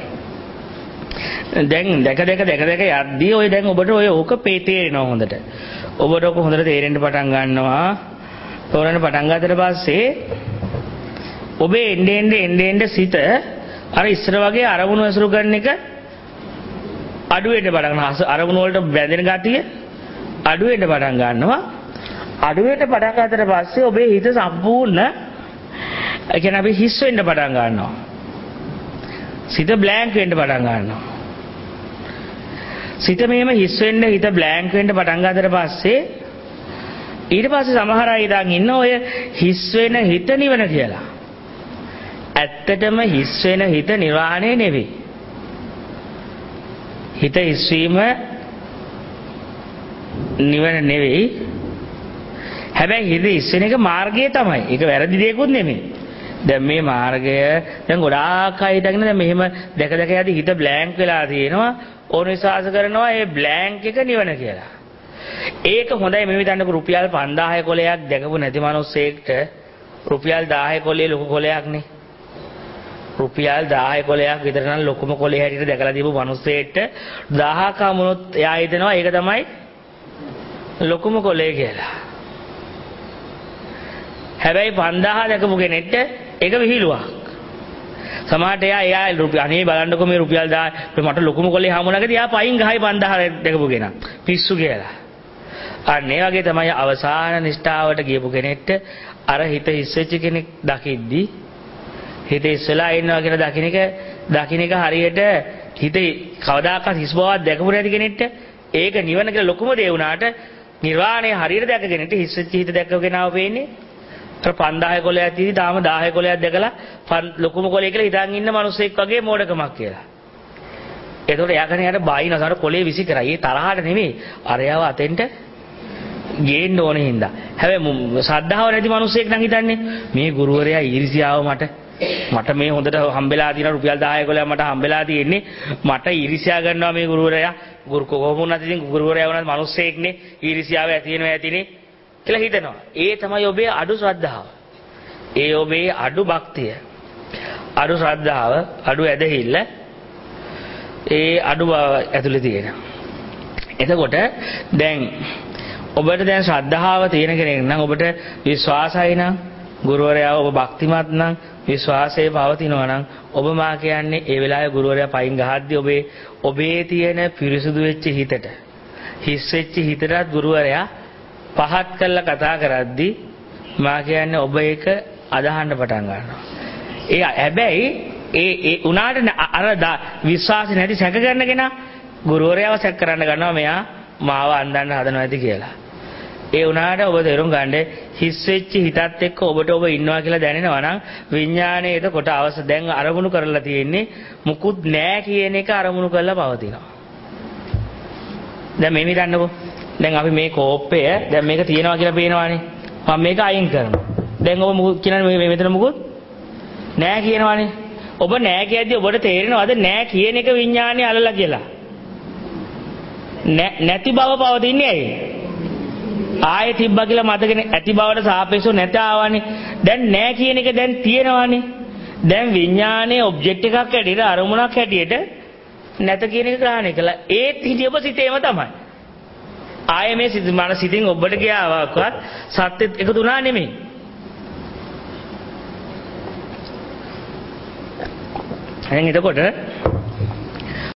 දැන් දැක යද්දී ඔය දැන් ඔබට ඔය ඕක තේරෙනවා හොඳට. ඔබට ඕක හොඳට තේරෙන්න පටන් ගන්නවා. තෝරන්න පටන් ගන්නතර පස්සේ ඔබේ එන්නේ සිත අර ඉස්සර වගේ අරමුණු ඇසුරු ගන්න එක අඩු වෙන්න පටන් ගන්නවා. අරමුණු වලට බැඳෙන ගතිය අඩු වෙන්න පටන් ගන්නවා. අඩු වෙන්න පටන් ගන්නතර පස්සේ ඔබේ හිත සම්පූර්ණ ඒ කියන්නේ අපි හිස් වෙන්න පටන් ගන්නවා. සිත බ්ලැන්ක් වෙන්න පටන් ගන්නවා. සිත මෙහෙම හිස් වෙන්න හිත බ්ලැන්ක් වෙන්න පටන් ගන්නතර පස්සේ ඊට පස්සේ සමහර අය ඉඳන් ඉන්න ඔය හිස් වෙන හිත නිවන කියලා. ඇත්තටම හිස් වෙන හිත නිර්වාණය නෙවෙයි. හිත හිස්වීම නිවන නෙවෙයි. හැබැයි හිත හිස් වෙන එක මාර්ගය තමයි. ඒක වැරදි දෙයක්වත් නෙමෙයි. දැන් මේ මාර්ගය දැන් ගොඩාක් අය හිතගෙන දැන් මෙහෙම දැක යද්දි හිත බ්ලැන්ක් වෙලා තියෙනවා. ඕන විශ්වාස කරනවා ඒ බ්ලැන්ක් එක නිවන කියලා. ඒක හොඳයි මේ විදිහට රුපියල් 5000 කොලයක් දැකපු නැති මිනිස්සෙක්ට රුපියල් 1000 කොලේ ලොකු කොලයක් නේ. රුපියල් 1000 කොලයක් විතර නම් ලොකුම කොලේ හැටියට දැකලා දීපු මිනිස්සෙක්ට 1000ක වුණොත් එයා හිතනවා ඒක තමයි ලොකුම කොලේ කියලා. හැබැයි 5000 දැකපු කෙනෙක්ට ඒක විහිළුවක්. සමහරට එයා අනේ බලන්නකො මේ රුපියල් 1000 මට ලොකුම කොලේ හමුණාකදී එයා පයින් ගහයි 5000 දැකපු කෙනා. පිස්සු කියලා. අන්න ඒ වගේ තමයි අවසාන නිෂ්ඨාවට ගියපු කෙනෙක්ට අර හිත හිස්සෙච්ච කෙනෙක් දකිද්දි හිත ඉස්සලා ඉන්නවා කියලා දකින්න එක හරියට හිත කවදාකවත් හිස් බවක් දැකපු නැති කෙනෙක්ට ඒක නිවන කියලා ලොකුම දේ වුණාට නිර්වාණය හරියට දැක කෙනෙක්ට හිස්සෙච්ච හිත දැකව කෙනාව වෙන්නේ අර 5000 කොලයක් තියෙදි තාම 1000 කොලයක් දැකලා ලොකුම කොලේ කියලා හිතන් ඉන්න මිනිස්සෙක් වගේ මෝඩකමක් කියලා. ඒතකොට එයා කනේ යට බායින අසාර කොලේ විසි කරයි. ඒ තරහට නෙමෙයි. අරයව අතෙන්ට ගේන්න ඕනේ හින්දා. හැබැයි ශ්‍රද්ධාව නැති මිනිස්සෙක් නම් හිතන්නේ මේ ගුරුවරයා ඊර්ෂ්‍යාව මට මේ හොඳට හම්බෙලා තියෙන රුපියල් 10 කොලයක් මට හම්බෙලා තියෙන්නේ මට ඊර්ෂ්‍යා කරනවා මේ ගුරුවරයා. කොහොම වුණත් ඉතින් ගුරුවරයා වුණත් මිනිස්සෙක්නේ ඊර්ෂ්‍යාව ඇති වෙනවා ඇතිනේ කියලා හිතනවා. ඒ තමයි ඔබේ අඩු ශ්‍රද්ධාව. ඒ ඔබේ අඩු භක්තිය. අඩු ශ්‍රද්ධාව, අඩු ඇදහිල්ල ඒ අඩු ඇතුලේ තියෙනවා. එතකොට දැන් ඔබට දැන් ශ්‍රද්ධාව තියෙන කෙනෙක් නම් ඔබට විශ්වාසයි නම් ගුරුවරයා ඔබ භක්තිමත් නම් විශ්වාසයේ පවතිනවා නම් ඔබ මා කියන්නේ ඒ වෙලාවේ ගුරුවරයා පයින් ගහද්දී ඔබේ තියෙන පිරිසුදු වෙච්ච හිතට හිස් වෙච්ච හිතට ගුරුවරයා පහත් කරලා කතා කරද්දී මා කියන්නේ ඔබ ඒක අදහන්න පටන් ගන්නවා. ඒ හැබැයි ඒ උනාට අර විශ්වාසය නැති සැක කරන කෙනා ගුරුවරයාව සැක කරන්න ගන්නවා මෙයා මාව අන්දන්න හදනවා ඇති කියලා. ඒ උනාට ඔබ තේරුම් ගන්න හිස් වෙච්ච හිතත් එක්ක ඔබට ඔබ ඉන්නවා කියලා දැනෙනවා නම් විඥානයේ එතකොට අවශ්‍ය දැන් අරමුණු කරලා තියෙන්නේ මුකුත් නැහැ කියන එක අරමුණු කරලා පවතිනවා. දැන් මේ හිතන්නකෝ. දැන් අපි මේ කෝප්පය දැන් මේක තියෙනවා කියලා පේනවානේ. මම මේක අයින් කරනවා. දැන් ඔබ මුකුත් කියන්නේ මේ මෙතන මුකුත් නැහැ කියනවානේ. ඔබ නැහැ කියද්දි ඔබට තේරෙනවද නැහැ කියන එක විඥානේ අල්ලලා කියලා? නැති බව පවතින්නේ ඇයි? ආයෙ තිබ්බා කියලා මතකනේ ඇති බවට සාපේක්ෂව නැත ආවනේ. දැන් නැහැ කියන එක දැන් තියෙනවානේ. දැන් විඥානයේ ඔබ්ජෙක්ට් එකක් හැටියට අරමුණක් හැටියට නැත කියන එක ග්‍රහණය කළා. ඒත් හිටියොබ සිතේම තමයි. ආයෙ මේ සිතින් ඔබට ගියාවක්වත් සත්‍යෙත් එකතු වුණා නෙමෙයි. එහෙනම් එතකොට